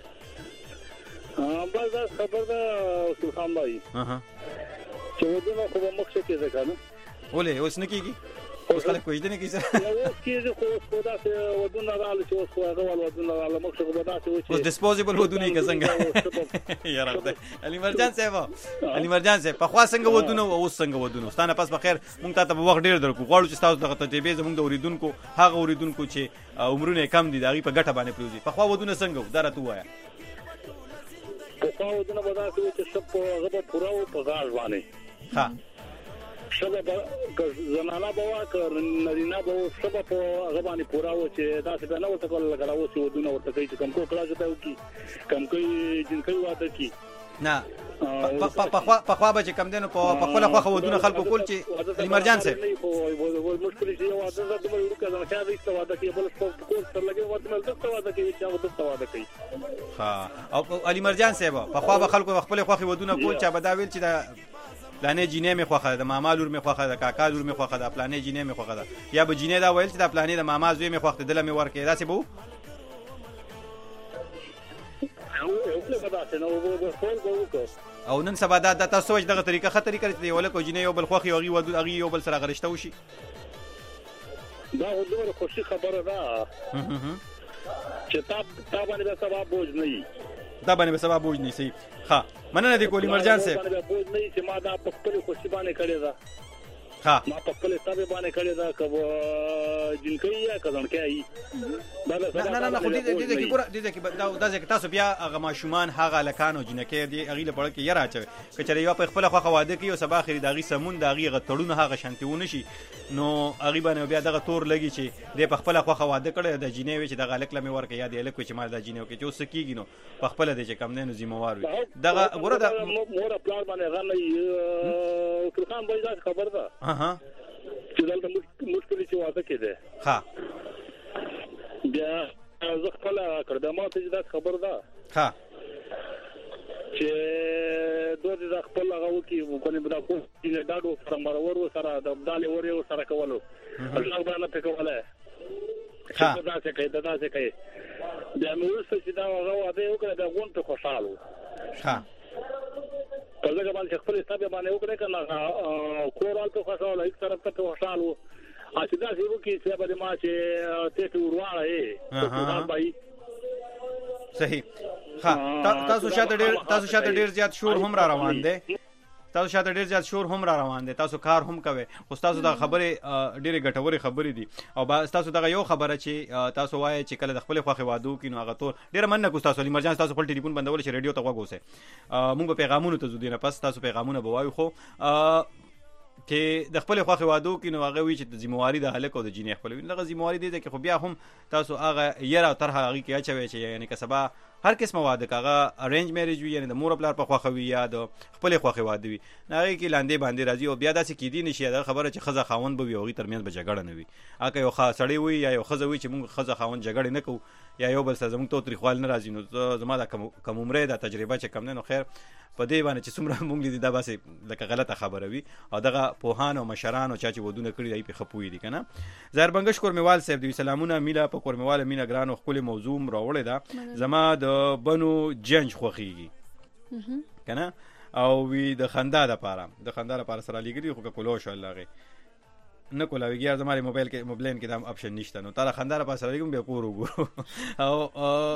بس خبر ده سلطان بھائی چې ودونو خو مخ کې ده کنه ولې اوس نه کیږي اوس خلک کوی دي نه کیسه اوس کیږي خو دا چې ودونه رااله چې اوس خو هغه ودونه رااله مخ څخه بدا چې اوس ډیسپوزیبل ودونه کې څنګه یاره خدای علي مرجان صاحب په خوا څنګه ودونه او اوس څنګه ودونه ستانه پس بخیر مونږ ته په وخت ډیر درکو غواړو چې تاسو دغه تجربه زموږ د اوریدونکو هغه اوریدونکو چې عمرونه کم دي دغه په ګټه باندې پروزي په خوا ودونه څنګه درته وایا په خوا ودونه بدا چې سب هغه پورا او په غاړ باندې ها شبه زنانه بوا که نرینه بوا شبه په هغه باندې پورا و چې دا څه نه ورته کول لګا و چې ودونه ورته کوي چې کم کو کلاس ته وکي کم کوي جنکي واده کی نه په خوا به چې کم دینو په خپل خوا ودونه خلکو کول چې علي مرجان صاحب مشکل شي واده زده مې ورکه ځنه چې ایست واده کې بل څه کول تر لګي واده نه دغه واده کې چې هغه دغه واده کوي ها او علي مرجان صاحب په خوا به خلکو خپل خوا ودونه کول چې بداویل چې دا پلانې جینې مې خوخه ده ماما لور مې خوخه ده کاکا لور مې خوخه ده پلانې جینې مې خوخه ده یا به جینې دا ویل چې دا پلانې د ماما زوی مې خوخه دله مې ورکې دا څه بو او نن سبا دا تاسو دغه طریقه خطرې کړې دی ولکه جینې یو بل خوخي اوغي ودو اغي یو بل سره غرشته وشي دا ودو خوشي خبره ده چې تا باندې به سبب بوج نه دا باندې به سبب بوج نه سي ها مننه دي کولی مرجان صاحب باندې بوج نه چې ما دا په خپل خوشي باندې کړی دا ها ما په خپل حساب باندې کړی دا کبو جنکی یا کزن کوي نه خو دې کې ګور دې کې دا ځکه تاسو بیا هغه ماشومان هغه لکانو جنکی دي اغي له پړ کې یره اچوي کچره یو په خپل خو واده کوي او سبا اخري داغي سمون داغي غټړونه هغه شانتيونه شي نو اغي باندې بیا دغه تور لګي چې دې په خپل خو واده کړي د جنې وي چې دغه لک لمه ورکه یا دې لک چې مال د جنې کې چې اوس کیږي نو په خپل دې چې کم نه ذمہوار وي دغه ګوره دا مور پلان باندې غنې ترخان بایزات خبر ده ها چې دلته مشکل چې واده کېده ها بیا زه خپل کړم ما ته دا خبر ده ها چې دوی د خپل هغه وکي کومه بدا کو چې داډو سمرور سره د بدالې ور سره کولو الله باندې په کوله ها دا څه کوي بیا موږ چې دا هغه واده وکړه دا غونټه خوشاله ها کله باندې خپل حساب باندې وکړه کنه کورال ته خوشاله هیڅ طرف ته خوشاله اته دا چې وکي چې به ما چې ته ورواله هي صحیح ها تاسو شاته ډیر زیات شور هم را روان دي تاسو کار هم کوي او تاسو دا خبره ډیره ګټوري خبرې دي او با تاسو دغه یو خبره چې تاسو وایي چې کله د خپل خوخه وادو کینو هغه تور ډیره مننه کو تاسو ایمرجنس تاسو خپل ټلیفون بندول شي رادیو ته وګوسه موږ په پیغامونو ته زودینه پس تاسو پیغامونه بوایو خو چې د خپل خوخه وادو کینو هغه وی چې ذمہواری د هلک او د جینې خپل دغه ذمہواری دي چې خو بیا هم تاسو هغه یره طرح هغه کې اچوي چې یعنی کسبه هر قسم واده کاغه ارینج میریج وی یعنی د مور خپل په خوخه وی یا د خپل خوخه واده وی نه کې لاندې باندې راځي او بیا داسې کیدی نشي دا خبره چې خزه خاوند به وي او ترمنځ به جګړه نه وي اګه یو سړی وي یا یو خزه وي چې موږ خزه خاوند جګړه نه کوو یا یو بل سره زموږ تو تاریخوال نه راځي نو زما دا کم عمره دا تجربه چې کم نه نو خیر په دې باندې چې څومره موږ لیدل دا باسي لکه غلطه خبره وي او دغه پوهان او مشران او چا چې ودونه کړی دی په خپوي دي کنه زهر بنگش کورمیوال صاحب دی سلامونه میلا په کورمیوال مینا ګران او خپل موضوع راوړی دا زما د بنو جنج خوخیږي کنه او وی د خندا لپاره سره لګری خو کولو شو الله غي نه کولاویږي زموږ موبایل کې موبلین کې دا اپشن نشته نو تعالی خنداره پاسه لګم به پورو او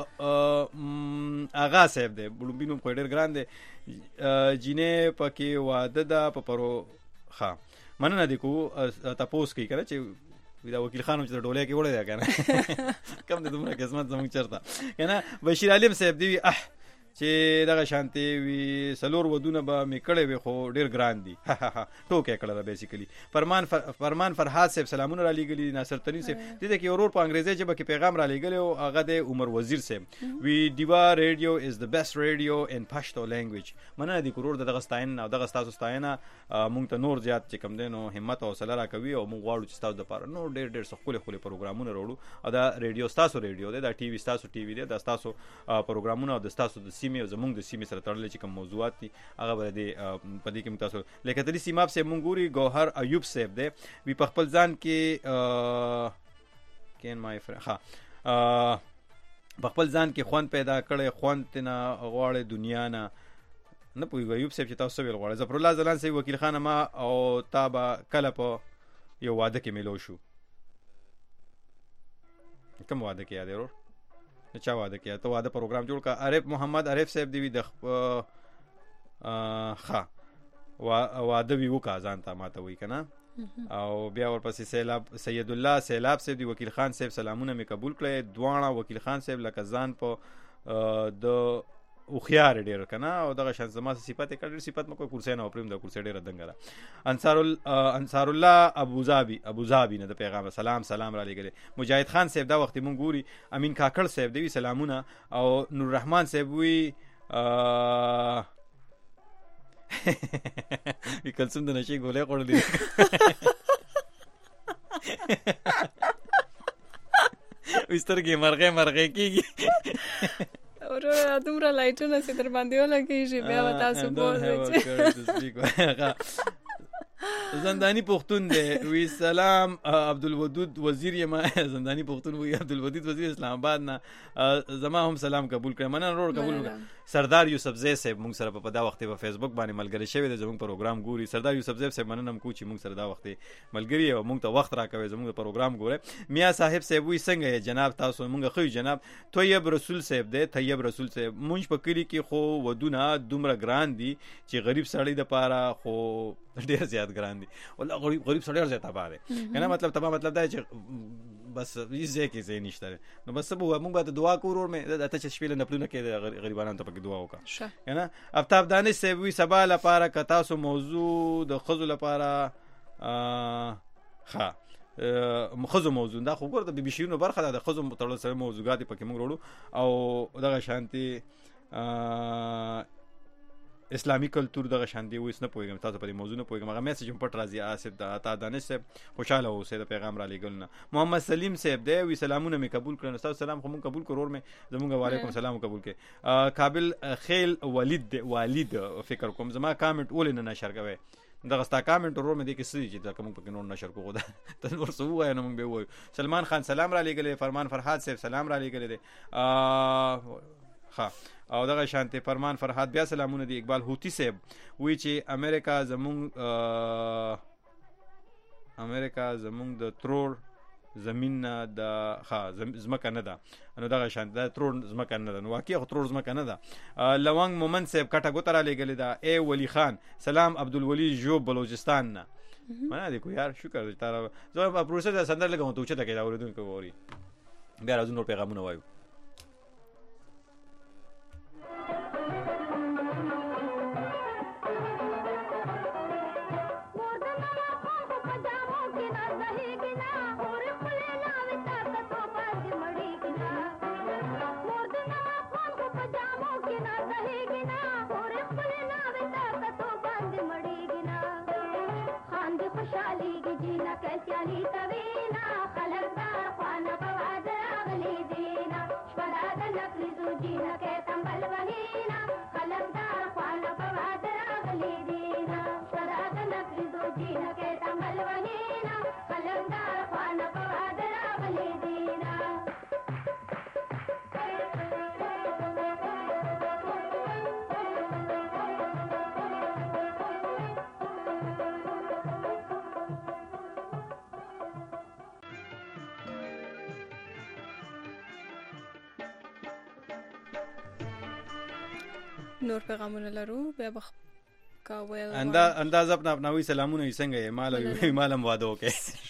اغا صاحب دې بلومبینو په ډېر ګران دي جینې پکې واده دا په پرو ها مننه دي کو تاسو کې کړه چې دا وکیل خانم چې ډولې کې وړه کنه کم دې دومره قسمت زموږ چرته کنه بشیر علیم صاحب دی چې دغه شانتي وی سلور ودونه به میکړې وي خو ډیر ګران دي ټوکې کړل بیسیکلی. فرمان فرحات صاحب سلامونه را لېږلي. ناصر ترین صاحب دې کې اورور په انګریزي ژبه کې پیغام را لېږلی او هغه د عمر وزیر صاحب وی دیوا ریډیو از د بیسټ ریډیو ان پښتو لینګویج. مننه دي کورور دغه ستاین او دغه تاسو ستاینه مونږ ته نور زیات چې کم دینو همت او حوصله راکوي او مونږ غواړو چې تاسو د پاره نور ډېر خپل پروګرامونه وروړو. او دا ریډیو تاسو ریډیو دی، دا ټي وي تاسو ټي وي دی، دا تاسو پروګرامونه او د تاسو د سیمې او زمونږ د سیمې سره تړلې چې کوم موضوعات دي هغه به د پدې کې تاسو لکه تللی سیماب سے مونږ ګوري. ګوهر ایوب صاحب دی وی په خپل ځان کې کین مای فرند په خپل ځان کې خوند پیدا کړي، خوند نه غواړي دنیا نه پوهیږي. ایوب صاحب چې تاسو ویل غواړي. ظفر الله زلان صاحب وکیل خان ما او تابا کله په یو واده کې ملو شو. کوم واده کې یاد ورور؟ چا واده کې؟ ته واده پروګرام جوړ کا. عارف محمد عارف صاحب دی د واده وی وکا ځان ته ماته وی کنه. او بیا ورپسې سید الله سیلاب صاحب دی وکیل خان صاحب سلامونه می قبول کړي. دوانه وکیل خان صاحب لکه ځان په د او خيار ډیر کنه او دغه شان زما صفات کړي صفات مکو کرسي نه پریم د کرسي ډیر دنګره. انصار الله ابو ظبي نه د پیغام سلام را لګره. مجاهد خان صاحب دا وخت مونږ ګوري. امین کاکړ صاحب دی سلامونه. او نور رحمان صاحب وی کلسم د نشي ګولې خوړلې وسترګې مرغه کیږي اور دومره لایټونه چې در باندې ولګېږي بیا به تاسو بوزئ. زندانی پختون دی وی سلام عبدالودود وزیر یما زندانی پختون وی عبدالودود وزیر اسلام آباد نه زما هم سلام قبول کړم. مننه ورور قبول کړم. سردار یوسف زی صاحب مونږ سره په دا وخت په فیسبوک باندې ملګری شوی دی زموږ پروګرام ګوري. سردار یوسف زی صاحب مننه کو چې مونږ سره دا وخت ملګری او مونږ ته وخت راکوي زموږ پروګرام ګوري. میا صاحب صاحب وی څنګه جناب تاسو مونږ خو جناب طیب رسول صاحب دی. طیب رسول صاحب مونږ په کلی کې خو ودونه دومره ګران دي چې غریب سړی د پاره خو ډیر زیات ګران دي. والله غریب سړی ډیر زیات تباہ دی کنه. مطلب تباہ مطلب دا چې بس یې کې زه نشته نو بس سبو مونږ به دعا کوو مې ته چې شپې نه پلونه کې غریبانو ته پکې دعا وکړه کنه. افتاب دانش صاحب وی سبا لپاره کتا سو موضوع د خزو لپاره خزو موضوع دا خو ګور د بي بي شيرونو برخه ده. د خزو تړل سره موضوعات پکې موږ وروړو او دغه شانتي اسلامي کلچر دغه شاندي وې نه پوهیږم تاسو په دې موضوع نه پوهیږم. هغه میسج هم پټ راځي. آصف تا دانش صاحب خوشاله اوسه د پیغام را لېګل نه. محمد سلیم صاحب دی وی سلامونه می قبول کړل. تاسو سلام خو مون قبول کړور مې زمونږ وعلیکم سلام قبول کړي. قابل خیل والد فکر کوم زما کامنټ ول نه نشر کوي. دغه ستا کامنټ ورور مې دې کې سړي چې دا کوم پکې نور نشر کوو دا ته نور څه وایې نو موږ به وایو. سلمان خان سلام را لېګل. فرمان فرحات صاحب سلام را لېګل دي. او دغه شانته فرمان فرحات بیا سلامونه دي. اقبال هوتی صاحب وی چې امریکا زمونږ د ترور زمين د زمکه نه ده. نو دغه شانته د ترور زمکه نه ده. نو واقعي خو ترور زمکه نه ده. لونګ مومن صاحب کټه ګوتره لګل ده. اے ولی خان سلام عبدالولی جو بلوچستان نه. منه دې کو یار شکر دې تاره زه په پروسه د سندر لګم ته چې دا کې دا اوریدونکو ووري بیا راځو نور پیغامونه وایو. نور پیغامونه لرو بیا بخ کا ویل انداز اپنا وی سلامونه څنګه مالم واده وکي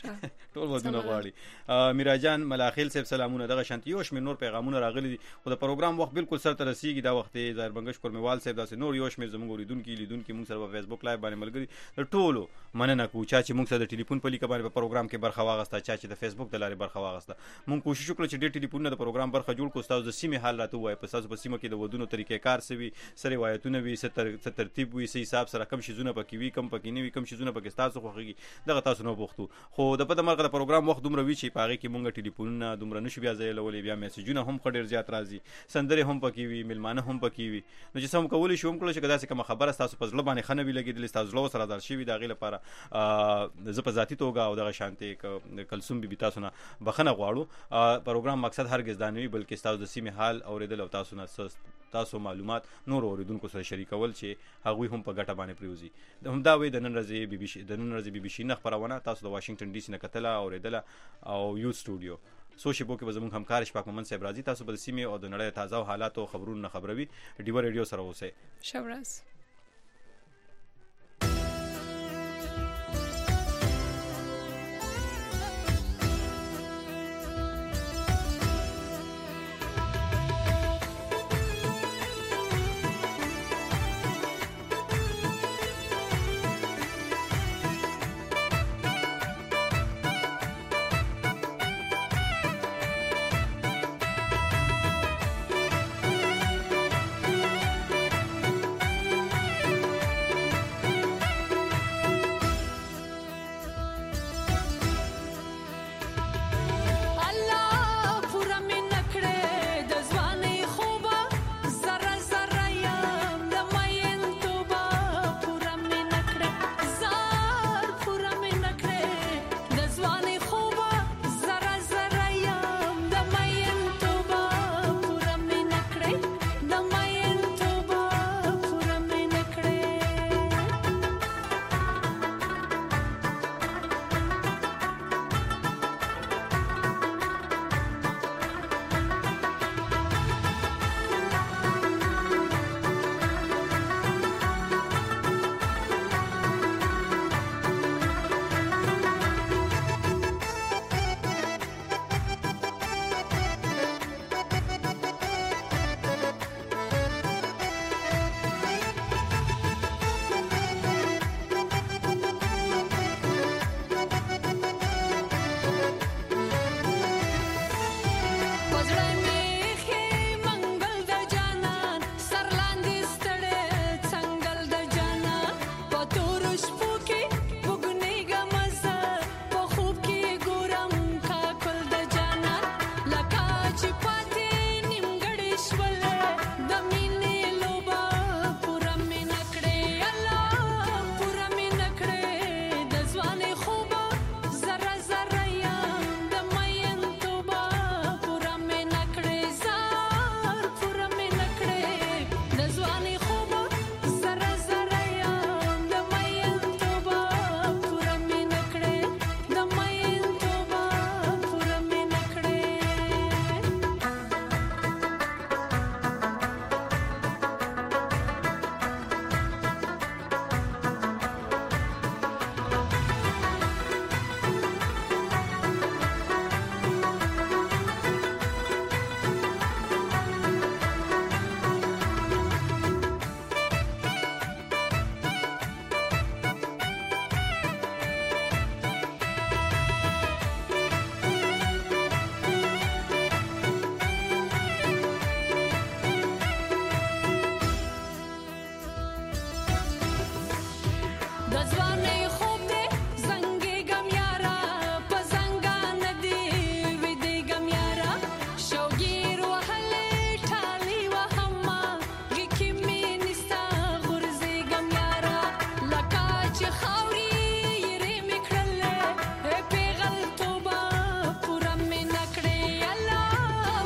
ټول ودونه غواړي. میراجان ملاخیل صاحب سلامونه. دغه شانتي یو شمېر نور پیغامونه راغلي دي خو د پروګرام وخت بالکل سر ته رسیږي. دا وخت ظاهر بنګش کورموال صاحب داسې نور یو شمېر زموږ لیدونکي موږ سره په فیسبوک لایو باندې ملګري د ټولو مننه کوو چا چې موږ سره د ټلیفون په لیکه باندې په پروګرام کې برخه واغسته، چا چې د فیسبوک د لارې برخه واغسته. موږ کوشش وکړو چې ډېر ټلیفونونه د پروګرام برخه جوړ کړو، تاسو د سیمې حال راته ووایئ، په تاسو په سیمه کې د ودونو طریقې کار څه وي، څه روایتونه وي، څه ترتیب وي، څه حساب سره کم شیزونه پکې وي، کم پکې نه وي، کم شیزونه پکې ستاسو خوښیږي، دغه تاسو نه وغوښتو. خو د پته مرغه د پروګرام وخت دومره وي چې په هغې کې موږ ټلیفونونه دومره نشو بیا ځایلولی، بیا میسیجونه هم ښه ډېر زیات راځي، سندرې هم پکې وي، میلمانه هم پکې وي. نو چې څه هم کولی شو هم کړو چې که داسې کومه خبره ستاسو په زړه باندې ښه نه وي لګېدلې، ستاسو زړه ورسره دار شوي، د هغې لپاره زه په ذاتي توګه او دغه شانتې کلثوم بیبي تاسو نه بخښنه غواړو. پروګرام مقصد هرګز دا نه وي بلکې ستاسو د سیمې حال اورېدل او تاسو نه تاسو معلومات نور اوریدونکو سره شریکول چې هغوی هم په ګټه باندې پریوزي. همدا وی د نن ورځې بي بي سي نه خپرونه تاسو د واشنگټن ډي سي نه کتله اوریدله او یو سټوډیو سو شپو کې به زموږ همکار اشفاق محمد صاحب راځي، تاسو به د سیمې او د نړۍ تازه حالات او خبرونه خبروي. ډیوه ریډیو سره اوسئ. ښه ورځ.